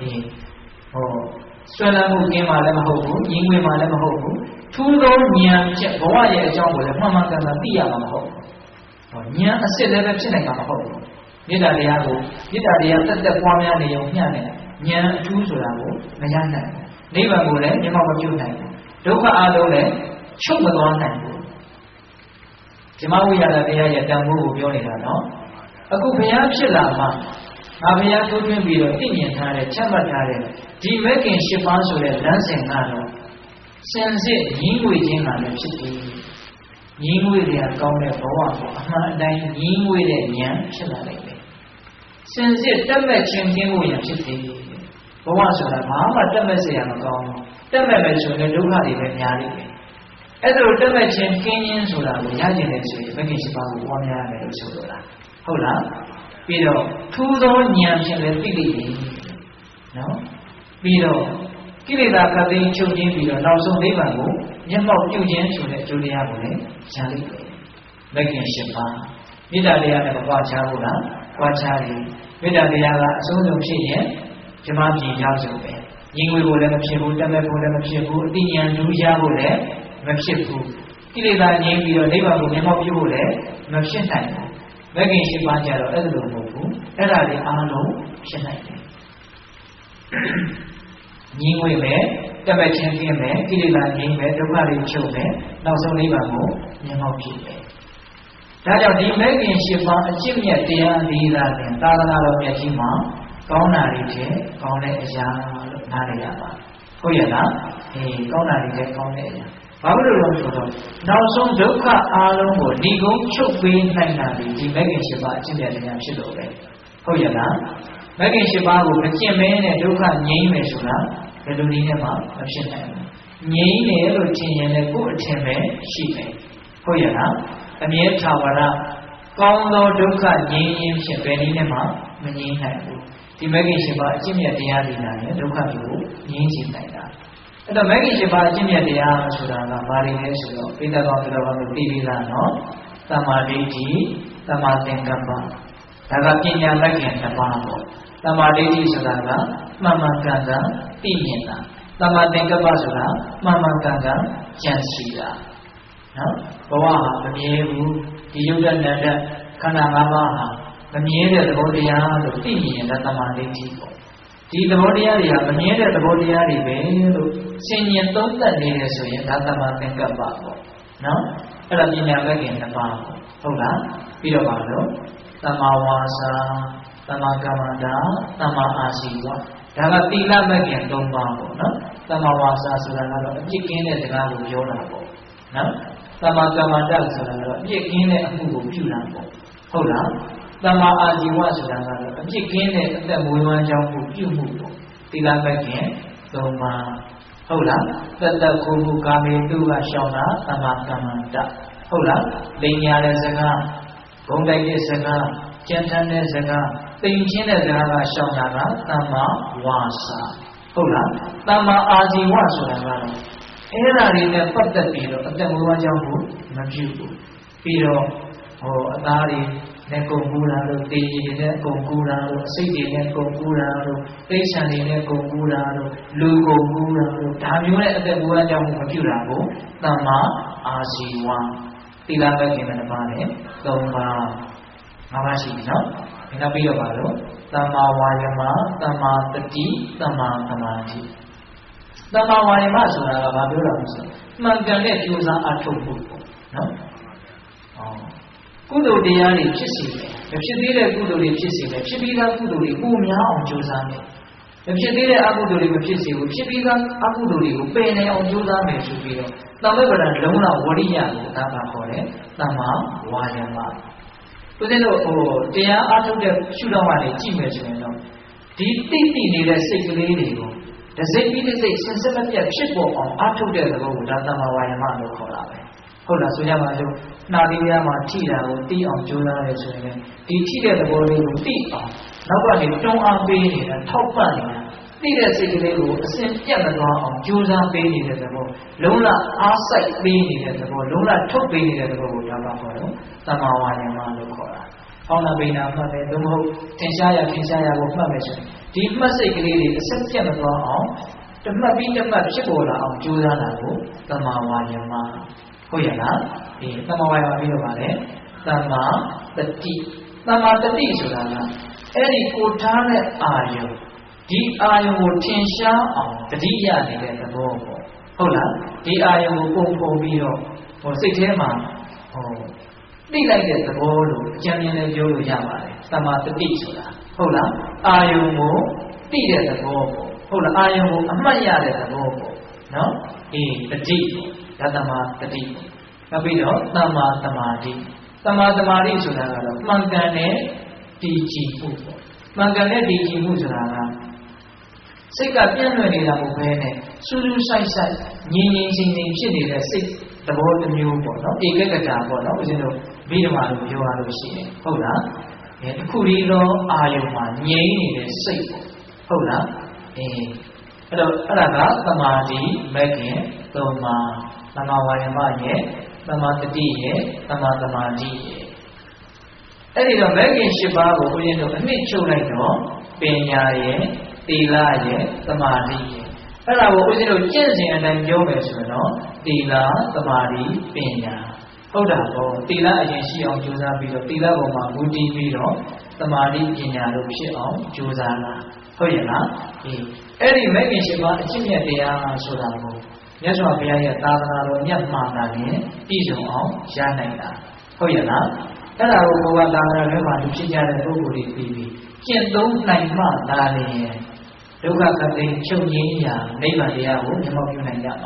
ဆွဲလန်းမှုကင်းမှလည်းမဟုတ်ဘူးညီးငွေမှလည်းမဟုတ်ဘူးထူးသောဉာဏ်ချက်ဘဝရဲ့အကြောင်းကိုလည်းမှန်မှန်ကန်ကန်သိရမှာမဟုတ်ဘူးဉာဏ်အစစ်လည်းပဲဖြစ်နိုင်မှာမဟုတ်ဘူးမေတ္တာတရားကိုမေတ္တာတရားတက်တက်ပွားများနေုံညံ့နဲ့ဉာဏ်အထူးဆိုတာကိုမရနိုင်ဘူးနိဗ္ဗာန်ကိုလည်းမျက်မှောက်မပြုနိုင်ဘူးဒုက္ခအလုံးလည်းချုပ်မသွားနိုင်ဘူးဇမဝိရဒတရားရဲ့တန်ဖိုးကိုပြောနေတာနော်အခုဘုရားဖြစ်လာမှငါဘုရားထိုးထွင်းပြီးတော့သိမြင်ထားတဲ့ချမှတ်ထားတဲ့ဒီမဂ်ကင်၈ပါးဆိုတဲ့လမ်းစဉ်ကတော့စင်စစ်ညီးငွေခြင်းကလည်းဖြစ်ပြီးညီးငွေတွေကကောင်းတဲ့ဘဝကိုအမှန်အတိုင်းညီးငွေတဲ့ဉာဏ်ဖြစ်လာနိုင်တယ်စင်စစ်တက်မဲ့ခြင်းကင်းဖို့ရဖြစ်ပြီးဘဝဆိုတာဘာမှတက်မဲ့เสียမကောင်းဘူးတက်မဲ့ပဲဆိုရင်ဒုက္ခတွေပဲများနေတယ်အဲ့ဒါလိုတက်မဲ့ခြင်းကင်းခြင်းဆိုတာကိုရကျင်တယ်ဆိုရင်မဂ်ကင်၈ပါးကိုပွားများရတယ်လို့ဆိုလိုတာဟုတ်လားပြီးတော့ထူးသောဉာဏ်ဖြင့်လည်းသိလိမ့်မယ်နော်ပြီးတော့ကိလေသာခတ်သိမ်းချုပ်ခြင်းပြီးတော့နောက်ဆုံးနိဗ္ဗာန်ကိုမျက်မှောက်ပြုခြင်းဆိုတဲ့အကျိုးတရားကိုလည်းရလိမ့်မယ်မဂ်ကင်၈ပါးမေတ္တာတရားနဲ့ပွားချဖို့လားပွားချတယ်မေတ္တာတရားကအဆုံးစုံဖြစ်ရင်ဓမ္မပြည်ရောက်ဆုံးပဲညီငွေကိုလည်းမဖြစ်ဘူးတက်မဲ့ဖို့လည်းမဖြစ်ဘူးအတိညာဏ်ရဖို့လည်းမဖြစ်ဘူးကိလေသာငြိမ်းပြီးတော့နိဗ္ဗာန်ကိုမျက်မှောက်ပြုဖို့လည်းမဖြစ်နိုင်ဘူးမဂ်ကင်၈ပါးကြတော့အဲ့လိုမဟုတ်ဘူးအဲ့ဒါတွေအားလုံးဖြစ်နိုင်တယ်ညီငွေမယ်တက်မဲ့ခြင်းကင်းမယ်ကိလေသာငြိမ်းမယ်ဒုက္ခတွေချုပ်မယ်နောက်ဆုံးနိဗ္ဗာန်ကိုမျက်မှောက်ပြုမယ်ဒါကြောင့်ဒီမဂ်ကင်၈ပါးအကျင့်မြတ်တရား၄ပါးနဲ့သာသနာတော်မြတ်ကြီးမှာကောင်းတာတွေတဲ့ကောင်းတဲ့အရာလို့နားလည်ရပါဟုတ်ရဲ့လားကောင်းတာတွေတဲ့ကောင်းတဲ့အရာဘာလို့လဲဆိုတော့နောက်ဆုံးဒုက္ခအားလုံးကိုဒီကုန်းချုပ်ပေးနိုင်တာဒီမဂ္ဂင်၈ပါးအကျင့်မြတ်တရားဖြစ်လို့ပဲဟုတ်ရဲ့လားမဂ္ဂင်၈ပါးကိုမကျင့်မဲနဲ့ဒုက္ခငြိမ်းမယ်ဆိုတာဘယ်လိုနည်းနဲ့မှမဖြစ်နိုင်ဘူးငြိမ်းတယ်လို့ထင်ရင်လည်းကိုယ်အထင်ပဲရှိတယ်ဟုတ်ရဲ့လားအမြဲထာဝရကောင်းသောဒုက္ခငြိမ်းခြင်းဖြင့်ဘယ်နည်းနဲ့မှမငြိမ်းနိုင်ဘူးဒီမဂ္ဂင်၈ပါးအကျင့်မြတ်တရားတွေလာရင်ဒုက္ခကိုငြိမ်းစေနိုင်တာအဲ့တော့မဂ္ဂင်၈ပါးအကျင့်မြတ်တရားဆိုတာကဘာတွေလဲဆိုတော့ပိဋကကောင်းတော်ကောင်းတို့သိပြီလားနော်သမာဓိဋ္ဌိသမာသင်္ကပ္ပဒါကပညာမဂ္ဂင်တစ်ပါးပေါ့သမာဓိဋ္ဌိဆိုတာကမှန်မှန်ကန်ကန်သိမြင်တာသမာသင်္ကပ္ပဆိုတာမှန်မှန်ကန်ကန်ကြံစည်တာနော်ဘဝဟာမမြဲဘူးဒီယုတ်တဏ္ဍခန္ဓာ၅ပါးဟာမမြဲတဲ့သဘောတရားလို့သိမြင်ရင်သမာဓိဋ္ဌိပေါ့ဒီသဘောတရားတွေဟာမမြဲတဲ့သဘောတရားတွေပဲလို့ဆင်ញင်သုံးသပ်နေတယ်ဆိုရင်ဒါသမာသင်္ကပ္ပပေါ့နော်အဲ့ဒါပညာမဂ္ဂင်တစ်ပါးပေါ့ဟုတ်လားပြီးတော့ပါလို့သမာဝါစာသမာကမ္မန္တာသမာအာရှိဝဒါကသီလမဂ္ဂင်၃ပါးပေါ့နော်သမာဝါစာဆိုတာကတော့အပြစ်ကင်းတဲ့စကားကိုပြောတာပေါ့နော်သမာကမ္မန္တဆိုတာကတော့အပြစ်ကင်းတဲ့အမှုကိုပြုတာပေါ့ဟုတ်လားသမာအာဇီဝဆိုတာကတော့အပြစ်ကင်းတဲ့အသက်မွေးဝမ်းကြောင်းကိုပြုမှုပေါ့သီလမဂ္ဂင်၃ပါးဟုတ်လားတသက်ကိုယ်ကိုကာမေတုကရှောင်တာသမာကမ္မန္တဟုတ်လားလိညာတဲ့စကားဂုံတိုက်တဲ့စကားကြံထမ်းတဲ့စကားသိမ်ချင်းတဲ့စကားကရှောင်တာကသမာဝါစာဟုတ်လားသမာအာဇီဝဆိုတာကတော့အဲ့ဓာတွေနဲ့ပတ်သက်ပြီးတော့အသက်မွေးဝမ်းကြောင်းကိုမပြုဘူးပြီးတော့အသားတွေနဲ့ကုန်ကူးတာတို့တေးရည်နဲ့ကုန်ကူးတာတို့အစိတ်တွေနဲ့ကုန်ကူးတာတို့သိဆံတွေနဲ့ကုန်ကူးတာတို့လူကုန်ကူးတာတို့ဒါမျိုးနဲ့အသက်မွေးဝမ်းကြောင်းကိုမပြုတာကိုသမာအာဇီဝသီလမဂ္ဂင်တစ်ပါးနဲ့၃ပါး၅ပါးရှိပြီနော်နောက်ပြီးတော့ပါလို့သမ္မာဝါယမသမ္မာတတိသမ္မာသမာဓိသမ္မာဝါယမဆိုတာကဘာပြောတာလဲဆိုမှန်ကန်တဲ့ကြိုးစားအထောက်ဖို့ပေါ့နော်ကုသိုလ်တရားတွေဖြစ်စေတယ်မဖြစ်သေးတဲ့ကုသိုလ်တွေဖြစ်စေတယ်ဖြစ်ပြီးသားကုသိုလ်တွေပိုများအောင်ကြိုးစားမယ်မဖြစ်သေးတဲ့အကုသိုလ်တွေမဖြစ်စေဘူးဖြစ်ပြီးသားအကုသိုလ်တွေကိုပယ်နိုင်အောင်ကြိုးစားမယ်ဆိုပြီးတော့သမ္မေပဒလုံးလာဝရိယကိုဒါကခေါ်တယ်သမ္မာဝါယမဦးဇင်းတို့တရားအားထုတ်တဲ့ရှုထောင့်ကနေကြည့်မယ်ဆိုရင်တော့ဒီတိတိနေတဲ့စိတ်ကလေးတွေကိုတစ်စိတ်ပြီးတစ်စိတ်ဆင်ဆက်မပြတ်ဖြစ်ပေါ်အောင်အားထုတ်တဲ့သဘောကိုဒါသမ္မာဝါယမလို့ခေါ်တာပဲဟုတ်လားဆိုကြပါစို့နှာသီးများမှာထိတာကိုသိအောင်ကြိုးစားရဆိုရင်ဒီထိတဲ့သဘောလေးကိုသိအောင်နောက်ကနေတွန်းအားပေးနေတာထောက်ပံ့နေတာသိတဲ့စိတ်ကလေးကိုအစဉ်ပြတ်မသွားအောင်ကြိုးစားပေးနေတဲ့သဘောလုံးလအားစိုက်ပေးနေတဲ့သဘောလုံးလထုတ်ပေးနေတဲ့သဘောကိုဒါကခေါ်တော့သမ္မာဝါယမလို့ခေါ်တာ။ဟောင်းနာပိနာမှတ်တယ်သို့မဟုတ်သင်ရှားရကိုမှတ်မယ်ဆိုရင်ဒီမှတ်စိတ်ကလေးတွေအဆက်ပြတ်မသွားအောင်တမှတ်ပြီးတမှတ်ဖြစ်ပေါ်လာအောင်ကြိုးစားတာကိုသမ္မာဝါယမဟုတ်ရလားဒီသမ္မာဝါယမပြီးတော့ပါလေသမ္မာတတိဆိုတာကအဲ့ဒီကိုထားတဲ့အာယုဒီအာယုကိုထင်ရှားအောင်တတိယနေတဲ့သဘောပေါ့ဟုတ်လားဒီအာယုကိုပုံဖော်ပြီးတော့စိတ်ထဲမှာသိလိုက်တဲ့သဘောလို့အကျဉ်းချင်းလည်းပြောလို့ရပါတယ်သမ္မာတတိဆိုတာဟုတ်လားအာယုကိုသိတဲ့သဘောပေါ့ဟုတ်လားအာယုကိုအမှတ်ရတဲ့သဘောပေါ့နော်တတိပေါ့ဒါသမ္မာတတိပေါ့နောက်ပြီးတော့သမ္မာသမာဓိဆိုတာကတော့မှန်ကန်တဲ့တည်ကြည်မှုပေါ့မှန်ကန်တဲ့တည်ကြည်မှုဆိုတာကစိတ်ကပြန့်လွင့်နေတာမဟုတ်ဘဲနဲ့စူးစူးဆိုင်ဆိုင်ငြိမ်ချင်းဖြစ်နေတဲ့စိတ်သဘောတစ်မျိုးပေါ့နော်ဧကဂတာပေါ့နော်ဦးဇင်းတို့ဗိဓမာလို့ပြောရလို့ရှိရင်ဟုတ်လားတစ်ခုတည်းသောအာယုံမှာငြိမ်နေတဲ့စိတ်ပေါ့ဟုတ်လားအဲ့ဒါကသမာဓိမဂ္ဂင်၃ပါးသမ္မာဝါယမရဲ့သမ္မာတတိရဲ့သမ္မာသမာဓိရဲ့အဲ့ဒီတော့မဂ္ဂင်၈ပါးကိုဦးဇင်းတို့အနှစ်ချုပ်လိုက်တော့ပညာရဲ့သီလရဲ့သမာဓိရဲ့အဲ့ဒါကိုဦးဇင်းတို့ကျင့်စဉ်အတိုင်းပြောမယ်ဆိုတော့သီလသမာဓိပညာဟုတ်တာပေါ့သီလအရင်ရှိအောင်ကြိုးစားပြီးတော့သီလပေါ်မှာမူတည်ပြီးတော့သမာဓိပညာတို့ဖြစ်အောင်ကြိုးစားလာဟုတ်ရဲ့လားအဲ့ဒီမဂ္ဂင်၈ပါးအကျင့်မြတ်တရားဆိုတာကိုမြတ်စွာဘုရားရဲ့သာသနာတော်မြတ်မှားတာနဲ့ပြည့်စုံအောင်ရနိုင်တာဟုတ်ရဲ့လားအဲ့ဒါကိုဘုရားသာသနာထဲမှာလူဖြစ်ကြတဲ့ပုဂ္ဂိုလ်တွေပြီးကျင့်သုံးနိုင်မှသာလျှင်ဒုက္ခခတ်သိမ်းချုပ်ငြိမ်းရာနိဗ္ဗာန်တရားကိုမျက်မှောက်ပြုနိုင်ကြပါ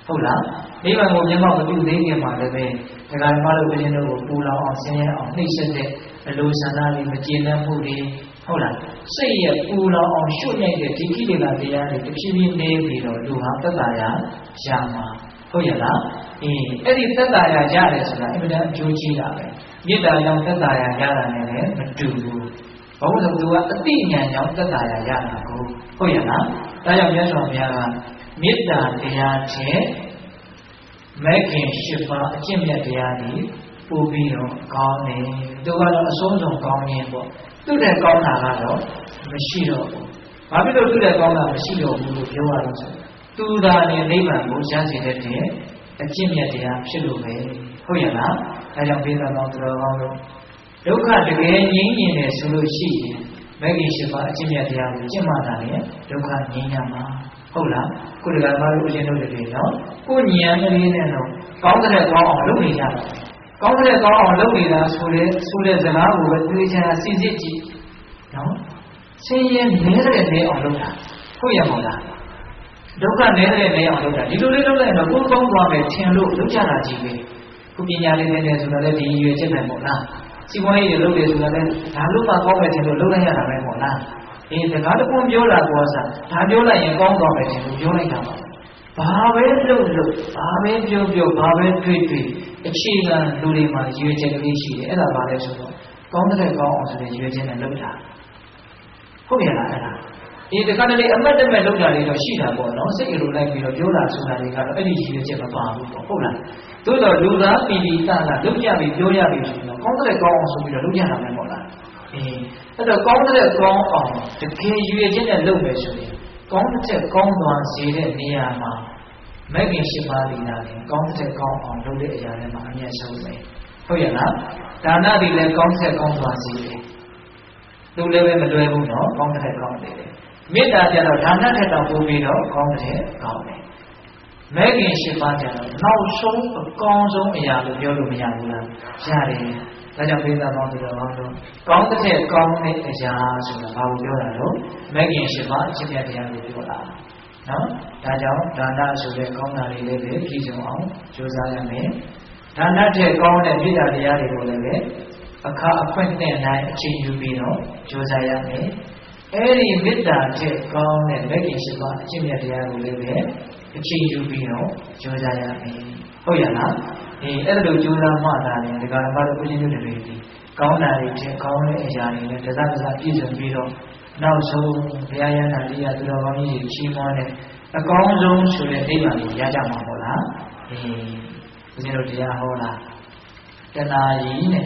ဟုတ်လားနိဗ္ဗာန်ကိုမျက်မှောက်မပြုသေးခင်မှာလည်းပဲတရားဓမ္မတို့ဘုရင်တို့ကိုပူလောင်အောင်ဆင်းရဲအောင်နှိမ့်ဆက်တဲ့အလိုဆန္ဒတွေမကျေနပ်မှုတွေဟုတ်လားစိတ်ရဲ့ပူလောင်အောင်ရှုပ်ညိုက်တဲ့ဒီကိလေသာတရားတွေတဖြည်းဖြည်းနေပြီးတော့လူဟာသက်သာရာရမှာဟုတ်ရဲ့လားအဲ့ဒီသက်သာရာရတယ်ဆိုတာအင်မတန်အကျိုးကြီးတာပဲမေတ္တာကြောင့်သက်သာရာရတာနဲ့လည်းမတူဘူးဘာလို့လဲသူကအတိညာကြောင့်သက်သာရာရတာကိုဟုတ်ရဲ့လားဒါကြောင့်မြတ်စွာဘုရားကမေတ္တာတရားချက်မဲခင်၈ပါးအကျင့်မြတ်တရားတွေပို့ပြီးတော့ကောင်းတယ်သူကတော့အဆုံးစုံကောင်းခြင်းပေါ့သူ့တဲ့ကောင်းတာကတော့မရှိတော့ဘူးဘာဖြစ်လို့သူ့တဲ့ကောင်းတာမရှိတော့ဘူးလို့ပြောရလို့ဆိုသူသာနေနိဗ္ဗာန်ကိုရရှိတဲ့အကျင့်မြတ်တရားဖြစ်လို့ပဲဟုတ်ရဲ့လားဒါကြောင့်ဘေးတော်သူတော်ကောင်းတို့ဒုက္ခတကယ်ငြိမ်းရင်လည်းဆိုလို့ရှိရင်မဲခင်၈ပါးအကျင့်မြတ်တရားကိုကျင့်မှသာလေဒုက္ခငြိမ်းရမှာဟုတ်လားကိုယ်တကားမလို့ဦးဇင်းတို့တွေနော်ကိုဉာဏ်ကလေးနဲ့တော့ကောင်းတဲ့ကောင်းအောင်လုပ်နေကြတယ်ကောင်းတဲ့ကောင်းအောင်လုပ်နေတာဆိုတဲ့စကားကိုပဲသိချာစစ်စစ်ကြည့်နော်ဆင်းရဲနေတဲ့အောင်လုပ်တာဟုတ်ရမလားဒုက္ခနေတဲ့အောင်လုပ်တာဒီလိုလေးလုပ်လိုက်တော့ကိုယ်ကောင်းသွားမယ်ထင်လို့လုပ်ကြတာကြီးပဲကိုပညာလေးနဲ့ဆိုတာလည်းဒီရွယ်ချက်ပဲပေါ့လားစီပွားရေးတွေလုပ်တယ်ဆိုတာလည်းဒါလို့မှကောင်းမယ်ထင်လို့လုပ်လိုက်ရတာပဲပေါ့လားစကားတစ်ခုပြောတာကောစားဒါပြောလိုက်ရင်ကောင်းသွားမယ်ထင်လို့ပြောလိုက်တာပါဘာပဲလုပ်ဘာပဲပြောဘာပဲတွေ့အခြေခံလူတွေမှာရွေးချယ်ကလေးရှိတယ်အဲ့ဒါဘာလဲဆိုတော့ကောင်းတဲ့ကောင်းအောင်ဆိုတဲ့ရွေးချယ်နဲ့လုပ်တာဟုတ်ရဲ့လားအဲ့ဒါတခါတလေအမတ်တမဲ့လုပ်တာတွေတော့ရှိတာပေါ့နော်စိတ်အလိုလိုက်ပြီးတော့ပြောတာဆိုတာတွေကတော့အဲ့ဒီရွေးချယ်မပါဘူးပေါ့ဟုတ်လားသို့တော့လူသားပီပီတလာလုပ်ကြပြီးပြောရပြီးဆိုတော့ကောင်းတဲ့ကောင်းအောင်ဆိုပြီးတော့လုပ်ကြတာပဲပေါ့လားအဲ့တော့ကောင်းတဲ့ကောင်းအောင်တကယ်ရွေးချယ်နဲ့လုပ်မယ်ဆိုရင်ကောင်းတဲ့ကောင်းသွားစေတဲ့နေရာမှာမဲခင်၈ပါးဒီနာလည်းကောင်းတဲ့ကောင်းအောင်လုပ်တဲ့အရာတွေမှာအမြတ်ဆုံးပဲဟုတ်ရဲ့လားဒါနတွေလည်းကောင်းတဲ့ကောင်းသွားစေတယ်သူလည်းပဲမလွယ်ဘူးနော်ကောင်းတဲ့ကောင်းတယ်မေတ္တာကျတော့ဒါနထက်တော့ပိုပြီးတော့ကောင်းတဲ့ကောင်းတယ်မဲခင်၈ပါးကျတော့နောက်ဆုံးအကောင်းဆုံးအရာလို့ပြောလို့မရဘူးလားရတယ်ဒါကြောင့်ဘေးသားပေါင်းသူတော်ကောင်းတို့ကောင်းတဲ့ကောင်းတဲ့အရာဆိုတာဘာကိုပြောတာလို့မဲခင်၈ပါးအချက်ပြတရားကိုပြောတာနော်ဒါကြောင့်ဒါနဆိုတဲ့ကောင်းတာတွေလည်းပဲပြည့်စုံအောင်ကြိုးစားရမယ်ဒါနထက်ကောင်းတဲ့မေတ္တာတရားတွေကိုလည်းပဲအခါအခွင့်နဲ့နိုင်အချိန်ယူပြီးတော့ကြိုးစားရမယ်အဲ့ဒီမေတ္တာထက်ကောင်းတဲ့မဲခင်၈ပါးအကျင့်မြတ်တရားကိုလည်းပဲအချိန်ယူပြီးတော့ကြိုးစားရမယ်ဟုတ်ရလားအဲ့ဒါလိုကြိုးစားမှသာလေဒီကရမတို့ဦးဇင်းတို့တွေဒီကောင်းတာတွေထက်ကောင်းတဲ့အရာတွေနဲ့တစပြည့်စုံပြီးတော့နောက်ဆုံးဘုရားရဟန္တာတရားသူတော်ကောင်းကြီးချီးမွမ်းတဲ့အကောင်းဆုံးဆိုတဲ့နိဗ္ဗာန်ကိုရကြမှာပေါ့လားဦးဇင်းတို့တရားဟောတာတဏှာကြီးနဲ့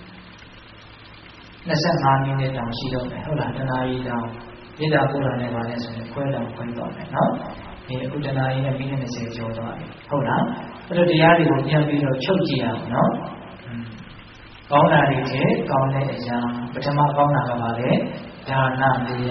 25မိနစ်တောင်ရှိတော့မယ်ဟုတ်လားတဏှာကြီးတောင်မေတ္တာပို့တာနဲ့ပါလဲဆိုရင်ခွဲတော့ခွဲတော့မယ်နော်အခုတဏှာကြီးနဲ့မိနစ်20ကျော်သွားပြီဟုတ်လားအဲ့တော့တရားတွေကိုပြန်ပြီးတော့ချုပ်ကြည့်ရအောင်နော်ကောင်းတာတွေထဲကောင်းတဲ့အရာပထမကောင်းတာကပါလေဒါန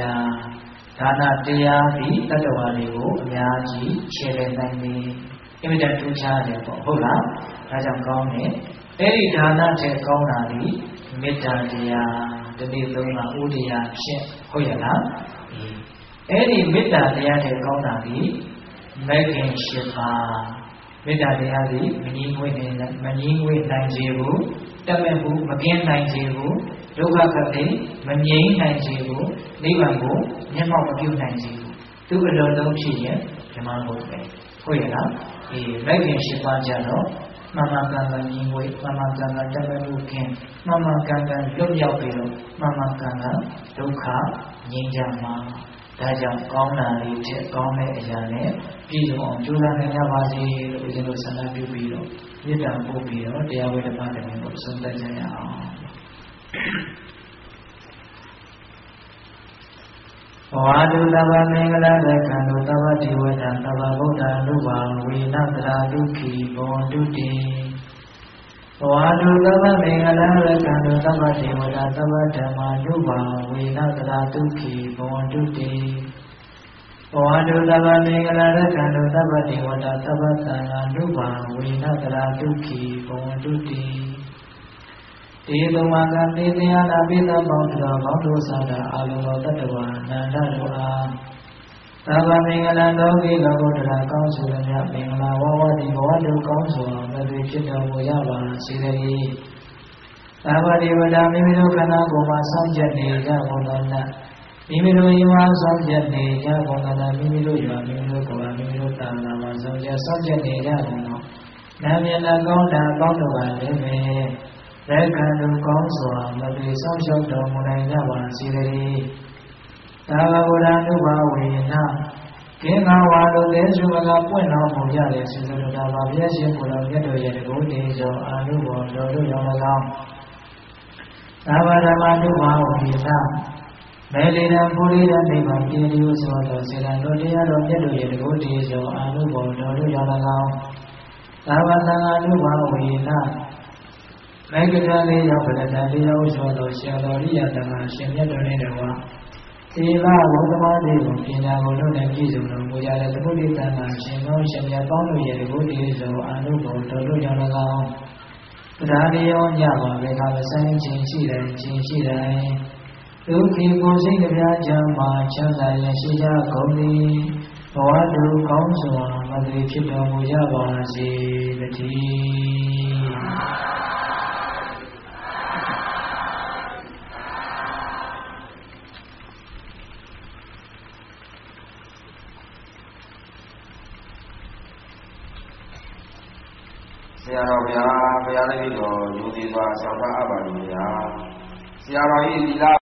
တရားပြီးတတ္တဝါတွေကိုအများကြီးခြေလှယ်နိုင်ပြီးအင်မတန်ထူးခြားတယ်ပေါ့ဟုတ်လားဒါကြောင့်ကောင်းတယ်အဲ့ဒီဒါနတဲ့ကောင်းတာဒီမေတ္တာတရားတနေ့သုံးတာဥဒရာဖြစ်ဟုတ်ရလားအဲ့ဒီမေတ္တာတရားတဲ့ကောင်းတာဒီမဲခင်၈ပါးမေတ္တာတရားဒီမငြင်းငွေနိုင်စေဘူးတတ်မဲ့ဘူးမကင်းနိုင်စေဘူးဒုက္ခကတိမငြိမ်းနိုင်စေဘူးနိဗ္ဗာန်ကိုမျက်မှောက်မပြုနိုင်စေဘူးသူအလုံးလုံးဖြစ်ရင်ဓမ္မဘုရားပဲဟုတ်ရဲ့လားမဲခင်၈ပါးကြတော့မမကံကံငြင်းငွေမမကံကံတတ်မဲ့မှုကင်းမမကံကံလွတ်ရောက်ပြီးတော့မမကံကဒုက္ခငြိမ်းချမ်းမှာဒါကြောင့်ကောင်းတာလေးထက်ကောင်းတဲ့အရာနဲ့ပြည့်စုံအောင်ကြိုးစားနိုင်ကြပါစေလို့ဦးဇင်းတို့ဆန္ဒပြုပြီးတော့မေတ္တာပို့ပြီးတော့တရားဝေဒနာတွေကိုဆုံးသက်ကြရအောင်ဝါဒုတဗ္ဗမင်္ဂလာရကံတုတဗ္ဗဒေဝတာတဗ္ဗဗုဒ္ဓလူပါဝိနတရာဒုက္ခိဘောတုတိဝါဒုတဗ္ဗမင်္ဂလာရကံတုတဗ္ဗဒေဝတာတဗ္ဗဓမ္မာလူပါဝိနတရာဒုက္ခိဘောတုတိဝါဒုတဗ္ဗမင်္ဂလာရကံတုတဗ္ဗဒေဝတာတဗ္ဗသံဃာလူပါဝိနတရာဒုက္ခိဘောတုတိဒီသုံးပါးကသေတရားနာပိသပေါင်းတော်ပေါင်းတို့သာတာအာလုံတော်တတ္တဝါနန္ဒတို့အားသာဗမင်္ဂလာလောကီလောကုတ္တရာကောင်းစွာမြတ်မင်္ဂလာဝဝတိဘဝတုကောင်းစွာမသွေဖြစ်တော်မူရပါစေတည်းသာဝတိဝဒမိမိတို့ခန္ဓာကိုယ်မှာစောင့်ကြနေကြကုန်သောနတ်မိမိတို့ယမစောင့်ကြနေကြကုန်သောနတ်မိမိတို့ရွာမိမိတို့ကဘာမိမိတို့တာနာမှာစောင့်ကြနေကြကုန်သောနာမည်နာကောင်းတာပေါင်းတို့ပါလည်းပဲလက်ခံတို့ကောင်းစွာမသွေဆောင်ရှောက်တော်မူနိုင်ကြပါစေတည်းသာဝဗုဒ္ဓနုဘာဝေနကေငါဝါတို့လည်းစုမကပွင့်တော်မူကြတဲ့စေတသာဘာဘုရားရှင်ကိုယ်တော်မြတ်တို့ရဲ့တကုတေဇောအာနုဘောတော်တို့ရော၎င်းသာဝဓမ္မနုဘာဝေနမေလီနံပုရိဒနိဗ္ဗာန်ပြည့်စုံသောစေတတို့တရားတော်မြတ်တို့ရဲ့တကုတေဇောအာနုဘောတော်တို့ရော၎င်းသာဝတံအနုဘာဝေနမေကတလေးရောက်ပဒတလေးရောက်ဆိုသောဆရာတော်ရိယတမရှင်မြတ်တော်နဲ့တကွာသီလဝတ္တမတိကိုပညာကိုတို့နဲ့ပြည့်စုံတော်မူကြတဲ့သမုဒိတန်ကရှင်သောရှင်မြတ်ပေါင်းတို့ရဲ့ဘုဒ္ဓေသောအာနုဘောတော်တို့ကြောင့်၎င်းတရားတရားညပါဘေခါမဆိုင်ခြင်းရှိတယ်ခြင်းရှိတယ်ဒုက္ခိကိုစိတ်တရားချမ်းမှာချမ်းသာရရှိကြကုန်သည်ဘဝတုကောင်းစွာမသွေဖြစ်တော်မူကြပါစေတည်းဆရာတော်ဗျာဘုရားသခင်တော်လူသေးစွာဆောင်ထားအပ်ပါလိမ့်ဗျာဆရာတော်ဤသီလ